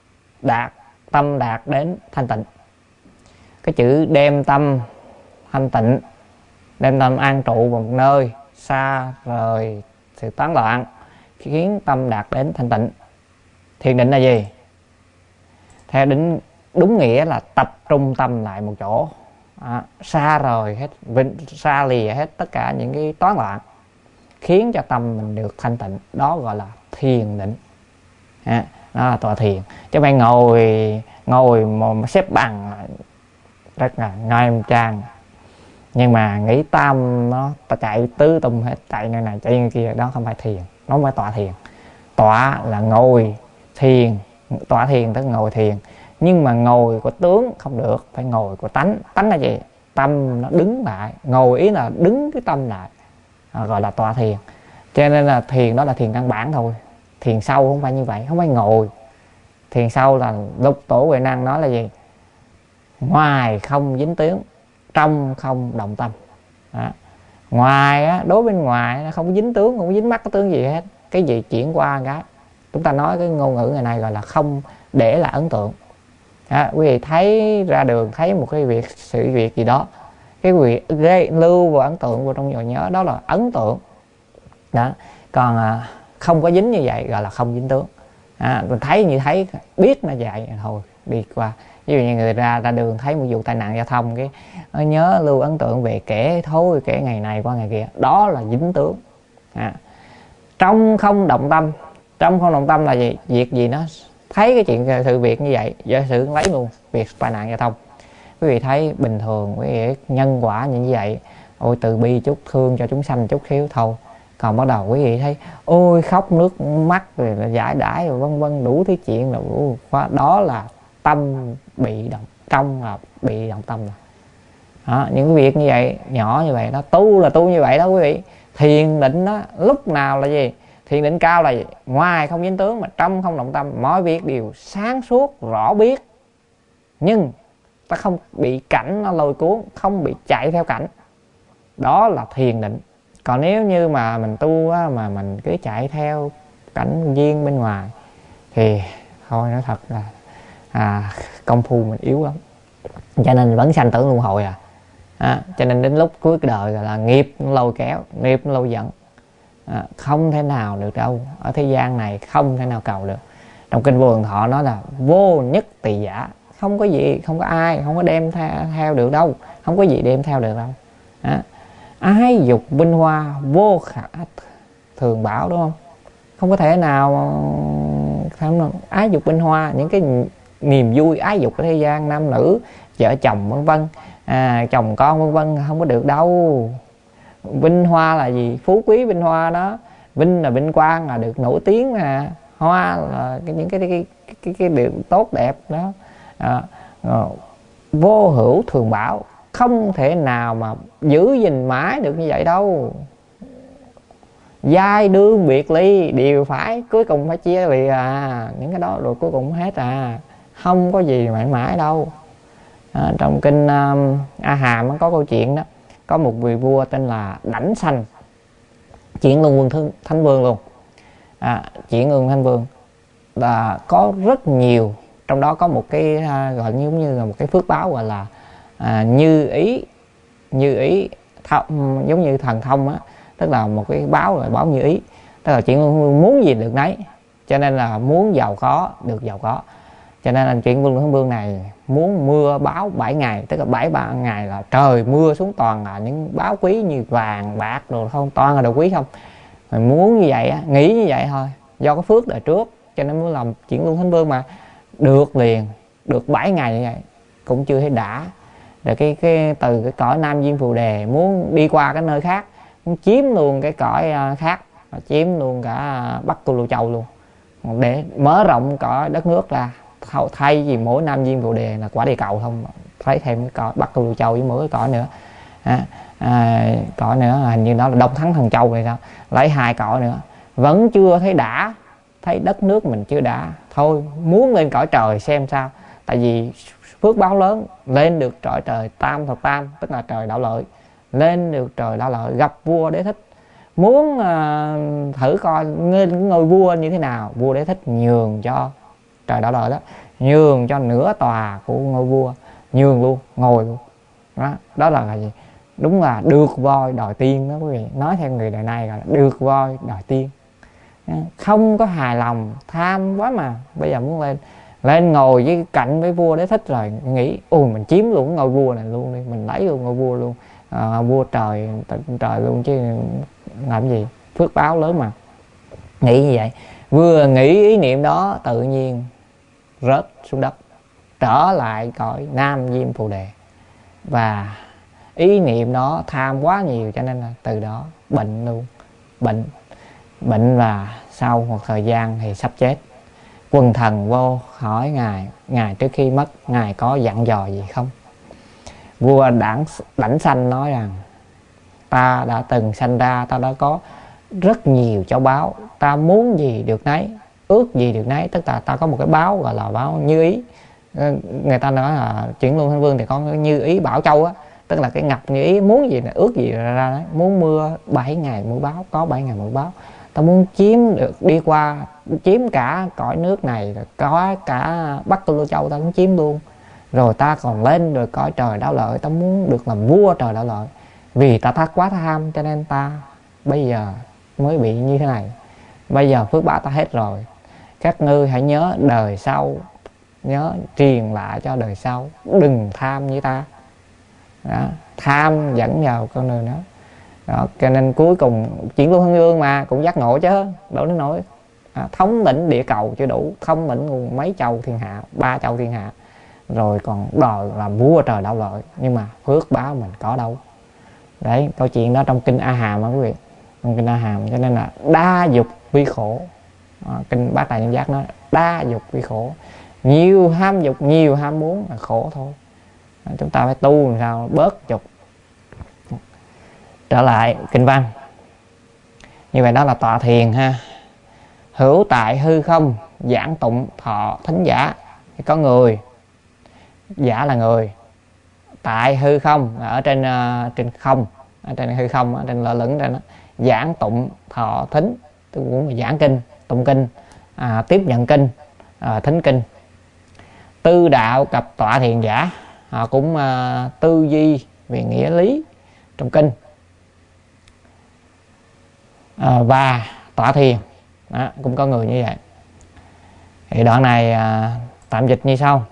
tâm đạt đến thanh tịnh. Cái chữ đem tâm thanh tịnh, đem tâm an trụ một nơi xa rời sự tán loạn, khiến tâm đạt đến thanh tịnh. Thiền định là gì? Theo đúng nghĩa là tập trung tâm lại một chỗ, xa rời hết, xa lìa hết tất cả những cái toán loạn, khiến cho tâm mình được thanh tịnh. Đó gọi là thiền định. Đó là tọa thiền, chứ phải ngồi mà xếp bằng rất là nghiêm trang, Nhưng mà nghĩ tâm nó chạy tứ tung hết, chạy nơi này chạy nơi kia, đó không phải thiền, nó không phải tọa thiền. Tọa là ngồi thiền, tọa thiền tức ngồi thiền, nhưng mà ngồi của tướng không được, phải ngồi của tánh. Tánh là gì? Tâm nó đứng lại, ngồi ý là đứng cái tâm lại, gọi là tọa thiền. Cho nên là thiền đó là thiền căn bản thôi. Thiền sâu không phải như vậy, không phải ngồi. Thiền sâu là Lục Tổ Huệ Năng nói là gì? Ngoài không dính tướng, trong không động tâm. Đó. Ngoài á, đối bên ngoài nó không dính tướng, không dính mắc cái tướng gì hết, cái gì chuyển qua cái. Chúng ta nói cái ngôn ngữ ngày nay gọi là không để là ấn tượng. Đó. Quý vị thấy ra đường thấy một cái việc, sự việc gì đó, cái việc lưu vào ấn tượng vào trong nhớ đó là ấn tượng. Đó. Còn không có dính như vậy gọi là không dính tướng. Mình thấy như thấy, biết nó vậy thôi đi qua. Ví dụ như người ra đường thấy một vụ tai nạn giao thông, cái nhớ lưu ấn tượng về kẻ thôi, kẻ ngày này qua ngày kia, đó là dính tướng. Trong không động tâm. Trong không động tâm là gì? Việc gì nó thấy cái chuyện sự việc như vậy, giả sử lấy luôn việc tai nạn giao thông, quý vị thấy bình thường, quý vị nhân quả như vậy, ôi từ bi chút, thương cho chúng sanh chút xíu thôi. Còn bắt đầu quý vị thấy ôi khóc nước mắt rồi là giải đãi rồi vân vân đủ thứ chuyện, là đó là tâm bị động, trong là bị động tâm rồi. Đó, những cái việc như vậy, nhỏ như vậy đó, tu là tu như vậy đó quý vị. Thiền định đó lúc nào là gì? Thiền định cao là gì? Ngoài không dính tướng mà trong không động tâm, mọi việc đều sáng suốt rõ biết, nhưng ta không bị cảnh nó lôi cuốn, không bị chạy theo cảnh, đó là thiền định. Còn nếu như mà mình tu á, mà mình cứ chạy theo cảnh duyên bên ngoài thì thôi, nói thật là công phu mình yếu lắm, cho nên vẫn sanh tử luân hồi cho nên đến lúc cuối đời là nghiệp nó lôi kéo, nghiệp nó lôi dẫn, không thể nào được đâu. Ở thế gian này không thể nào cầu được. Trong kinh Vô Lượng Thọ nói là vô nhất tỳ giả, không có gì, không có ai, không có đem theo được đâu, không có gì đem theo được đâu. Ái dục vinh hoa vô khả thường bảo, đúng không? Không có thể nào ái dục vinh hoa, những cái niềm vui ái dục của thế gian, nam nữ, vợ chồng vân vân, chồng con vân vân, không có được đâu. Vinh hoa là gì? Phú quý vinh hoa đó. Vinh là vinh quang, là được nổi tiếng nè. Hoa là những cái điều tốt đẹp đó. Vô hữu thường bảo, không thể nào mà giữ gìn mãi được như vậy đâu. Giai đương biệt ly đều phải, cuối cùng phải chia lìa những cái đó rồi cuối cùng hết không có gì mãi mãi đâu. Trong kinh A Hàm có câu chuyện đó, có một vị vua tên là Đảnh Sanh, Chuyển Luân Vương Thánh Vương luôn. Chuyển Luân Thánh Vương là có rất nhiều, trong đó có một cái gọi giống như là một cái phước báo gọi là như ý giống như thần thông á, tức là một cái báo là báo như ý, tức là Chuyển Luân Vương muốn gì được nấy, cho nên là muốn giàu có được giàu có. Cho nên là Chuyển Luân Thánh Vương này muốn mưa báo 7 ngày, tức là 7 ngày là trời mưa xuống toàn là những báo quý như vàng bạc đồ không, toàn là đồ quý không. Mình muốn như vậy nghĩ như vậy thôi, do có phước đời trước cho nên muốn làm Chuyển Luân Thánh Vương, mà được liền, được 7 ngày như vậy cũng chưa thấy đã. Rồi cái từ cái cõi Nam Diêm Phù Đề muốn đi qua cái nơi khác, muốn chiếm luôn cái cõi khác, chiếm luôn cả Bắc Cù Lô Châu luôn, để mở rộng cõi đất nước ra. Thay vì mỗi Nam Diêm Phù Đề là quả địa cầu không, thấy thêm cái cõi Bắc Cù Lô Châu với mỗi cái cõi nữa. Cõi nữa hình như đó là Đông Thắng Thần Châu này sao, lấy 2 cõi nữa vẫn chưa thấy đã, thấy đất nước mình chưa đã, thôi muốn lên cõi trời xem sao. Tại vì phước báo lớn, lên được cõi trời Tam Thập Tam, tức là trời Đạo Lợi, lên được trời Đạo Lợi gặp vua Đế Thích, muốn thử coi ngôi vua như thế nào. Vua Đế Thích nhường cho trời Đạo Lợi đó, nhường cho nửa tòa của ngôi vua, nhường luôn, ngồi luôn đó là gì? Đúng là được voi đòi tiên đó quý vị. Nói theo người đời nay là được voi đòi tiên, không có hài lòng, tham quá mà bây giờ muốn lên ngồi với cạnh với vua Đế Thích rồi nghĩ ôi mình chiếm luôn ngôi vua này luôn đi, mình lấy luôn ngôi vua luôn, vua trời luôn chứ làm gì, phước báo lớn mà. Nghĩ như vậy, vừa nghĩ ý niệm đó tự nhiên rớt xuống đất, trở lại cõi Nam Diêm Phù Đề, và ý niệm đó tham quá nhiều, cho nên là từ đó bệnh luôn. Bệnh là sau một thời gian thì sắp chết. Quần thần vô hỏi ngài trước khi mất, ngài có dặn dò gì không? Vua Đảnh Sanh nói rằng ta đã từng sanh ra, ta đã có rất nhiều cháu báo, ta muốn gì được nấy, ước gì được nấy. Tức là ta có một cái báo gọi là báo Như Ý. Người ta nói là Chuyển Luân Thanh Vương thì có Như Ý Bảo Châu á, tức là cái ngọc Như Ý, muốn gì là ước gì ra đấy. Muốn mưa 7 ngày mưa báo, có 7 ngày mưa báo. Ta muốn chiếm được, đi qua chiếm cả cõi nước này, có cả Bắc Tu Lô Châu ta cũng chiếm luôn. Rồi ta còn lên được cõi trời Đao Lợi, ta muốn được làm vua trời Đao Lợi. Vì ta quá tham cho nên ta bây giờ mới bị như thế này. Bây giờ phước báo ta hết rồi, các ngươi hãy nhớ đời sau, nhớ truyền lại cho đời sau, đừng tham như ta đó. Tham dẫn vào con đường đó. Cho nên cuối cùng Chuyển Luân Thanh Vương mà cũng giác ngộ chứ đâu đến nỗi thống lĩnh địa cầu chưa đủ, thống lĩnh mấy châu thiên hạ, 3 châu thiên hạ, rồi còn đòi làm vua trời Đao Lợi. Nhưng mà phước báo mình có đâu. Đấy, câu chuyện đó trong kinh A Hàm đó quý vị, trong kinh A Hàm. Cho nên là đa dục vi khổ. Kinh Bát Đại Nhân Giác nói đa dục vi khổ, nhiều ham dục, nhiều ham muốn là khổ thôi. Chúng ta phải tu làm sao bớt dục. Trở lại kinh văn. Như vậy đó là tọa thiền ha. Hữu tại hư không, giảng tụng thọ thính giả. Thì có người, giả là người, tại hư không, ở trên không, ở trên hư không, ở trên lơ lửng trên đó. Giảng tụng thọ thính, tôi cũng giảng kinh, tụng kinh, tiếp nhận kinh, thính kinh. Tư đạo cập tọa thiền giả, họ cũng tư duy về nghĩa lý trong kinh và tọa thiền đó, cũng có người như vậy. Thì đoạn này tạm dịch như sau.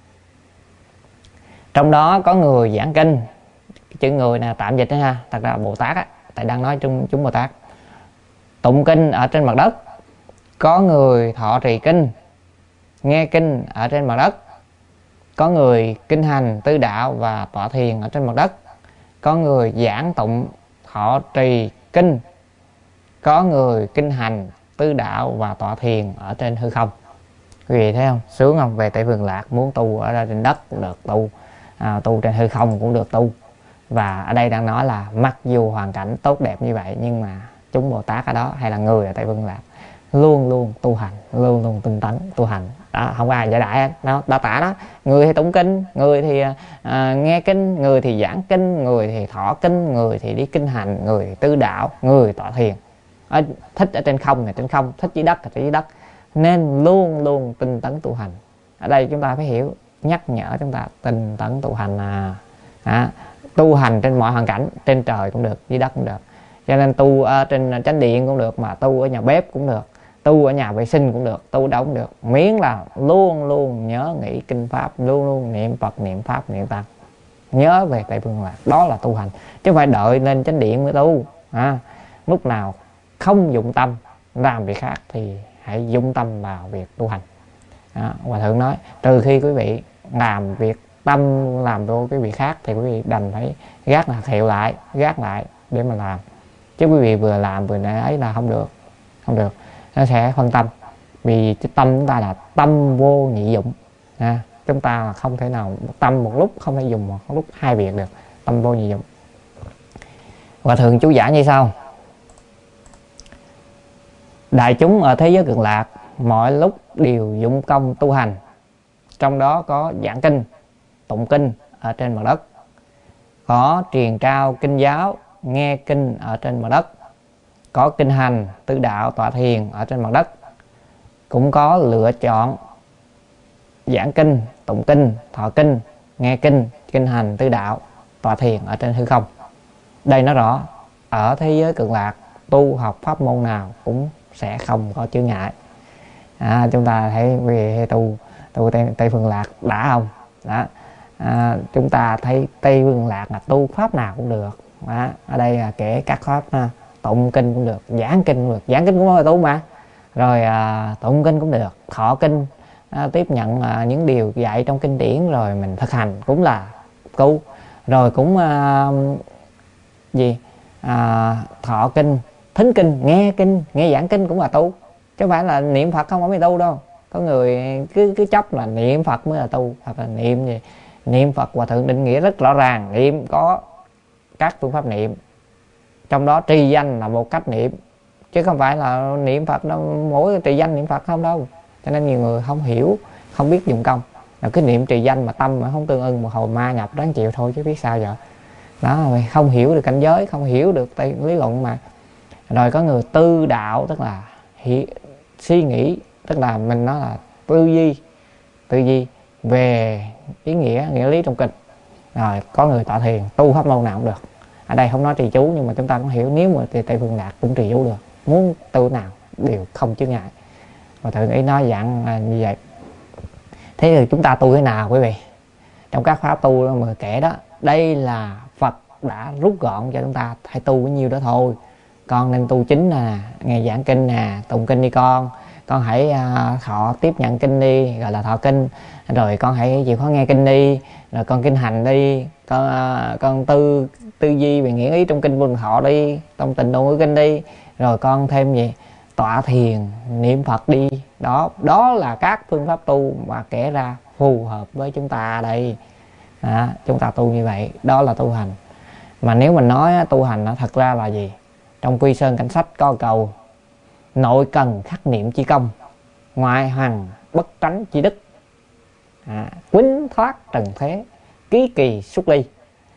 Trong đó có người giảng kinh, cái chữ người là tạm dịch đó ha, thật ra là Bồ Tát á, tại đang nói chúng Bồ Tát. Tụng kinh ở trên mặt đất. Có người thọ trì kinh, nghe kinh ở trên mặt đất. Có người kinh hành tư đạo và tọa thiền ở trên mặt đất. Có người giảng tụng thọ trì kinh. Có người kinh hành tư đạo và tọa thiền ở trên hư không. Quý vị thấy không? Sướng không? Về Tây Phương Lạc muốn tu ở trên đất cũng được tu, tu trên hư không cũng được tu. Và ở đây đang nói là mặc dù hoàn cảnh tốt đẹp như vậy, nhưng mà chúng Bồ Tát ở đó hay là người ở Tây Phương Lạc luôn luôn tu hành, luôn luôn tinh tấn tu hành đó, không có ai giải đại đó. Đã tả đó, người thì tụng kinh, người thì nghe kinh, người thì giảng kinh, người thì thọ kinh, người thì đi kinh hành, người thì tư đạo, người tọa thiền. Thích ở trên không thì trên không, thích dưới đất thì dưới đất, nên luôn luôn tinh tấn tu hành. Ở đây chúng ta phải hiểu, nhắc nhở chúng ta tinh tấn tu hành tu hành trên mọi hoàn cảnh, trên trời cũng được, dưới đất cũng được. Cho nên tu ở trên chánh điện cũng được, mà tu ở nhà bếp cũng được, tu ở nhà vệ sinh cũng được, tu đâu cũng được, miễn là luôn luôn nhớ nghĩ kinh pháp, luôn luôn niệm Phật, niệm pháp, niệm Tăng, nhớ về Tây Phương Lạc. Đó là tu hành, chứ không phải đợi lên chánh điện mới tu. Lúc nào không dụng tâm làm việc khác thì hãy dụng tâm vào việc tu hành. Hòa thượng nói trừ khi quý vị làm việc tâm làm vô cái việc khác thì quý vị đành phải gác là hiệu lại, gác lại để mà làm. Chứ quý vị vừa làm vừa ấy là không được, nó sẽ phân tâm. Vì cái tâm chúng ta là tâm vô nhị dụng. Chúng ta là không thể nào tâm một lúc không thể dùng một lúc hai việc được, tâm vô nhị dụng. Hòa thượng chú giải như sau. Đại chúng ở thế giới Cực Lạc mọi lúc đều dụng công tu hành, trong đó có giảng kinh, tụng kinh ở trên mặt đất, có truyền trao kinh giáo, nghe kinh ở trên mặt đất, có kinh hành tư đạo tọa thiền ở trên mặt đất, cũng có lựa chọn giảng kinh, tụng kinh, thọ kinh, nghe kinh, kinh hành tư đạo tọa thiền ở trên hư không. Đây nó rõ, ở thế giới Cực Lạc tu học pháp môn nào cũng sẽ không có chướng ngại. Chúng ta thấy về tu Tây Phương Lạc đã không? Đó. Chúng ta thấy Tây Phương Lạc là tu pháp nào cũng được. Ở đây là kể các pháp, tụng kinh cũng được, giảng kinh cũng được, giảng kinh cũng là tu mà. Rồi tụng kinh cũng được, thọ kinh, tiếp nhận những điều dạy trong kinh điển rồi mình thực hành cũng là tu. Rồi cũng thọ kinh, thính kinh, nghe giảng kinh cũng là tu, chứ không phải là niệm Phật không phải tu đâu. Có người cứ chấp là niệm Phật mới là tu, hoặc là niệm gì. Niệm Phật Hòa Thượng định nghĩa rất rõ ràng, niệm có các phương pháp niệm, trong đó trì danh là một cách niệm, chứ không phải là niệm Phật đâu mỗi trì danh niệm Phật không đâu. Cho nên nhiều người không hiểu, không biết dùng công, là cứ niệm trì danh mà tâm mà không tương ưng, một hồi ma nhập đáng chịu thôi chứ biết sao giờ. Đó, không hiểu được cảnh giới, không hiểu được lý luận mà. Rồi có người tư đạo, tức là suy nghĩ, tức là mình nói là tư duy về ý nghĩa lý trong kinh. Rồi có người tọa thiền, tu pháp môn nào cũng được. Ở đây không nói trì chú, nhưng mà chúng ta cũng hiểu, nếu mà Tây Phương Đạt cũng trì chú được, muốn tu nào đều không chướng ngại. Và Thượng ý nói dạng như vậy. Thế thì chúng ta tu thế nào quý vị? Trong các pháp tu mà kể đó, đây là Phật đã rút gọn cho chúng ta, hãy tu bấy nhiêu đó thôi. Con nên tu chính nè, nghe giảng kinh nè, tụng kinh đi con hãy thọ tiếp nhận kinh đi, gọi là thọ kinh. Rồi con hãy chịu khó nghe kinh đi, rồi con kinh hành đi, con tư duy về nghĩa ý trong kinh Buddha Thọ đi, trong Tịnh Độ Ngữ Kinh đi, rồi con thêm gì tọa thiền, niệm Phật đi. Đó là các phương pháp tu mà kể ra phù hợp với chúng ta đây. Chúng ta tu như vậy, đó là tu hành. Mà nếu mình nói tu hành thật ra là gì? Trong Quy Sơn Cảnh Sách có câu: nội cần khắc niệm chi công, ngoại hoằng bất tránh chi đức, quýnh thoát trần thế, ký kỳ xuất ly.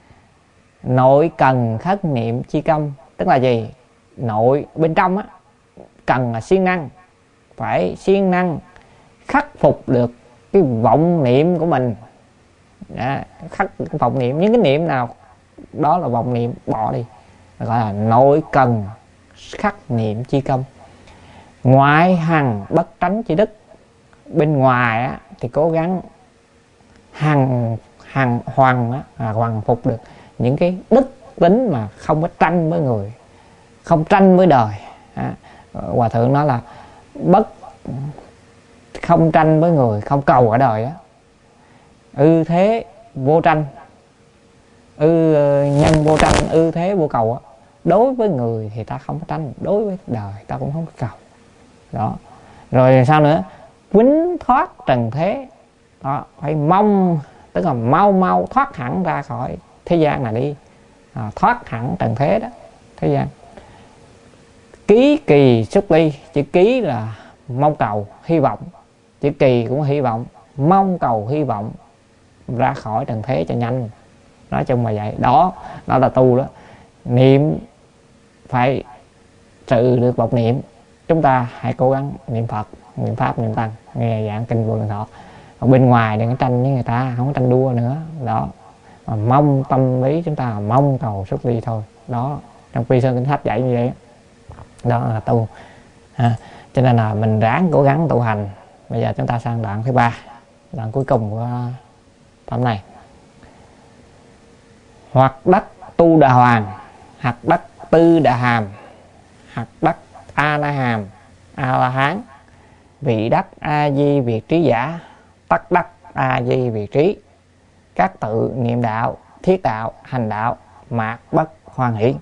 Nội cần khắc niệm chi công tức là gì? Nội bên trong á, cần là siêng năng, phải siêng năng khắc phục được cái vọng niệm của mình. Khắc vọng niệm, những cái niệm nào đó là vọng niệm, bỏ đi, gọi là nội cần khắc niệm chi công. Ngoại hằng bất tránh chi đức, bên ngoài á, thì cố gắng hoàn phục được những cái đức tính mà không có tranh với người, không tranh với đời. Hòa Thượng nói là không tranh với người, không cầu ở đời á. Ư thế vô tranh, nhân vô tranh, ư thế vô cầu á. Đối với người thì ta không có tranh, đối với đời ta cũng không có cầu. Đó. Rồi sao nữa? Quýnh thoát trần thế. Đó, phải mong, tức là mau thoát hẳn ra khỏi thế gian này đi. Thoát hẳn trần thế đó, thế gian. Ký kỳ xuất ly, chữ ký là mong cầu, hy vọng. Chữ kỳ cũng hy vọng, mong cầu hy vọng ra khỏi trần thế cho nhanh. Nói chung là vậy. Đó là tu đó. Niệm phải trừ được vọng niệm. Chúng ta hãy cố gắng niệm Phật, niệm Pháp, niệm Tăng, nghe giảng kinh Buddha Thọ. Còn bên ngoài đừng có tranh với người ta, không có tranh đua nữa. Đó, mà mong tâm lý chúng ta là mong cầu xuất ly thôi. Đó, trong Quy Sơn Kinh Sách dạy như vậy. Đó là tu. Cho nên là mình ráng cố gắng tu hành. Bây giờ chúng ta sang đoạn thứ 3, đoạn cuối cùng của tập này. Hoặc đắc tu đà hoàng, hoặc đắc tư đà hàm, hoặc đắc a la hàm, a la hán, vị đắc a di việt trí giả, tắc đắc a di việt trí, các tự niệm đạo, thiết đạo, hành đạo, mạt bất hoan hỷ.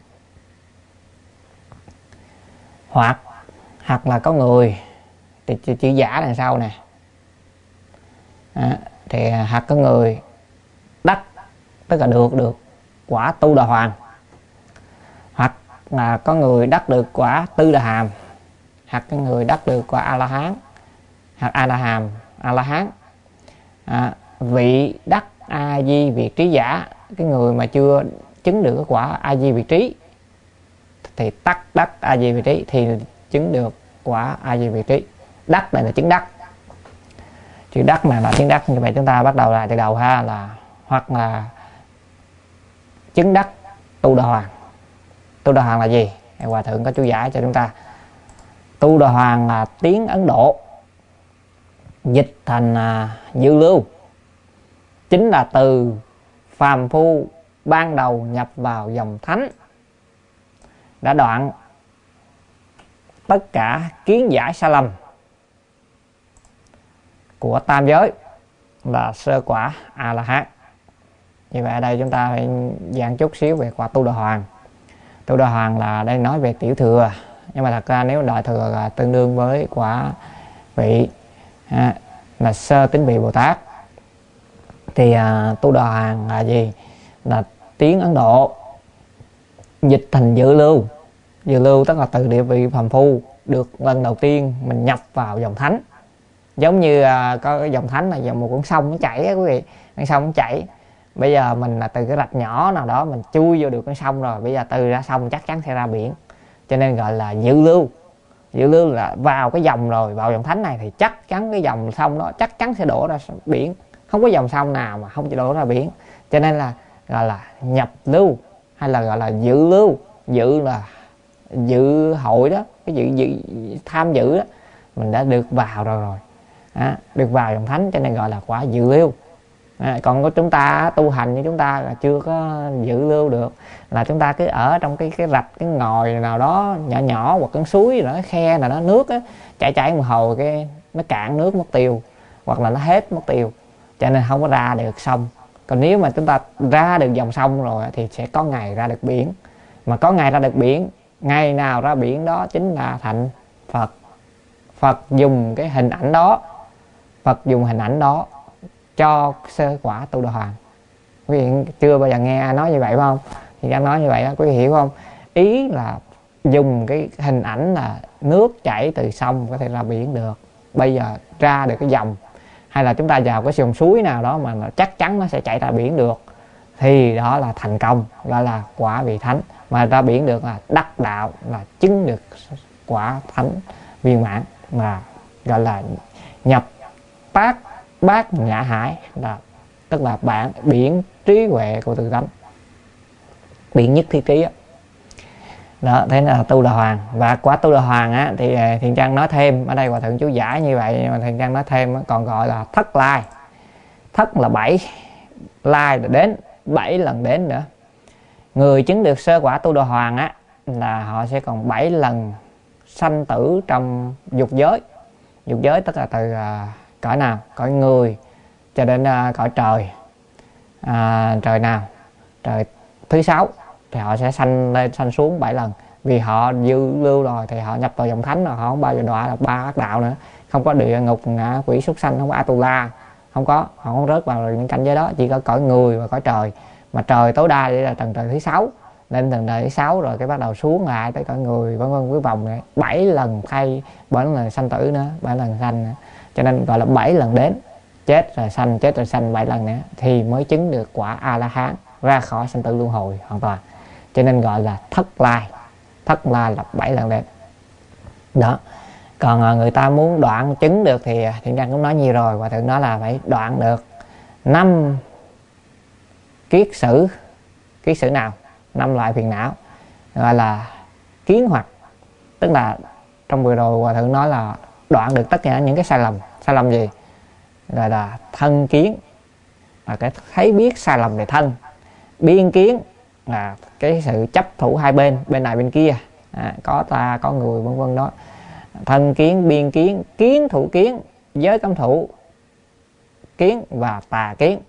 Hoặc là có người thì chữ giả đằng sau nè. Thì hoặc có người đắc, tức là được quả tu đà hoàng, hoặc là có người đắc được quả tư đà hàm, hoặc có người đắc được quả a la hán, hoặc a la hàm, a la hán. Vị đắc a di việt trí giả, cái người mà chưa chứng được cái quả a di việt trí thì tắc đắc a di việt trí, thì chứng được quả a di việt trí. Đắc này là chứng đắc, chữ đắc này là chứng đắc. Như vậy chúng ta bắt đầu lại từ đầu ha, là hoặc là chứng đắc tu đà hoàng. Tu đà hoàng là gì? Hòa Thượng có chú giải cho chúng ta. Tu đà hoàng là tiếng Ấn Độ, dịch thành dự lưu, chính là từ phàm phu ban đầu nhập vào dòng thánh, đã đoạn tất cả kiến giải sai lầm của tam giới, là sơ quả A La Hán. Như vậy ở đây chúng ta phải giảng chút xíu về quả tu đà hoàng. Tu đà hoàng là đây nói về tiểu thừa, nhưng mà thật ra nếu đại thừa là tương đương với quả vị là sơ tín vị Bồ Tát. Thì tu đà hoàng là gì? Là tiếng Ấn Độ dịch thành dự lưu. Dự lưu tức là từ địa vị phàm phu được lần đầu tiên mình nhập vào dòng thánh. Giống như có cái dòng thánh là dòng một con sông nó chảy á quý vị, con sông nó chảy. Bây giờ mình là từ cái rạch nhỏ nào đó mình chui vô được con sông rồi, bây giờ từ ra sông chắc chắn sẽ ra biển, cho nên gọi là dự lưu. Dự lưu là vào cái dòng rồi, vào dòng thánh này thì chắc chắn cái dòng sông đó chắc chắn sẽ đổ ra biển, không có dòng sông nào mà không chỉ đổ ra biển, cho nên là gọi là nhập lưu hay là gọi là dự lưu. Dự là dự hội đó, cái dự tham dự đó, mình đã được vào rồi được vào dòng thánh, cho nên gọi là quả dự lưu. Còn có chúng ta tu hành như chúng ta là chưa có dự lưu được, là chúng ta cứ ở trong cái rạch, cái ngòi nào đó nhỏ nhỏ, hoặc cái suối rồi cái khe nào đó nước á, chảy một hồi cái nó cạn nước mất tiêu, hoặc là nó hết mất tiêu, cho nên không có ra được sông. Còn nếu mà chúng ta ra được dòng sông rồi thì sẽ có ngày ra được biển, mà có ngày ra được biển, ngày nào ra biển đó chính là thành Phật. Phật dùng cái hình ảnh đó, Phật dùng hình ảnh đó cho sơ quả tu đà hoàng. Quý vị chưa bao giờ nghe ai nói như vậy phải không? Thì anh nói như vậy đó, quý vị hiểu không? Ý là dùng cái hình ảnh là nước chảy từ sông có thể ra biển được. Bây giờ ra được cái dòng, hay là chúng ta vào cái dòng suối nào đó mà chắc chắn nó sẽ chảy ra biển được, thì đó là thành công, gọi là quả vị thánh. Mà ra biển được là đắc đạo, là chứng được quả thánh viên mãn, mà gọi là nhập bát nhã hải, là tức là biển trí huệ của tự tánh, biển nhất thiết trí đó. Thế là tu đà hoàng. Và quả tu đà hoàng á, thì Thiện Trang nói thêm ở đây, hòa thượng chú giải như vậy, nhưng mà Thiện Trang nói thêm còn gọi là thất lai. Thất là 7, lai là đến 7 lần đến nữa. Người chứng được sơ quả tu đà hoàng á là họ sẽ còn 7 lần sanh tử trong dục giới. Dục giới tức là từ cõi nào? Cõi người cho đến cõi trời. Trời nào? Trời thứ 6 thì họ sẽ sanh lên sanh xuống 7 lần. Vì họ dự lưu rồi thì họ nhập vào dòng thánh rồi, họ không bao giờ đọa là 3 ác đạo nữa, không có địa ngục, ngạ quỷ, súc sanh, không có Atula, không có, họ không rớt vào những cảnh giới đó, chỉ có cõi người và cõi trời. Mà trời tối đa đây là tầng trời thứ 6, lên tầng trời thứ 6 rồi cái bắt đầu xuống lại tới cõi người, vân vân, cái vòng này 7 lần thay, 7 lần sanh tử nữa, 7 lần sanh nữa. Cho nên gọi là 7 lần đến, chết rồi sanh, chết rồi sanh 7 lần nữa thì mới chứng được quả A La Hán, ra khỏi sanh tử luân hồi hoàn toàn. Cho nên gọi là thất lai. Thất lai là 7 lần đến đó. Còn người ta muốn đoạn chứng được thì Thiện Trang cũng nói nhiều rồi, và Thượng nói là phải đoạn được 5 kiết sử. Kiết sử nào? 5 loại phiền não, gọi là kiến hoặc. Tức là trong vừa rồi Hòa Thượng nói là đoạn được tất cả những cái sai lầm. Sai lầm gì? Gọi là thân kiến, là cái thấy biết sai lầm về thân. Biên kiến là cái sự chấp thủ hai bên, bên này bên kia, có ta có người, vân vân đó. Thân kiến, biên kiến, kiến thủ kiến, giới cấm thủ kiến và tà kiến.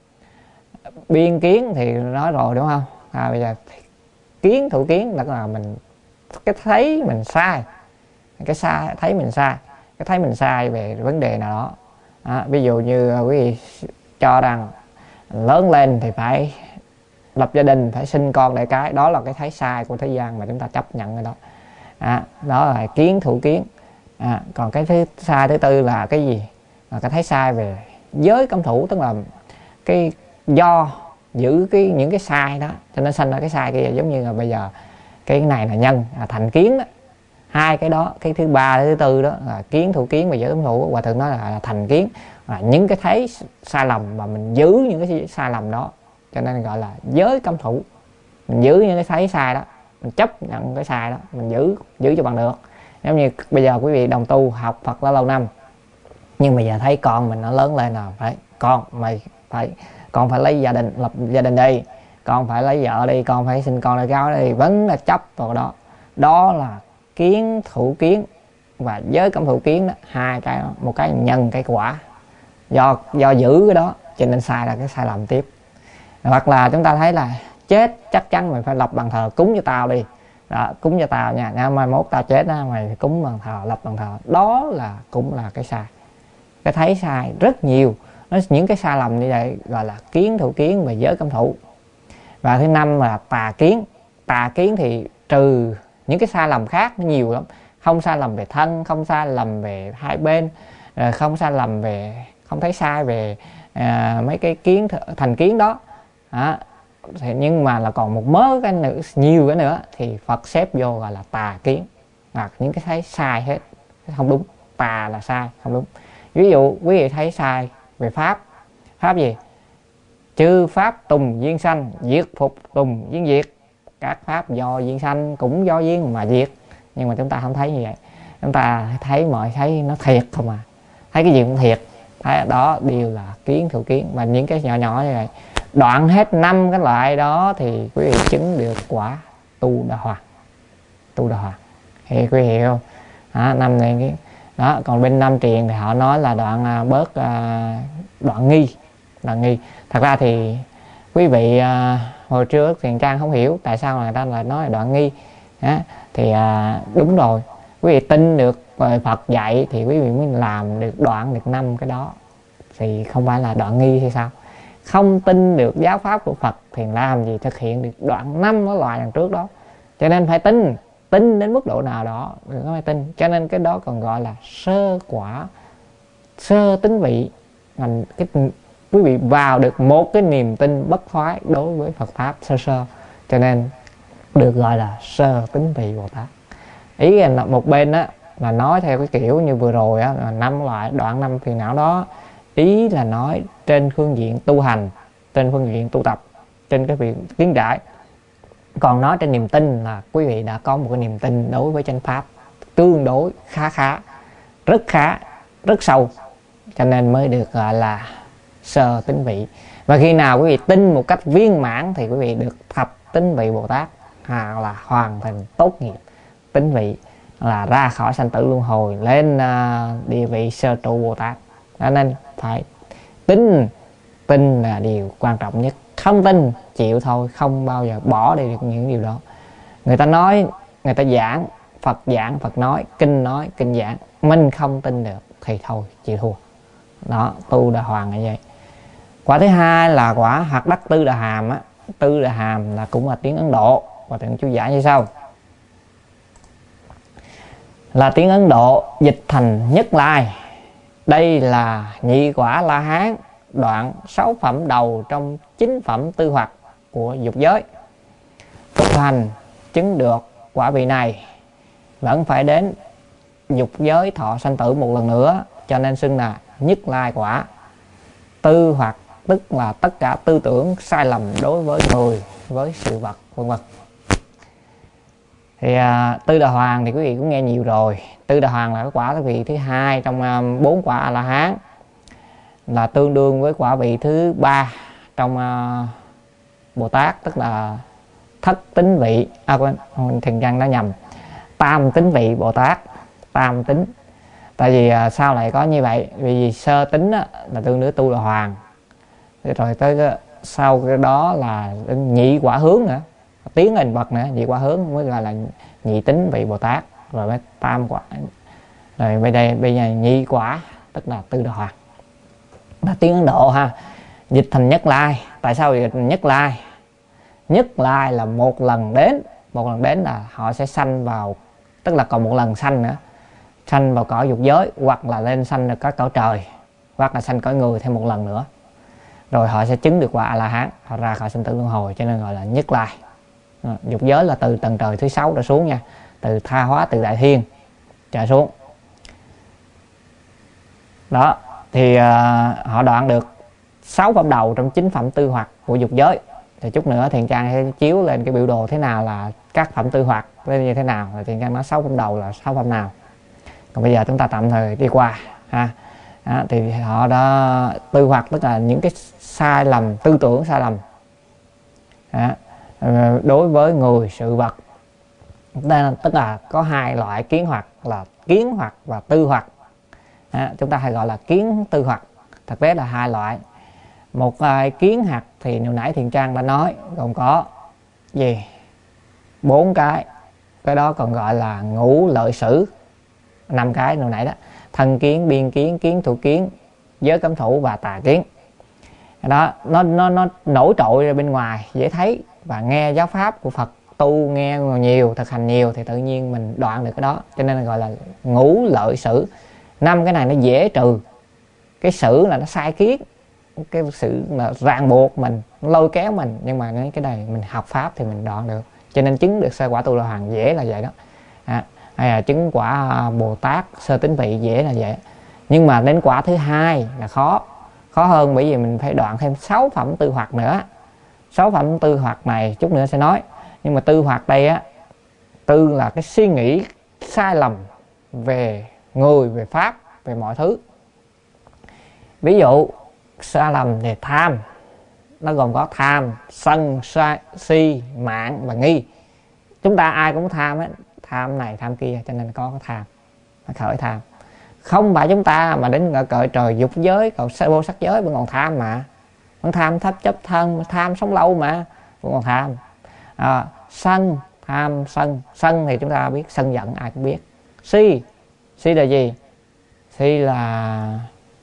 Biên kiến thì nói rồi đúng không? Bây giờ kiến thủ kiến là mình cái thấy mình sai, cái sai thấy mình sai, cái thấy mình sai về vấn đề nào đó. Ví dụ như quý vị cho rằng lớn lên thì phải lập gia đình, phải sinh con đẻ cái, đó là cái thấy sai của thế gian mà chúng ta chấp nhận rồi đó. Đó là kiến thủ kiến. Còn cái thứ sai thứ tư là cái gì? Là cái thấy sai về giới cấm thủ, tức là cái do giữ những cái sai đó cho nên sanh ra cái sai kia. Giống như là bây giờ cái này là nhân, thành kiến đó. Hai cái đó, cái thứ ba thứ tư đó là kiến thủ kiến và giới cấm thủ. Hòa Thượng nói là thành kiến, là những cái thấy sai lầm mà mình giữ những cái sai lầm đó, cho nên gọi là giới cấm thủ. Mình giữ những cái thấy sai đó, mình chấp nhận cái sai đó, mình giữ cho bằng được. Giống như bây giờ quý vị đồng tu học Phật đã lâu năm, nhưng bây giờ thấy con mình nó lớn lên nào, phải con phải lấy gia đình, lập gia đình đi, con phải lấy vợ đi, con phải sinh con đẻ cái đi, vẫn là chấp vào đó. Đó là kiến thủ kiến và giới cấm thủ kiến đó. Hai cái, một cái nhân cái quả, do giữ cái đó cho nên sai là cái sai lầm tiếp. Hoặc là chúng ta thấy là chết chắc chắn mày phải lập bàn thờ cúng cho tao đi, đó, cúng cho tao nha, mai mốt tao chết á mày cúng bàn thờ, lập bàn thờ. Đó là cũng là cái sai, cái thấy sai rất nhiều. Những cái sai lầm như vậy gọi là kiến thủ kiến về giới cấm thủ. Và thứ năm là tà kiến. Tà kiến thì trừ những cái sai lầm khác nó nhiều lắm, không sai lầm về thân, không sai lầm về hai bên, không sai lầm về, không thấy sai về mấy cái kiến thành kiến đó. Thì nhưng mà là còn một mớ cái nữa, nhiều cái nữa thì Phật xếp vô gọi là tà kiến, hoặc những cái thấy sai hết, không đúng. Tà là sai, không đúng. Ví dụ quý vị thấy sai về pháp. Pháp gì? Chư pháp tùng duyên sanh, diệt phục tùng duyên diệt. Các pháp do duyên sanh cũng do duyên mà diệt. Nhưng mà chúng ta không thấy như vậy. Chúng ta thấy mọi thấy nó thiệt không à, thấy cái gì cũng thiệt. Đó đều là kiến thủ kiến. Và những cái nhỏ nhỏ như vậy, đoạn hết 5 cái loại đó thì quý vị chứng được quả tu đà hoàng. Tu đà hoàng thì quý vị hiểu không? Năm này cái đó. Còn bên Nam Truyền thì họ nói là đoạn bớt đoạn nghi. Đoạn nghi thật ra thì quý vị hồi trước Thiện Trang không hiểu tại sao người ta lại nói là đoạn nghi. Thì đúng rồi, quý vị tin được Phật dạy thì quý vị mới làm được đoạn được 5 cái đó, thì không phải là đoạn nghi hay sao? Không tin được giáo pháp của Phật thì làm gì thực hiện được đoạn 5 cái loại đằng trước đó. Cho nên phải tin đến mức độ nào đó đừng có phải tin. Cho nên cái đó còn gọi là sơ quả, sơ tín vị. Cái quý vị vào được một cái niềm tin bất thoái đối với Phật pháp sơ, cho nên được gọi là sơ tín vị Bồ Tát. Ý là một bên á là nói theo cái kiểu như vừa rồi á, là 5 loại đoạn 5 phiền não đó, ý là nói trên phương diện tu hành, trên phương diện tu tập, trên cái việc kiến giải. Còn nói trên niềm tin là quý vị đã có một cái niềm tin đối với chánh pháp tương đối khá, rất sâu, cho nên mới được gọi là sơ tín vị. Và khi nào quý vị tin một cách viên mãn thì quý vị được thập tín vị Bồ Tát, là hoàn thành tốt nghiệp tín vị, là ra khỏi sanh tử luân hồi, lên địa vị sơ trụ Bồ Tát. Cho nên phải tin là điều quan trọng nhất. Không tin chịu thôi, không bao giờ bỏ đi được những điều đó. Người ta nói, người ta giảng, Phật nói, kinh giảng, mình không tin được thì thôi chịu thua. Đó, tu đà hoàng là vậy. Quả thứ hai là quả hạt đắc tư đà hàm á. Tư đà hàm là cũng là tiếng Ấn Độ, và tiếng chú giải như sau: là tiếng Ấn Độ dịch thành Nhất Lai. Đây là nhị quả La Hán, đoạn 6 phẩm đầu trong 9 phẩm tư hoặc của dục giới. Tu hành chứng được quả vị này vẫn phải đến dục giới thọ sanh tử một lần nữa, cho nên xưng là Nhất Lai quả. Tư hoặc tức là tất cả tư tưởng sai lầm đối với người, với sự vật, vân vân. Thì tư đà hoàng thì quý vị cũng nghe nhiều rồi. Tư đà hoàng là cái quả vị thứ hai trong 4 quả A La Hán, là tương đương với quả vị thứ 3 trong Bồ Tát, tức là thất tín vị. Thiền Trang đã nhầm, tam tín vị Bồ Tát, tam tín. Tại vì sao lại có như vậy? Vì sơ tín là tương đương tu đà hoàng, rồi tới sau cái đó là nhị quả hướng nữa, tiến hình bậc nữa, nhị quả hướng mới gọi là nhị tín vị Bồ Tát, rồi mới tam quả, rồi bây giờ nhị quả tức là tư đà hoàng. Là tiếng Ấn Độ ha, dịch thành Nhất Lai. Tại sao dịch thành Nhất Lai? Nhất Lai là một lần đến là họ sẽ sanh vào, tức là còn một lần sanh nữa, sanh vào cõi dục giới, hoặc là lên sanh được các cõi trời, hoặc là sanh cõi người thêm một lần nữa, rồi họ sẽ chứng được quả A La Hán, họ ra khỏi sanh tử luân hồi, cho nên gọi là Nhất Lai. Dục giới là từ tầng trời thứ 6 trở xuống nha, từ Tha Hóa, từ Đại Thiên trở xuống. Đó thì họ đoạn được 6 phẩm đầu trong 9 phẩm tư hoặc của dục giới. Thì chút nữa Thiền Trang sẽ chiếu lên cái biểu đồ thế nào là các phẩm tư hoặc như thế nào, rồi Thiền Trang nói 6 phẩm đầu là 6 phẩm nào. Còn bây giờ chúng ta tạm thời đi qua ha. Thì họ đã tư hoặc tức là những cái sai lầm, tư tưởng sai lầm đối với người, sự vật. Tức là có hai loại kiến hoặc, là kiến hoặc và tư hoặc. Chúng ta hay gọi là kiến tư hoặc, thực tế là hai loại. Một kiến hạt thì hồi nãy Thiện Trang đã nói gồm có gì? 4 cái đó còn gọi là ngũ lợi sử. 5 cái hồi nãy đó: thân kiến, biên kiến, kiến thủ kiến, giới cấm thủ và tà kiến. Đó, nó nổi trội ra bên ngoài dễ thấy, và nghe giáo pháp của Phật tu nghe nhiều, thực hành nhiều thì tự nhiên mình đoạn được cái đó, cho nên là gọi là ngũ lợi sử. 5 cái này nó dễ trừ. Cái sử là nó sai kiến, cái sự là ràng buộc mình, lôi kéo mình, nhưng mà cái này mình học pháp thì mình đoạn được, cho nên chứng được sơ quả Tu La Hoàng dễ là vậy đó. Hay là chứng quả Bồ Tát sơ tín vị dễ là vậy. Nhưng mà đến quả thứ hai là khó hơn, bởi vì mình phải đoạn thêm 6 phẩm tư hoặc nữa. 6 phẩm tư hoặc này chút nữa sẽ nói. Nhưng mà tư hoặc đây á, tư là cái suy nghĩ sai lầm về người, về pháp, về mọi thứ. Ví dụ sai lầm về tham, nó gồm có tham, sân, si, mạn và nghi. Chúng ta ai cũng tham ấy, tham này tham kia, cho nên có tham, nó khởi tham. Không phải chúng ta mà đến cõi trời dục giới, còn vô sắc giới vẫn còn tham mà, vẫn tham thấp chấp thân, tham sống lâu mà vẫn còn tham. Sân, tham sân thì chúng ta biết, sân giận ai cũng biết. Si là gì? Si là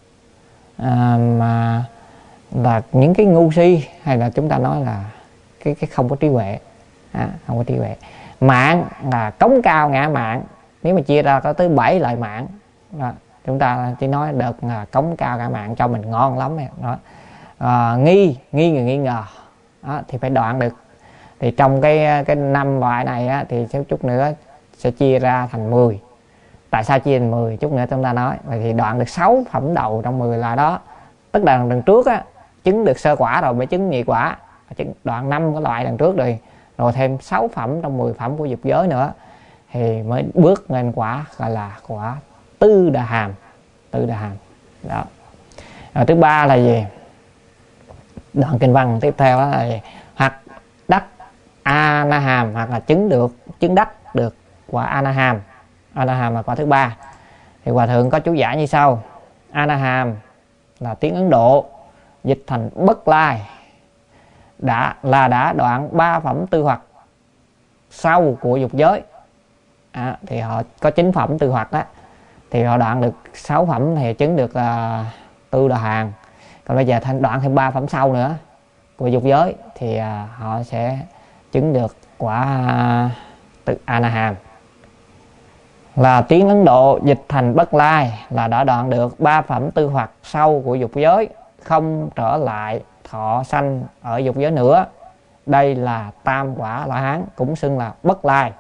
là những cái ngu si, hay là chúng ta nói là cái không có trí huệ, không có trí huệ. Mạn là cống cao ngã mạn, nếu mà chia ra có tới 7 loại mạn đó. Chúng ta chỉ nói được là cống cao ngã mạn cho mình ngon lắm đó. Nghi nghi ngờ đó, thì phải đoạn được. Thì trong cái 5 loại này á, thì chút nữa sẽ chia ra thành 10. Tại sao chia thành 10 chút nữa chúng ta nói. Vậy thì đoạn được 6 phẩm đầu trong 10 là đó. Tức là lần trước á, chứng được sơ quả rồi mới chứng nhị quả, đoạn 5 cái loại lần trước rồi thêm 6 phẩm trong 10 phẩm của dục giới nữa thì mới bước lên quả gọi là quả tư đà hàm. Đó. Rồi thứ ba là gì? Đoạn kinh văn tiếp theo đó là gì? Hoặc đắc a na hàm, hoặc là chứng đắc được quả a na hàm. A na hàm là quả thứ ba. Thì Hòa thượng có chú giải như sau: a na hàm là tiếng Ấn Độ, dịch thành bất lai, đã đoạn 3 phẩm tư hoặc sau của dục giới. Thì họ có 9 phẩm tư hoặc đó, thì họ đoạn được 6 phẩm thì chứng được tư đà hàng. Còn bây giờ đoạn thêm 3 phẩm sau nữa của dục giới thì họ sẽ chứng được quả tự a na hàm. Là tiếng Ấn Độ dịch thành bất lai, là đã đoạn được 3 phẩm tư hoặc sau của dục giới, không trở lại thọ sanh ở dục giới nữa. Đây là tam quả La Hán, cũng xưng là bất lai.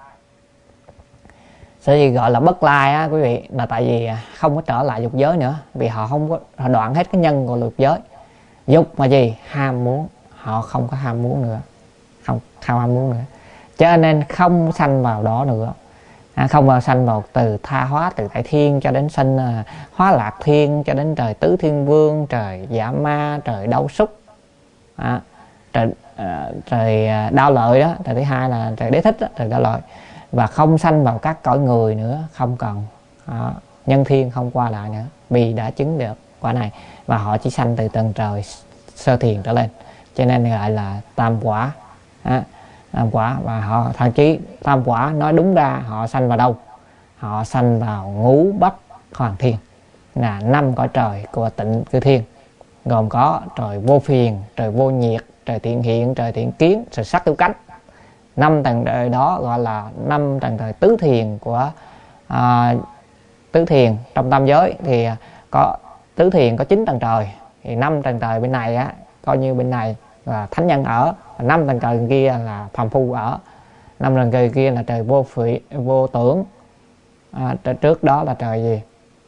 Sở dĩ gọi là bất lai á quý vị, là tại vì không có trở lại dục giới nữa, vì họ đoạn hết cái nhân của dục giới. Dục mà gì? Ham muốn. Họ không có ham muốn nữa, không ham muốn nữa, cho nên không sanh vào đó nữa. Không vào sanh vào từ tha hóa, từ tại thiên cho đến sanh hóa lạc thiên, cho đến trời tứ thiên vương, trời dạ ma, trời đau súc, trời đau lợi đó. Trời thứ hai là trời đế thích đó, trời đau lợi. Và không sanh vào các cõi người nữa, không cần nhân thiên, không qua lại nữa, vì đã chứng được quả này. Và họ chỉ sanh từ tầng trời sơ thiền trở lên, cho nên gọi là tam quả. Tam quả. Và họ thậm chí tam quả nói đúng ra họ sanh vào đâu? Họ sanh vào ngũ bách hoàng thiên, là 5 cõi trời của tịnh cư thiên, gồm có trời vô phiền, trời vô nhiệt, trời thiện hiện, trời thiện kiến, trời sắc cứu cánh. 5 tầng trời đó gọi là 5 tầng trời tứ thiền của tứ thiền. Trong tam giới thì có tứ thiền có 9 tầng trời, thì 5 tầng trời bên này á, coi như bên này là thánh nhân ở, 5 tầng trời kia là phàm phu ở, 5 tầng trời kia là trời vô tưởng. Trước đó là trời gì?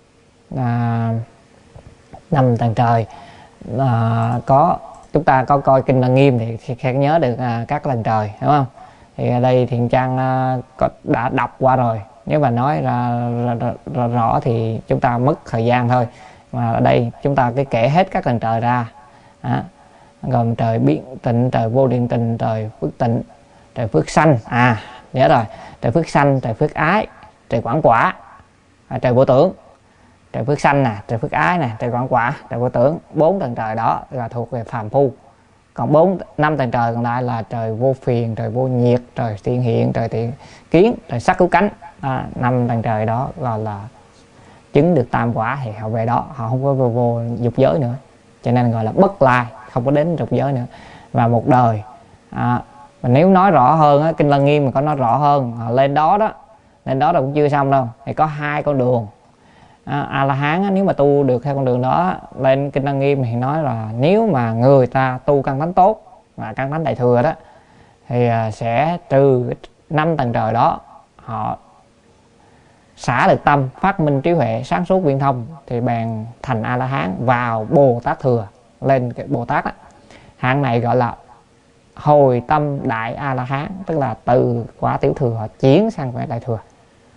5 tầng trời có, chúng ta có coi kinh Lăng Nghiêm thì sẽ nhớ được các tầng trời, đúng không? Thì ở đây Thiện Trang đã đọc qua rồi, nếu mà nói ra rõ thì chúng ta mất thời gian thôi. Mà ở đây chúng ta cứ kể hết các tầng trời ra, gồm trời biện tịnh, trời vô điện tịnh, trời phước tịnh, trời phước sanh, nhớ rồi, trời phước sanh, trời phước ái, trời quảng quả, trời vô tưởng, trời phước sanh nè, trời phước ái nè, trời quảng quả, trời vô tưởng. 4 tầng trời đó là thuộc về phàm phu. Còn 5 tầng trời còn lại là trời vô phiền, trời vô nhiệt, trời thiên hiện, trời thiện kiến, trời sắc cứu cánh. 5 tầng trời đó gọi là chứng được tam quả, thì họ về đó họ không có vô dục giới nữa, cho nên gọi là bất lai, không có đến dục giới nữa. Và một đời mà nếu nói rõ hơn Kinh Lăng Nghiêm mà có nói rõ hơn, họ lên đó là cũng chưa xong đâu. Thì có 2 con đường. A La Hán nếu mà tu được theo con đường đó, lên Kinh Lăng Nghiêm thì nói là nếu mà người ta tu căn tánh tốt và căn tánh đại thừa đó, thì sẽ trừ 5 tầng trời đó, họ xả được tâm, phát minh trí huệ, sáng suốt viễn thông, thì bèn thành A La Hán vào Bồ Tát thừa. Lên cái Bồ Tát đó, hạng này gọi là hồi tâm đại A La Hán, tức là từ quả tiểu thừa họ chuyển sang quả đại thừa.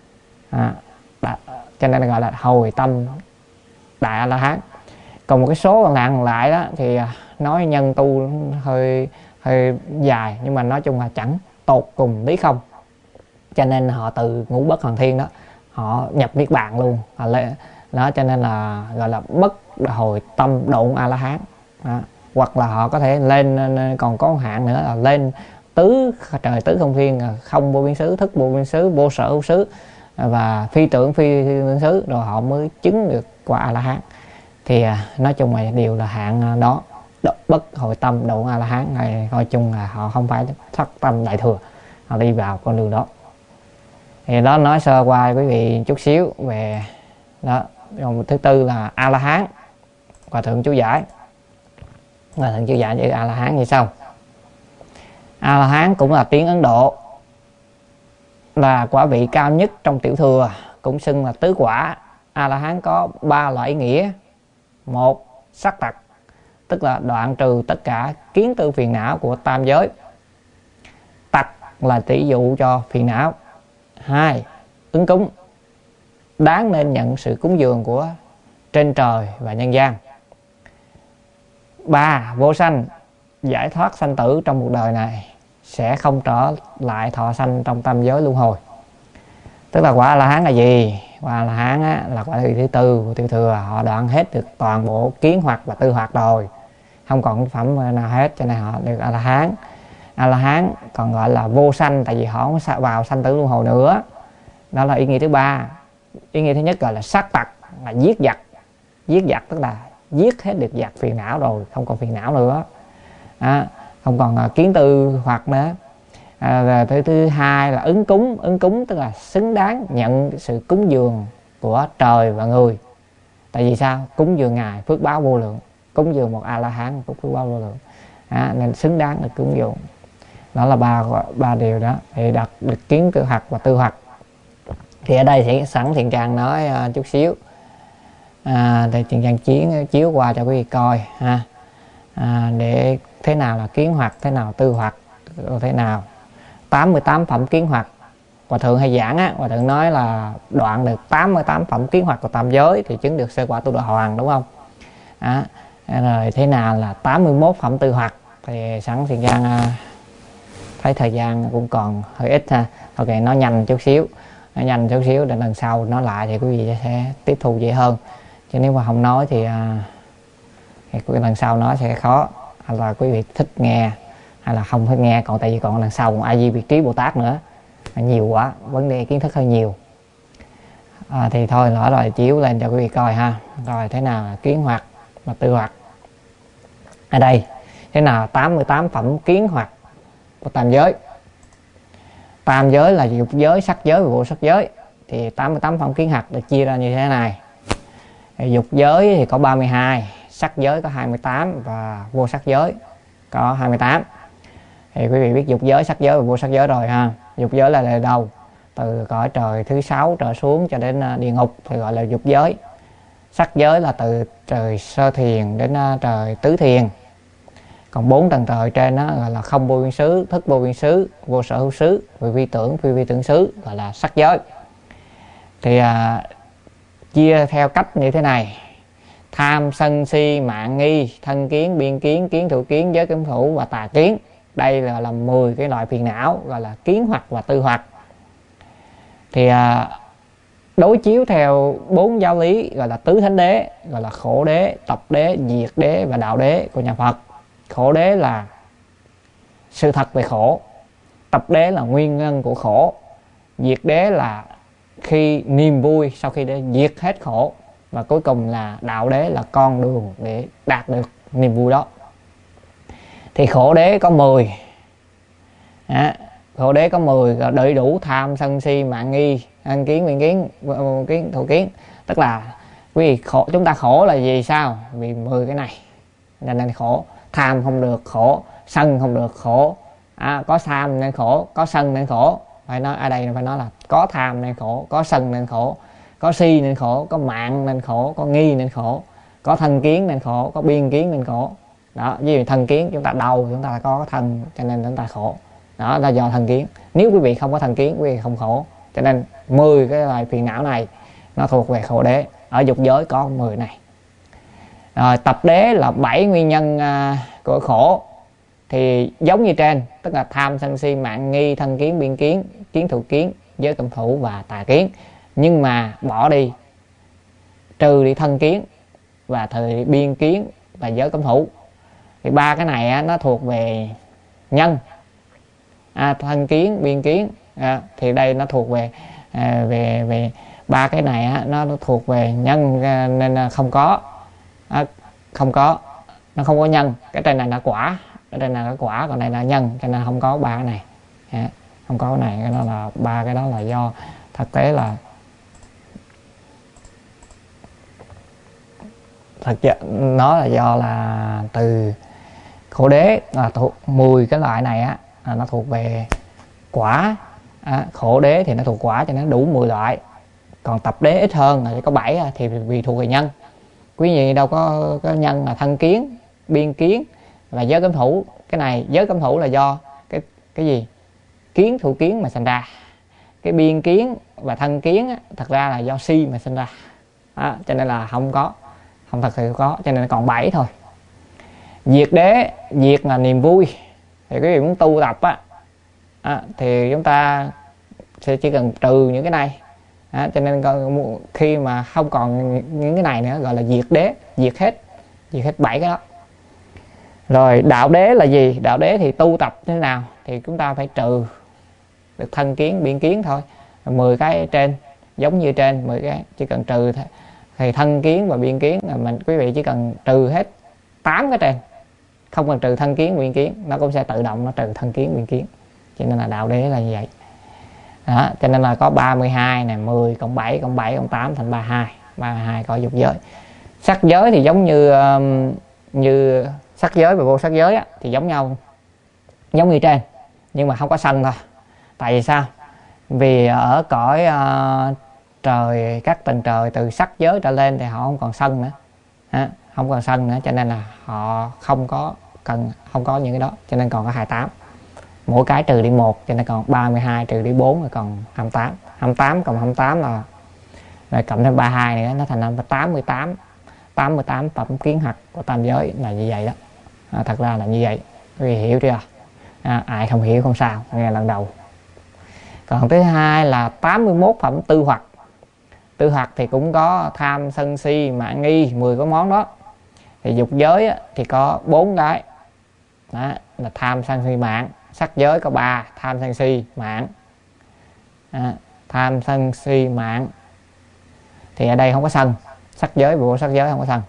Cho nên gọi là hồi tâm đại A La Hán. Còn một cái số còn lại đó thì nói nhân tu hơi dài, nhưng mà nói chung là chẳng tột cùng lý không, cho nên họ từ ngũ bất hoàng thiên đó họ nhập niết bàn luôn đó, cho nên là gọi là bất hồi tâm độn A La Hán. Hoặc là họ có thể lên, còn có một hạng nữa là lên trời tứ không thiên, không vô biên xứ, thức vô biên xứ, vô sở hữu xứ và phi tưởng phi tưởng xứ, rồi họ mới chứng được quả A La Hán. Thì nói chung là đều là hạng đó, bất hồi tâm độn A La Hán này. Nói chung là họ không phải thất tâm đại thừa, họ đi vào con đường đó. Thì đó nói sơ qua quý vị chút xíu về đó. Còn thứ tư là A La Hán. Hòa thượng chú giải chữ A La Hán như sau: A La Hán cũng là tiếng Ấn Độ, là quả vị cao nhất trong tiểu thừa, cũng xưng là tứ quả. A La Hán có 3 loại ý nghĩa. Một, sắc tặc, tức là đoạn trừ tất cả kiến tư phiền não của tam giới. Tặc là tỷ dụ cho phiền não. 2, ứng cúng, đáng nên nhận sự cúng dường của trên trời và nhân gian. 3, vô sanh, giải thoát sanh tử trong cuộc đời này, sẽ không trở lại thọ sanh trong tam giới luân hồi. Tức là quả A La Hán là gì? Quả A La Hán là quả vị thứ tư của tiểu thừa, họ đoạn hết được toàn bộ kiến hoặc và tư hoặc rồi, không còn phẩm nào hết, cho nên họ được A La Hán. A La Hán còn gọi là vô sanh, tại vì họ không vào sanh tử luân hồi nữa. Đó là ý nghĩa thứ 3. Ý nghĩa thứ nhất gọi là sát tặc, là giết giặc tức là giết hết được giặc phiền não rồi, không còn phiền não nữa, không còn kiến tư hoặc nữa. Thứ 2 là ứng cúng tức là xứng đáng nhận sự cúng dường của trời và người. Tại vì sao? Cúng dường Ngài phước báo vô lượng, cúng dường một A La Hán phước báo vô lượng, nên xứng đáng được cúng dường. Đó là ba điều đó thì đạt được kiến tư hoặc và tư hoặc. Thì ở đây thì sẵn Thiện Trang nói chút xíu, thì Thiện Trang chiếu qua cho quý vị coi để thế nào là kiến hoặc, thế nào tư hoặc, thế nào 88 phẩm kiến hoặc. Hòa thượng hay giảng Hòa thượng nói là đoạn được 88 phẩm kiến hoặc của tam giới thì chứng được sơ quả Tu Đà Hoàng, đúng không? Rồi thế nào là 81 phẩm tư hoặc, thì sẵn Thiện Trang thấy thời gian cũng còn hơi ít ok, nó nhanh chút xíu để lần sau nói lại thì quý vị sẽ tiếp thu dễ hơn. Chứ nếu mà không nói thì lần sau nói sẽ khó, hay là quý vị thích nghe hay là không thích nghe. Còn tại vì còn lần sau còn A Di Biệt Trí Bồ Tát nữa, nhiều quá, vấn đề kiến thức hơi nhiều. Thì thôi lỡ rồi chiếu lên cho quý vị coi ha. Rồi thế nào là kiến hoặc và tư hoặc. Ở đây thế nào 88 phẩm kiến hoặc của tam giới. Tam giới là dục giới, sắc giới và vô sắc giới. Thì 88 phẩm kiến hoặc được chia ra như thế này. Dục giới thì có 32, sắc giới có 28 và vô sắc giới có 28. Thì quý vị biết dục giới, sắc giới và vô sắc giới rồi ha. Dục giới là đời đầu, từ cõi trời thứ 6 trở xuống cho đến địa ngục thì gọi là dục giới. Sắc giới là từ trời sơ thiền đến trời tứ thiền. Còn 4 tầng trời trên đó gọi là không vô biên xứ, thức vô biên xứ, vô sở hữu xứ, vi tưởng, phi vi tưởng xứ, gọi là sắc giới. Thì chia theo cách như thế này: tham, sân, si, mạng, nghi, thân kiến, biên kiến, kiến thủ kiến, giới cấm thủ và tà kiến. Đây là 10 cái loại phiền não gọi là kiến hoặc và tư hoặc. Thì đối chiếu theo 4 giáo lý gọi là tứ thánh đế, gọi là khổ đế, tập đế, diệt đế và đạo đế của nhà Phật. Khổ đế là sự thật về khổ, tập đế là nguyên nhân của khổ, diệt đế là khi niềm vui sau khi để diệt hết khổ, và cuối cùng là đạo đế là con đường để đạt được niềm vui đó. Thì khổ đế có 10. Khổ đế có 10 đầy đủ: tham, sân si, mạn nghi, ân kiến, nguyện kiến, kiến, thù kiến. Tức là quý vị chúng ta khổ là vì sao? Vì 10 cái này nên khổ. Tham không được khổ, sân không được khổ, có tham nên khổ, có sân nên khổ. Phải nói ở đây phải nói là có tham nên khổ, có sân nên khổ, có si nên khổ, có mạn nên khổ, có nghi nên khổ, có thân kiến nên khổ, có biên kiến nên khổ. Đó, ví dụ thân kiến, chúng ta đầu chúng ta có thân cho nên chúng ta khổ. Đó là do thân kiến. Nếu quý vị không có thân kiến, quý vị không khổ. Cho nên 10 cái loại phiền não này nó thuộc về khổ đế. Ở dục giới có 10 này. Rồi tập đế là 7 nguyên nhân của khổ. Thì giống như trên, tức là tham, sân si, mạn nghi, thân kiến, biên kiến, kiến thù kiến, giới cẩm thủ và tà kiến. Nhưng mà bỏ đi, trừ đi thân kiến và thời biên kiến và giới cẩm thủ. Thì 3 cái này nó thuộc về nhân. Thân kiến, biên kiến thì đây nó thuộc về về 3 cái này nó thuộc về nhân, nên không có nó không có nhân. Cái trên này là quả, cái trên này là quả, còn này là nhân, cho nên không có 3 cái này. Không có cái này, cái đó là 3 cái đó là do thực tế là nó là do là từ khổ đế là thuộc 10 cái loại này nó thuộc về quả. Khổ đế thì nó thuộc quả cho nên nó đủ 10 loại. Còn tập đế ít hơn là chỉ có 7 thì vì thuộc về nhân. Quý vị đâu có nhân là thân kiến, biên kiến và giới cẩm thủ. Cái này giới cẩm thủ là do cái gì? Kiến, thù kiến mà sinh ra. Cái biên kiến và thân kiến thật ra là do si mà sinh ra. Cho nên là không thật sự có, cho nên còn 7 thôi. Diệt đế, diệt là niềm vui. Thì quý vị muốn tu tập thì chúng ta sẽ chỉ cần trừ những cái này. Cho nên khi mà không còn những cái này nữa gọi là diệt đế, diệt hết 7 cái đó. Rồi đạo đế là gì? Đạo đế thì tu tập thế nào? Thì chúng ta phải trừ được thân kiến, biên kiến thôi. 10 cái trên giống như trên, 10 cái chỉ cần trừ thôi. Thì thân kiến và biên kiến là quý vị chỉ cần trừ hết 8 cái trên, không cần trừ thân kiến, biên kiến, nó cũng sẽ tự động nó trừ thân kiến, biên kiến. Cho nên là đạo đế là như vậy. Đó, cho nên là có 32 này, 10 cộng 7 cộng 7 cộng 8 thành 32. 32 có dục giới. Sắc giới thì giống như sắc giới và vô sắc giới thì giống nhau, giống như trên, nhưng mà không có sân thôi. Tại vì sao? Vì ở cõi trời, các tầng trời từ sắc giới trở lên thì họ không còn sân nữa, không còn sân nữa, cho nên là họ không có những cái đó, cho nên còn có 28. Mỗi cái trừ đi 1 cho nên còn 32, trừ đi 4 rồi còn 28. 28 cộng 28 là rồi cộng thêm 32 nữa nó thành 88. 88 phẩm kiến hạt của tam giới là như vậy đó. Thật ra là như vậy. Quý vị hiểu chưa? Ai không hiểu không sao, nghe lần đầu. Còn thứ hai là 81 phẩm tư hoặc. Tư hoặc thì cũng có tham, sân si, mạn nghi, 10 cái món đó. Thì dục giới thì có 4 cái. Đó, là tham, sân si, mạn. Sắc giới có 3, tham, sân si, mạn. Tham, sân si, mạn. Thì ở đây không có sân. Sắc giới, vô sắc giới không có sân.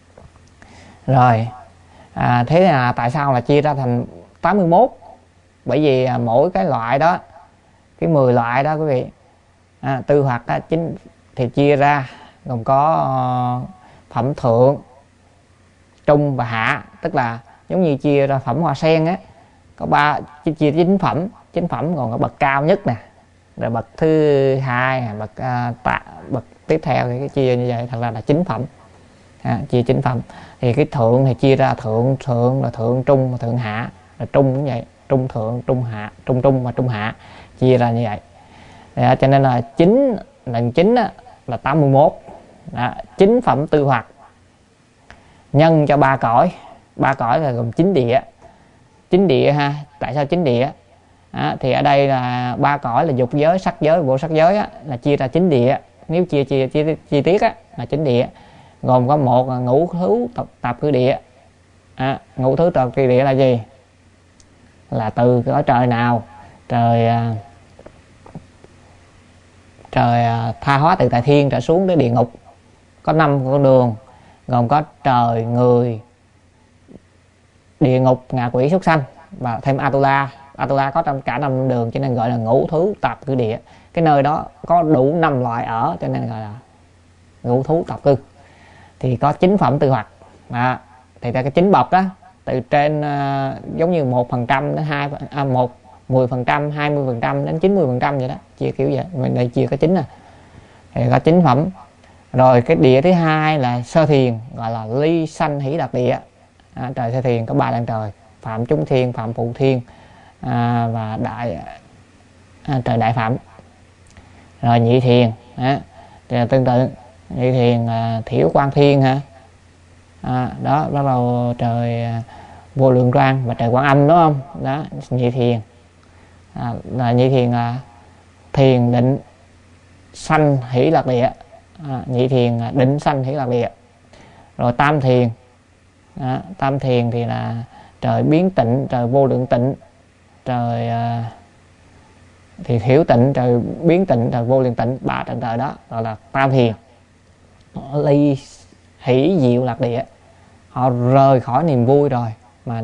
Rồi, thế là tại sao là chia ra thành 81? Bởi vì mỗi cái loại đó, cái 10 loại đó quý vị, tư hoặc chính thì chia ra gồm có phẩm thượng, trung và hạ. Tức là giống như chia ra phẩm hoa sen có chia 9 phẩm. 9 phẩm còn có bậc cao nhất nè, rồi bậc thứ hai, bậc tiếp theo thì cái chia như vậy, thật ra là 9 phẩm. Chia 9 phẩm. Thì cái thượng thì chia ra thượng là thượng trung và thượng hạ, rồi trung cũng vậy, trung thượng, trung hạ, trung và trung hạ, chia ra như vậy. Cho nên là 9 lần 9 là 81. 9 phẩm tư hoặc nhân cho 3 cõi. 3 cõi là gồm 9 địa. 9 địa ha. Tại sao 9 địa? Thì ở đây là 3 cõi là dục giới, sắc giới, vô sắc giới là chia ra 9 địa. nếu chi tiết á là chính địa, gồm có một là ngũ thứ tập cư địa. Ngũ thứ tập cư địa là gì? Là từ cõi trời nào? Trời tha hóa từ tại thiên trở xuống đến địa ngục, có 5 con đường, gồm có trời, người, địa ngục, ngạ quỷ, súc sanh và thêm Atula. Atula có trong cả 5 đường cho nên gọi là ngũ thứ tập cư địa. Cái nơi đó có đủ 5 loại ở cho nên gọi là ngũ thú tập cư. Thì có 9 phẩm tư hoặc. Thì cái 9 bậc đó từ trên giống như 1% đến 10%, 20% đến 90% vậy đó, chia kiểu vậy. Mình đây chia có 9 nè. Thì có 9 phẩm. Rồi cái địa thứ hai là sơ thiền, gọi là ly sanh hỷ lạc địa. Trời sơ thiền có 3 đàn trời: phạm chúng thiên, phạm phụ thiên và trời đại phạm. Rồi nhị thiền tương tự, nhị thiền thiểu quan thiên hả? Đó bắt đầu trời vô lượng quang và trời Quan Âm, đúng không? Đó nhị thiền là nhị thiền là thiền định sanh hỷ lạc địa. Nhị thiền là định sanh hỷ lạc địa. Rồi tam thiền, tam thiền thì là trời biến tịnh, trời vô lượng tịnh, trời thì thiểu tịnh, trời biến tịnh, trời vô lượng tịnh, 3 trận trời đó gọi là tam thiền. Ly hỷ diệu lạc địa, họ rời khỏi niềm vui rồi mà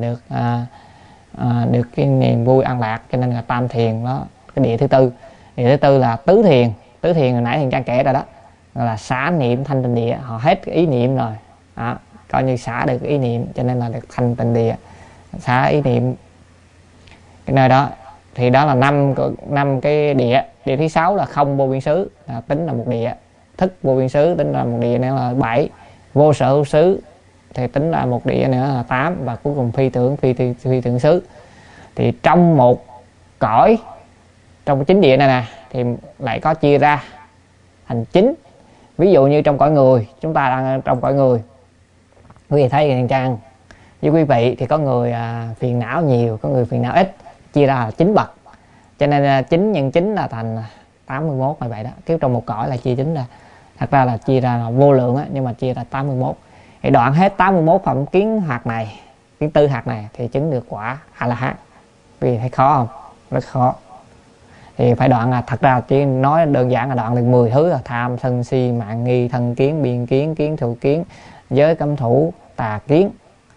được cái niềm vui an lạc, cho nên là tam thiền đó. Cái địa thứ tư, địa thứ tư là tứ thiền. Tứ thiền hồi nãy Thiền Trang kể rồi đó, gọi là xả niệm thanh tịnh địa. Họ hết cái ý niệm rồi, coi như xả được cái ý niệm cho nên là được thanh tịnh địa, xả ý niệm cái nơi đó. Thì đó là 5 cái địa. Địa thứ 6 là không vô biên xứ, tính là một địa. Thức vô biên xứ tính là một địa nữa là 7. Vô sở hữu xứ thì tính là một địa nữa là 8. Và cuối cùng phi tưởng xứ. Thì trong một cõi, trong 9 địa này nè, thì lại có chia ra thành 9. Ví dụ như trong cõi người, chúng ta đang trong cõi người, quý vị thấy Thiền Trang với quý vị thì có người phiền não nhiều, có người phiền não ít, chia ra là 9 bậc. Cho nên 9 nhân 9 là thành 81 như vậy đó. Kiểu trong một cõi là chia 9 ra. Thật ra là chia ra là vô lượng á, nhưng mà chia ra 81. Thì đoạn hết 81 phẩm kiến hạt này, kiến tư hạt này thì chứng được quả A-la-hán. Vì thấy khó không? Rất khó. Thì phải đoạn là thật ra chỉ nói đơn giản là đoạn được 10 thứ là tham, sân, si, mạng, nghi, thân kiến, biên kiến, kiến thụ kiến, giới cấm thủ, tà kiến.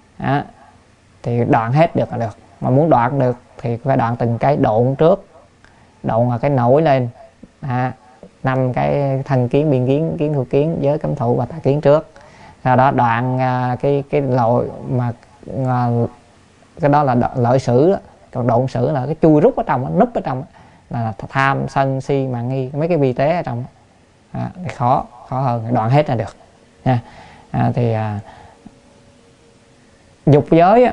Thì đoạn hết được là được. Mà muốn đoạn được thì phải đoạn từng cái độn trước. Độn là cái nổi lên 5 cái thân kiến, biên kiến, kiến thụ kiến, giới cấm thủ và tà kiến trước. Sau đó đoạn cái loại mà cái đó là lợi sử đó. Còn độn sử là cái chui rút ở trong, núp ở trong là tham, sân, si, mạng, nghi, mấy cái vi tế ở trong thì khó hơn, đoạn hết là được nha. Thì dục giới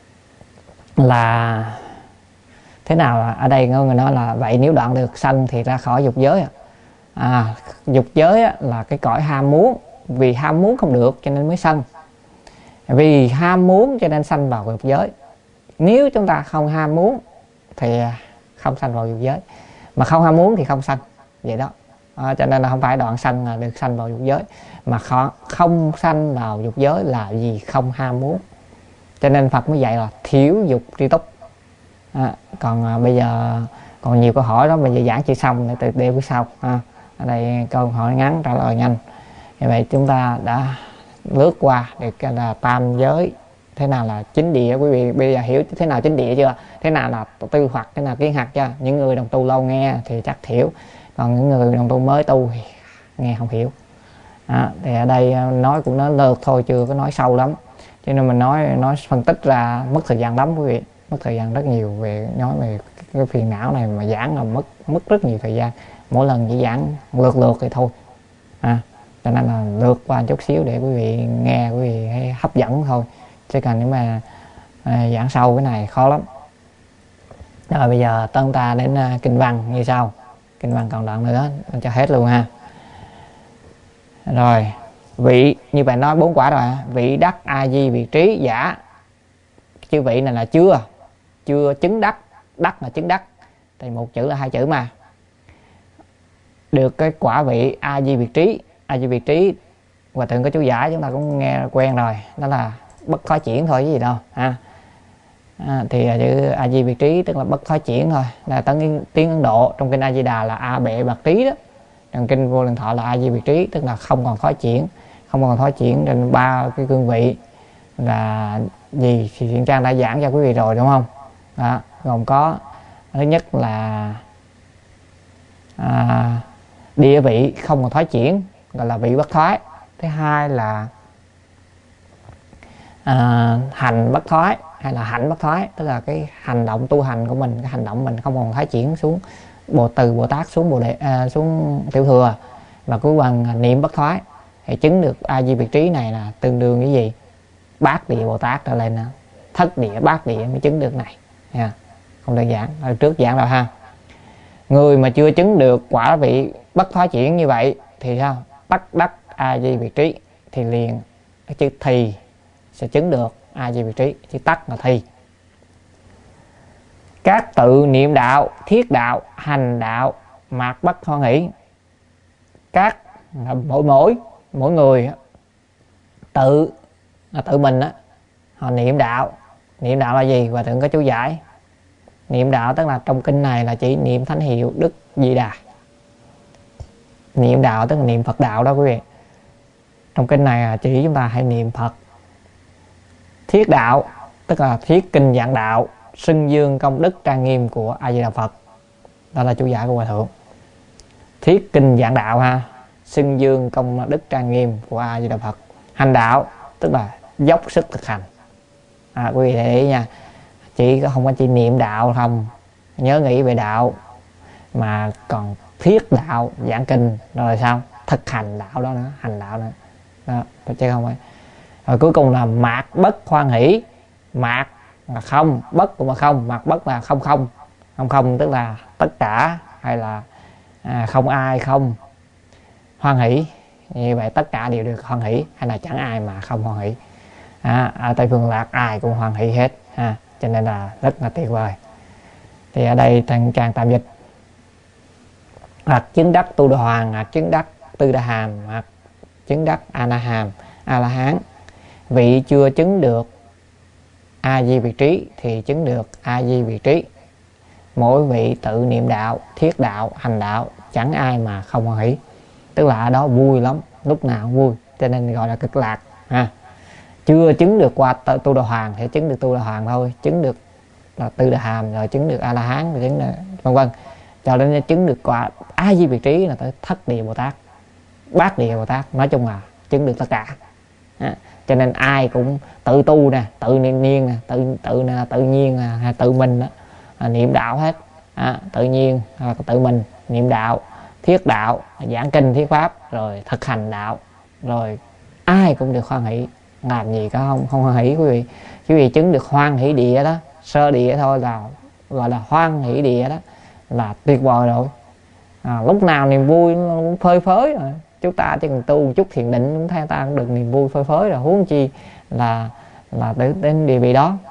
là thế nào? Ở đây người nói là vậy nếu đoạn được sân thì ra khỏi dục giới. Dục giới là cái cõi ham muốn, vì ham muốn không được cho nên mới sân, vì ham muốn cho nên sanh vào dục giới. Nếu chúng ta không ham muốn thì không sanh vào dục giới, mà không ham muốn thì không sanh vậy đó. Cho nên là không phải đoạn sanh là được sanh vào dục giới, mà không sanh vào dục giới là vì không ham muốn. Cho nên Phật mới dạy là thiếu dục tri túc. Còn bây giờ còn nhiều câu hỏi đó, bây giờ giảng chưa xong để để bữa sau. Ở đây câu hỏi ngắn trả lời nhanh. Như vậy chúng ta đã lướt qua được là tam giới, thế nào là 9 địa. Quý vị bây giờ hiểu thế nào 9 địa chưa? Thế nào là tư hoặc, thế nào kiến hạt chưa? Những người đồng tu lâu nghe thì chắc hiểu, còn những người đồng tu mới tu thì nghe không hiểu. Thì ở đây nói cũng nói lược thôi, chưa có nói sâu lắm, cho nên mình nói phân tích ra mất thời gian lắm quý vị, mất thời gian rất nhiều về nói về cái phiền não này, mà giảng là mất rất nhiều thời gian, mỗi lần chỉ giảng lượt thì thôi. Cho nên là lượt qua chút xíu để quý vị nghe, quý vị hay hấp dẫn thôi, chứ cần nếu mà giảng sâu cái này khó lắm. Rồi bây giờ chúng ta đến kinh văn như sau. Kinh văn còn đoạn nữa mình cho hết luôn ha. Rồi vị, như bạn nói 4 quả rồi, vị đắc a di vị trí giả. Chư vị này là chưa chứng đắc, đắc là chứng đắc, thì một chữ là 2 chữ mà. được cái quả vị a di biệt trí. A di biệt trí Hòa thượng có chú giải chúng ta cũng nghe quen rồi, đó là bất thoái chuyển thôi, cái gì đâu ha. Thì chữ a di biệt trí tức là bất thoái chuyển thôi, là tiếng Ấn Độ trong kinh A Di Đà là a bệ bạc trí đó, trong kinh Vô Lượng Thọ là a di biệt trí, tức là không còn thoái chuyển, không còn thoái chuyển trên ba cái cương vị là gì thì Thiện Trang đã giảng cho quý vị rồi đúng không? Đó, gồm có thứ nhất là địa vị không còn thoái chuyển, gọi là vị bất thoái. Thứ hai là hành bất thoái hay là hạnh bất thoái, tức là cái hành động tu hành của mình, cái hành động mình không còn thoái chuyển xuống từ Bồ Tát xuống xuống tiểu thừa, và cuối cùng niệm bất thoái. Thì chứng được a di biệt trí này là tương đương với gì? Bát địa Bồ Tát trở lên, thất địa bát địa mới chứng được này nha. Không đơn giản, hồi trước giảng rồi ha. Người mà chưa chứng được quả vị bất thoái chuyển như vậy thì sao? Tắc đắc a di biệt trí thì liền cái chữ thì sẽ chứng được a di biệt trí, chữ tắc là thì. Các tự niệm đạo, thiết đạo, hành đạo, mạt bất hoan hỷ. Các mỗi người tự mình á, họ niệm đạo. Niệm đạo là gì? Hòa thượng có chú giải. Niệm đạo tức là trong kinh này là chỉ niệm thánh hiệu Đức Di Đà. Niệm đạo tức là niệm Phật đạo đó quý vị. Trong kinh này là chỉ chúng ta hãy niệm Phật. Thiết đạo tức là thiết kinh giảng đạo, xưng dương công đức trang nghiêm của A Di Đà Phật. Đó là chú giải của Hòa thượng. Thiết kinh giảng đạo ha, xưng dương công đức trang nghiêm của A Di Đà Phật. Hành đạo tức là dốc sức thực hành. Quý vị để ý nha, không có chỉ niệm đạo không, nhớ nghĩ về đạo, mà còn thiết đạo giảng kinh rồi sao thực hành đạo đó nữa, hành đạo nữa đó, chứ không phải. Rồi cuối cùng là mạt bất hoan hỷ. Mạt là không, bất cũng là không, mạt bất là không không. Không không tức là tất cả, hay là không ai không. Hoan hỷ như vậy tất cả đều được hoan hỷ, hay là chẳng ai mà không hoan hỷ. Ở Tây Phương Lạc ai cũng hoan hỷ hết cho nên là rất là tuyệt vời. Thì ở đây thằng Trang tạm dịch: hoặc chứng đắc tu đà hoàng, hoặc chứng đắc tư đà hàm, hoặc chứng đắc a la hán. Vị chưa chứng được a di biệt trí thì chứng được a di biệt trí. Mỗi vị tự niệm đạo, thiết đạo, hành đạo, chẳng ai mà không hoan hỷ. Tức là ở đó vui lắm, lúc nào cũng vui, cho nên gọi là cực lạc Chưa chứng được qua tu đà hoàng thì chứng được tu đà hoàng thôi, chứng được là tư đà hàm, rồi chứng được a la hán, rồi chứng được vân vân, cho đến chứng được qua a di biệt trí là tới thất địa Bồ Tát, bát địa Bồ Tát, nói chung là chứng được tất cả. Cho nên ai cũng tự tu nè, tự nhiên nè, tự nhiên hay tự mình đó, niệm đạo hết. Tự nhiên hoặc tự mình niệm đạo, thiết đạo, giảng kinh thuyết pháp, rồi thực hành đạo, rồi ai cũng được hoan hỷ. Làm gì có không hoan hỷ quý vị chứng được hoan hỷ địa đó, sơ địa thôi là gọi là hoan hỷ địa đó, là tuyệt vời rồi. Lúc nào niềm vui nó phơi phới rồi. Chúng ta chỉ cần tu một chút thiền định, chúng ta cũng được niềm vui phơi phới rồi, huống chi là đến địa vị đó.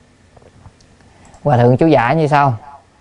Hòa thượng chú giải như sau: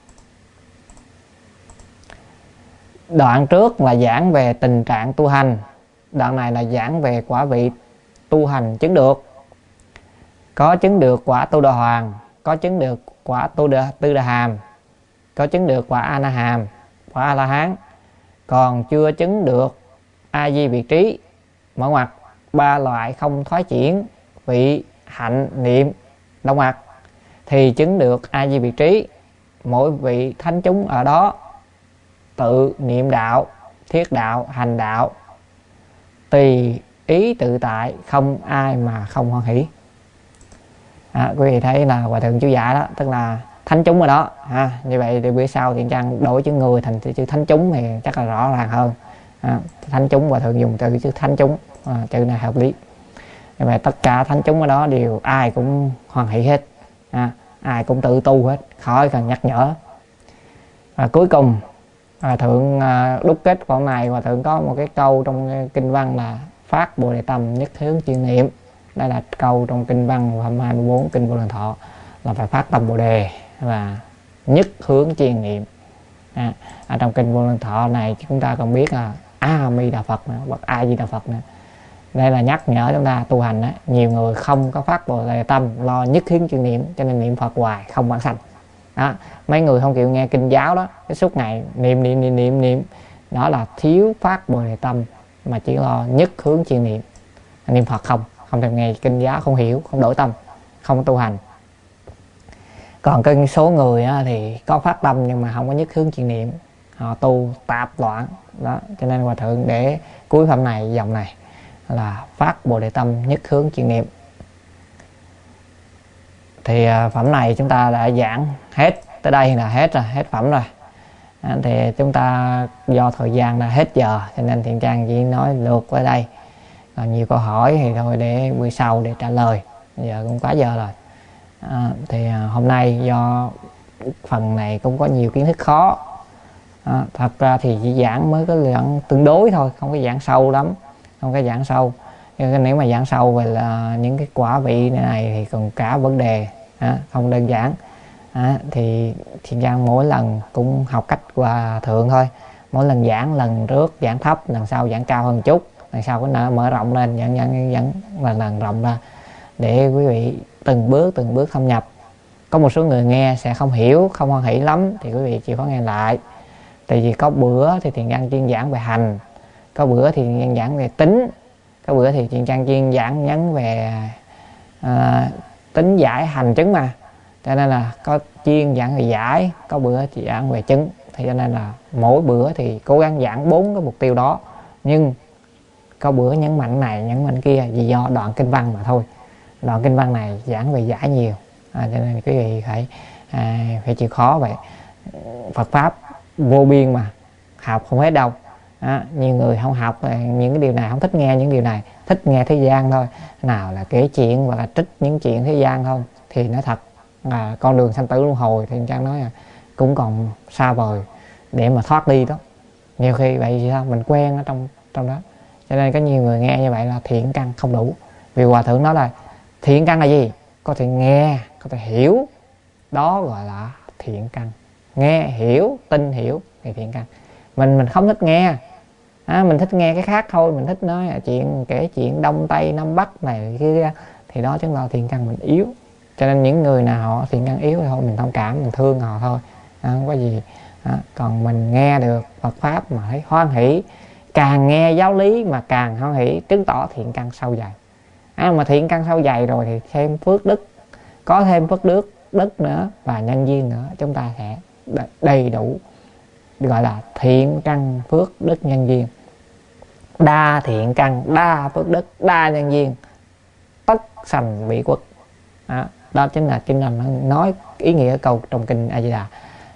đoạn trước là giảng về tình trạng tu hành, đoạn này là giảng về quả vị tu hành chứng được. Có chứng được quả tu đà hoàng, có chứng được quả tư đà hàm, có chứng được quả a la hàm, quả a la hán, còn chưa chứng được a di biệt trí. Mở ngoặt ba loại không thoái chuyển, vị hạnh niệm đóng ngoặt thì chứng được a di biệt trí. Mỗi vị thánh chúng ở đó tự niệm đạo, thiết đạo, hành đạo, tùy ý tự tại, không ai mà không hoan hỷ. Quý vị thấy là Hòa thượng chú giải đó, tức là thánh chúng ở đó như vậy thì bữa sau Thiện Trang đổi chữ người thành chữ thánh chúng thì chắc là rõ ràng hơn. Thánh chúng, Hòa thượng dùng từ chữ thánh chúng, chữ này hợp lý. Như vậy tất cả thánh chúng ở đó đều ai cũng hoan hỷ hết, ai cũng tự tu hết, khỏi cần nhắc nhở. Và cuối cùng Hòa thượng đúc kết khoảng này, Hòa thượng có một cái câu trong kinh văn là phát bồ đề tâm nhất hướng chuyên niệm. Đây là câu trong kinh văn phẩm 24 kinh Vô Lượng Thọ, là phải phát tâm bồ đề và nhất hướng chuyên niệm. Ở trong kinh Vô Lượng Thọ này chúng ta còn biết là A Di Đà Phật nữa, hoặc A Di Đà Phật nữa. Đây là nhắc nhở chúng ta tu hành đó. Nhiều người không có phát Bồ Đề tâm, lo nhất hướng chuyên niệm, cho nên niệm Phật hoài không vãng sanh. Đó, mấy người không chịu nghe kinh giáo đó, cái suốt ngày niệm, đó là thiếu phát Bồ Đề tâm, mà chỉ lo nhất hướng chuyên niệm, niệm Phật không thèm nghe kinh giáo, không hiểu, không đổi tâm, không tu hành. Còn cái số người thì có phát tâm nhưng mà không có nhất hướng chuyên niệm, họ tu tạp loạn đó. Cho nên Hòa Thượng để cuối phẩm này, dòng này là phát Bồ Đề tâm nhất hướng chuyên niệm. Thì phẩm này chúng ta đã giảng hết, tới đây là hết rồi, hết phẩm rồi. Thì chúng ta do thời gian đã hết giờ, cho nên Thiện Trang chỉ nói lượt ở đây. Còn nhiều câu hỏi thì thôi để bữa sau để trả lời, giờ cũng quá giờ rồi. Thì hôm nay do phần này cũng có nhiều kiến thức khó, thật ra thì chỉ giảng mới có giảng tương đối thôi, không có giảng sâu lắm, không có giảng sâu. Nhưng nếu mà giảng sâu về là những cái quả vị này thì còn cả vấn đề không đơn giản. Thì Thiện Trang mỗi lần cũng học cách Hòa Thượng thôi, mỗi lần giảng, lần trước giảng thấp, lần sau giảng cao hơn chút, lần sau có mở rộng lên, dẫn lần rộng ra để quý vị từng bước thâm nhập. Có một số người nghe sẽ không hiểu, không hoan hỷ lắm thì quý vị chịu khó nghe lại. Tại vì có bữa thì Thiện Trang chuyên giảng về hành, có bữa thì Thiện Trang giảng về tính, có bữa thì Thiện Trang chuyên giảng nhấn về tính giải hành chứng mà. Cho nên là có chuyên giảng về giải, có bữa thì giảng về chứng. Thì cho nên là mỗi bữa thì cố gắng giảng 4 cái mục tiêu đó. Nhưng có bữa nhấn mạnh này, nhấn mạnh kia vì do đoạn kinh văn mà thôi. Đoạn kinh văn này giảng về giải nhiều, cho nên quý vị phải chịu khó vậy. Phật Pháp vô biên mà, học không hết đâu. Nhiều người không học những cái điều này, không thích nghe những điều này, thích nghe thế gian thôi. Nào là kể chuyện hoặc là trích những chuyện thế gian không, thì nói thật con đường sanh tử luân hồi thì Trang nói là cũng còn xa vời để mà thoát đi đó. Nhiều khi vậy thì sao mình quen ở trong đó, cho nên có nhiều người nghe như vậy là thiện căn không đủ. Vì Hòa Thượng nói là thiện căn là gì? Có thể nghe, có thể hiểu, đó gọi là thiện căn. Nghe, hiểu, tin, hiểu thì thiện căn. Mình không thích nghe, mình thích nghe cái khác thôi, mình thích nói chuyện, kể chuyện Đông Tây Nam Bắc này kia, thì đó chính là thiện căn mình yếu. Cho nên những người nào họ thiện căn yếu thì thôi mình thông cảm, mình thương họ thôi, không có gì. Còn mình nghe được Phật Pháp mà thấy hoan hỷ, càng nghe giáo lý mà càng hoan hỷ, chứng tỏ thiện căn sâu dày. Mà thiện căn sâu dày rồi thì thêm phước đức, có thêm phước đức nữa và nhân duyên nữa, chúng ta sẽ đầy đủ, gọi là thiện căn phước đức nhân duyên. Đa thiện căn, đa phước đức, đa nhân duyên, tất sanh vị quốc. Đó chính là nói ý nghĩa câu trong kinh A Di Đà.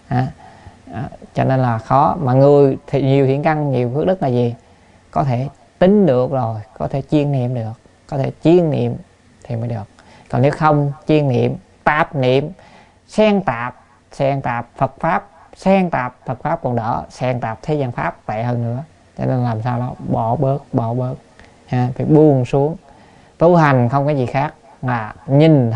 Cho nên là khó. Mà người thì nhiều thiện căn, nhiều phước đức là gì? Có thể tính được rồi, có thể chuyên niệm được, có thể chuyên niệm thì mới được. Còn nếu không chuyên niệm, tạp niệm, xen tạp Phật Pháp, xen tạp Phật Pháp còn đỡ, xen tạp thế gian Pháp tệ hơn nữa. Cho nên làm sao đó bỏ bớt phải buông xuống. Tu hành không có gì khác là nhìn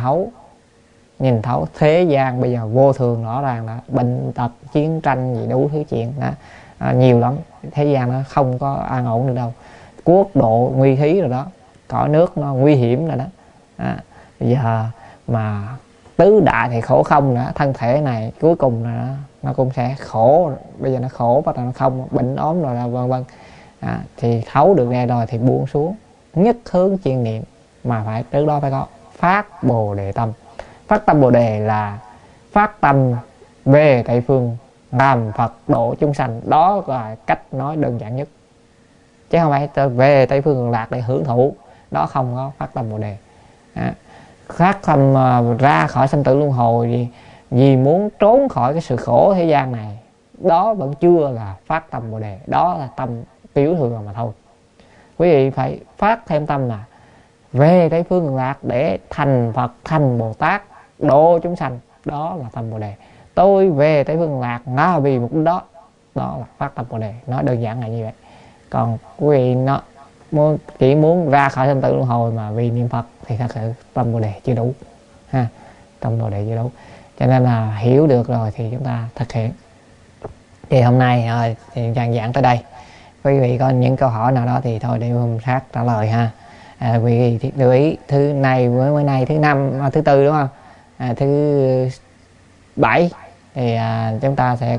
thấu thế gian bây giờ vô thường, rõ ràng là bệnh tật, chiến tranh gì đủ thứ chuyện đó, nhiều lắm. Thế gian nó không có an ổn được đâu, quốc độ nguy thí rồi đó, cõi nước nó nguy hiểm rồi đó. Bây giờ mà tứ đại thì khổ không nữa, thân thể này cuối cùng là nó cũng sẽ khổ. Bây giờ nó khổ, bắt đầu nó không, bệnh ốm rồi là vân vân. Thì thấu được nghe rồi thì buông xuống, nhất hướng chuyên niệm. Mà phải trước đó phải có phát Bồ Đề tâm. Phát tâm Bồ Đề là phát tâm về Tây phương làm Phật độ chúng sanh. Đó là cách nói đơn giản nhất, chứ không phải về Tây phương cực lạc để hưởng thụ. Đó không có phát tâm Bồ Đề. Phát tâm ra khỏi sanh tử luân hồi vì muốn trốn khỏi cái sự khổ thế gian này, đó vẫn chưa là phát tâm Bồ Đề, đó là tâm tiểu thừa mà thôi. Quý vị phải phát thêm tâm là về Tây phương cực lạc để thành Phật, thành Bồ Tát, độ chúng sanh. Đó là tâm Bồ Đề. Tôi về Tây phương cực lạc nó vì mục đích đó, đó là phát tâm Bồ Đề. Nói đơn giản là như vậy. Còn quý vị chỉ muốn ra khỏi sanh tử luân hồi mà vì niệm Phật thì thật sự tâm Bồ Đề chưa đủ tâm Bồ Đề chưa đủ. Cho nên là hiểu được rồi thì chúng ta thực hiện. Thì hôm nay thì Trang giảng tới đây. Quý vị có những câu hỏi nào đó thì thôi để hôm khác trả lời ha. Quý vị lưu ý thứ này với nay thứ năm, thứ tư đúng không? Thứ bảy thì chúng ta sẽ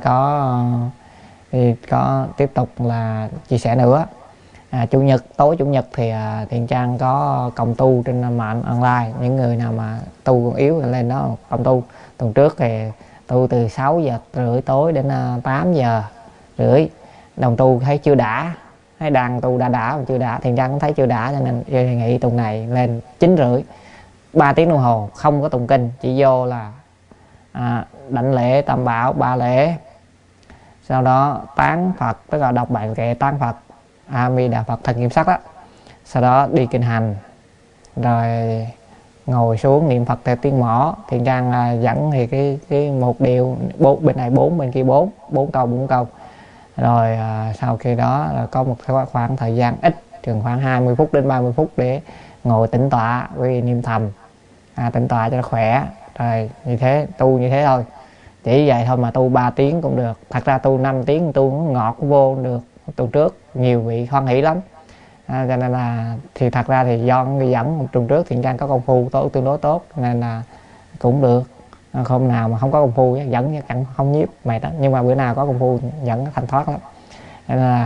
có tiếp tục là chia sẻ nữa. Chủ nhật, tối chủ nhật thì Thiện Trang có cộng tu trên mạng online. Những người nào mà tu còn yếu thì lên đó cộng tu. Tuần trước thì tu từ 6 giờ rưỡi tối đến 8 giờ rưỡi. Đồng tu thấy chưa đã, thấy đang tu đã mà chưa đã. Thiện Trang cũng thấy chưa đã, cho nên đề nghị tuần này lên 9 rưỡi, 3 tiếng đồng hồ không có tụng kinh, chỉ vô là đảnh lễ tam bảo 3 lễ, sau đó tán Phật, tức là đọc bài kệ tán Phật A Di Đà Phật Thần Kim Sắc đó, sau đó đi kinh hành, rồi ngồi xuống niệm Phật theo tiếng mõ. Thiện Trang dẫn thì cái một điều bên này 4 bên kia 4 câu. Rồi sau khi đó là có một khoảng thời gian ít, chừng khoảng 20 phút đến 30 phút để ngồi tĩnh tọa với niệm thầm, tĩnh tọa cho nó khỏe. Rồi như thế, tu như thế thôi, chỉ vậy thôi mà tu 3 tiếng cũng được. Thật ra tu 5 tiếng tu nó ngọt vô được. Tuần trước nhiều vị hoan hỷ lắm, cho nên là thì thật ra thì do người dẫn tuần trước Thiện Trang có công phu tương đối tốt nên là cũng được. Hôm nào mà không có công phu dẫn chẳng không nhiếp mệt đó, nhưng mà bữa nào có công phu dẫn thanh thoát lắm. Nên là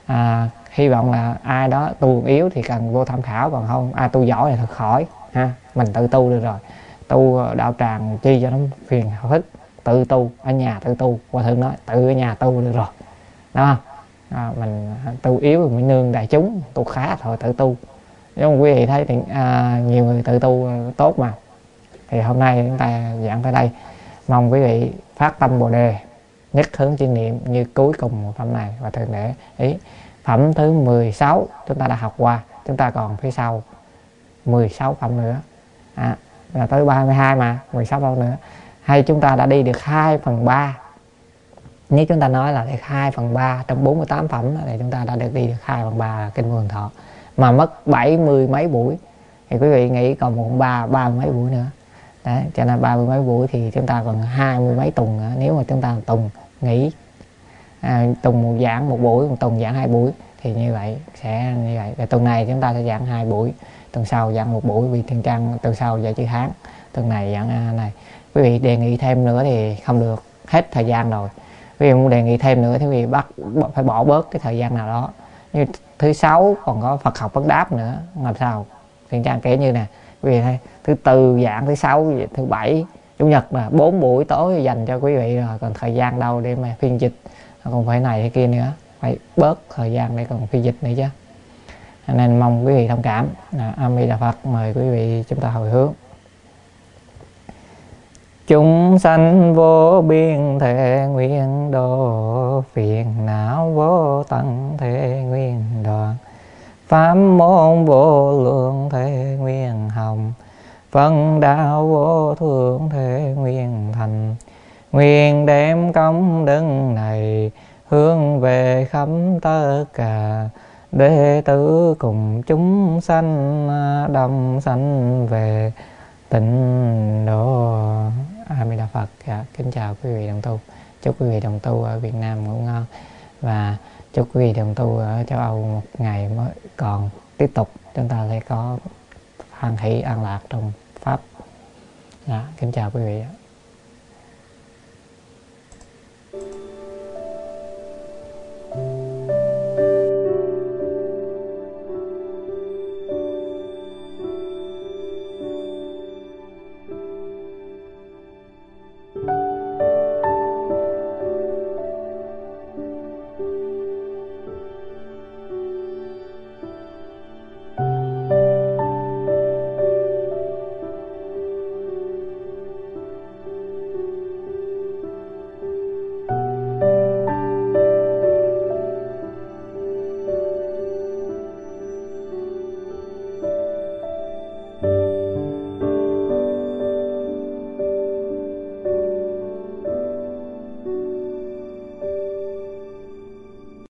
hy vọng là ai đó tu yếu thì cần vô tham khảo, còn không ai tu giỏi thì thật khỏi ha, mình tự tu được rồi. Tu đạo tràng chi cho nó phiền phức, tự tu ở nhà, tự tu. Hòa thượng nói tự ở nhà tu được rồi, đúng không? Mình tu yếu thì mới nương đại chúng, tu khá thôi tự tu. Nếu mà quý vị thấy thì nhiều người tự tu tốt mà. Thì hôm nay chúng ta giảng tới đây, mong quý vị phát tâm Bồ Đề, nhất hướng chuyên niệm như cuối cùng một phẩm này. Và thường để ý phẩm thứ 16 chúng ta đã học qua, chúng ta còn phía sau 16 phẩm nữa, là tới 32 mà 16 phẩm nữa. Hay chúng ta đã đi được 2/3. Nếu chúng ta nói là 2/3 trong 48 phẩm thì chúng ta đã được đi được 2/3 kinh Mười Thọ, mà mất 70 mấy buổi. Thì quý vị nghĩ còn 30 mấy buổi nữa. Đấy, cho nên 30 mấy buổi thì chúng ta còn 20 mấy tuần nữa. Nếu mà chúng ta tuần nghỉ, tuần một giảng một buổi, một tuần giảng 2 buổi thì như vậy sẽ như vậy. Và tuần này chúng ta sẽ giảng 2 buổi, tuần sau giảng 1 buổi, vì Thiện Trang tuần sau dạy chữ Hán, tuần này giảng này. Quý vị đề nghị thêm nữa thì không được, hết thời gian rồi. Quý vị muốn đề nghị thêm nữa thì quý vị phải bỏ bớt cái thời gian nào đó. Như thứ 6 còn có Phật học vấn đáp nữa, làm sao? Thiện Trang kể như nè, quý vị thấy thứ tư giảng, thứ 6, thứ 7, chủ nhật là 4 buổi tối dành cho quý vị rồi, còn thời gian đâu để mà phiên dịch, còn phải này hay kia nữa, phải bớt thời gian để còn phiên dịch nữa chứ. Nên mong quý vị thông cảm. A Di Đà Phật. Mời quý vị chúng ta hồi hướng. Chúng sanh vô biên thể nguyện độ, phiền não vô tận thể nguyện đoạn, pháp môn vô lượng thể nguyện hồng, phân đạo vô thượng thể nguyện thành. Nguyện đem công đức này hướng về khắp tất cả đệ tử cùng chúng sanh, đồng sanh về tịnh độ. A Di Đà Phật. Kính chào quý vị đồng tu. Chúc quý vị đồng tu ở Việt Nam ngủ ngon, và chúc quý vị đồng tu ở châu Âu một ngày mới còn tiếp tục chúng ta sẽ có hoan hỷ an lạc trong pháp. Kính chào quý vị.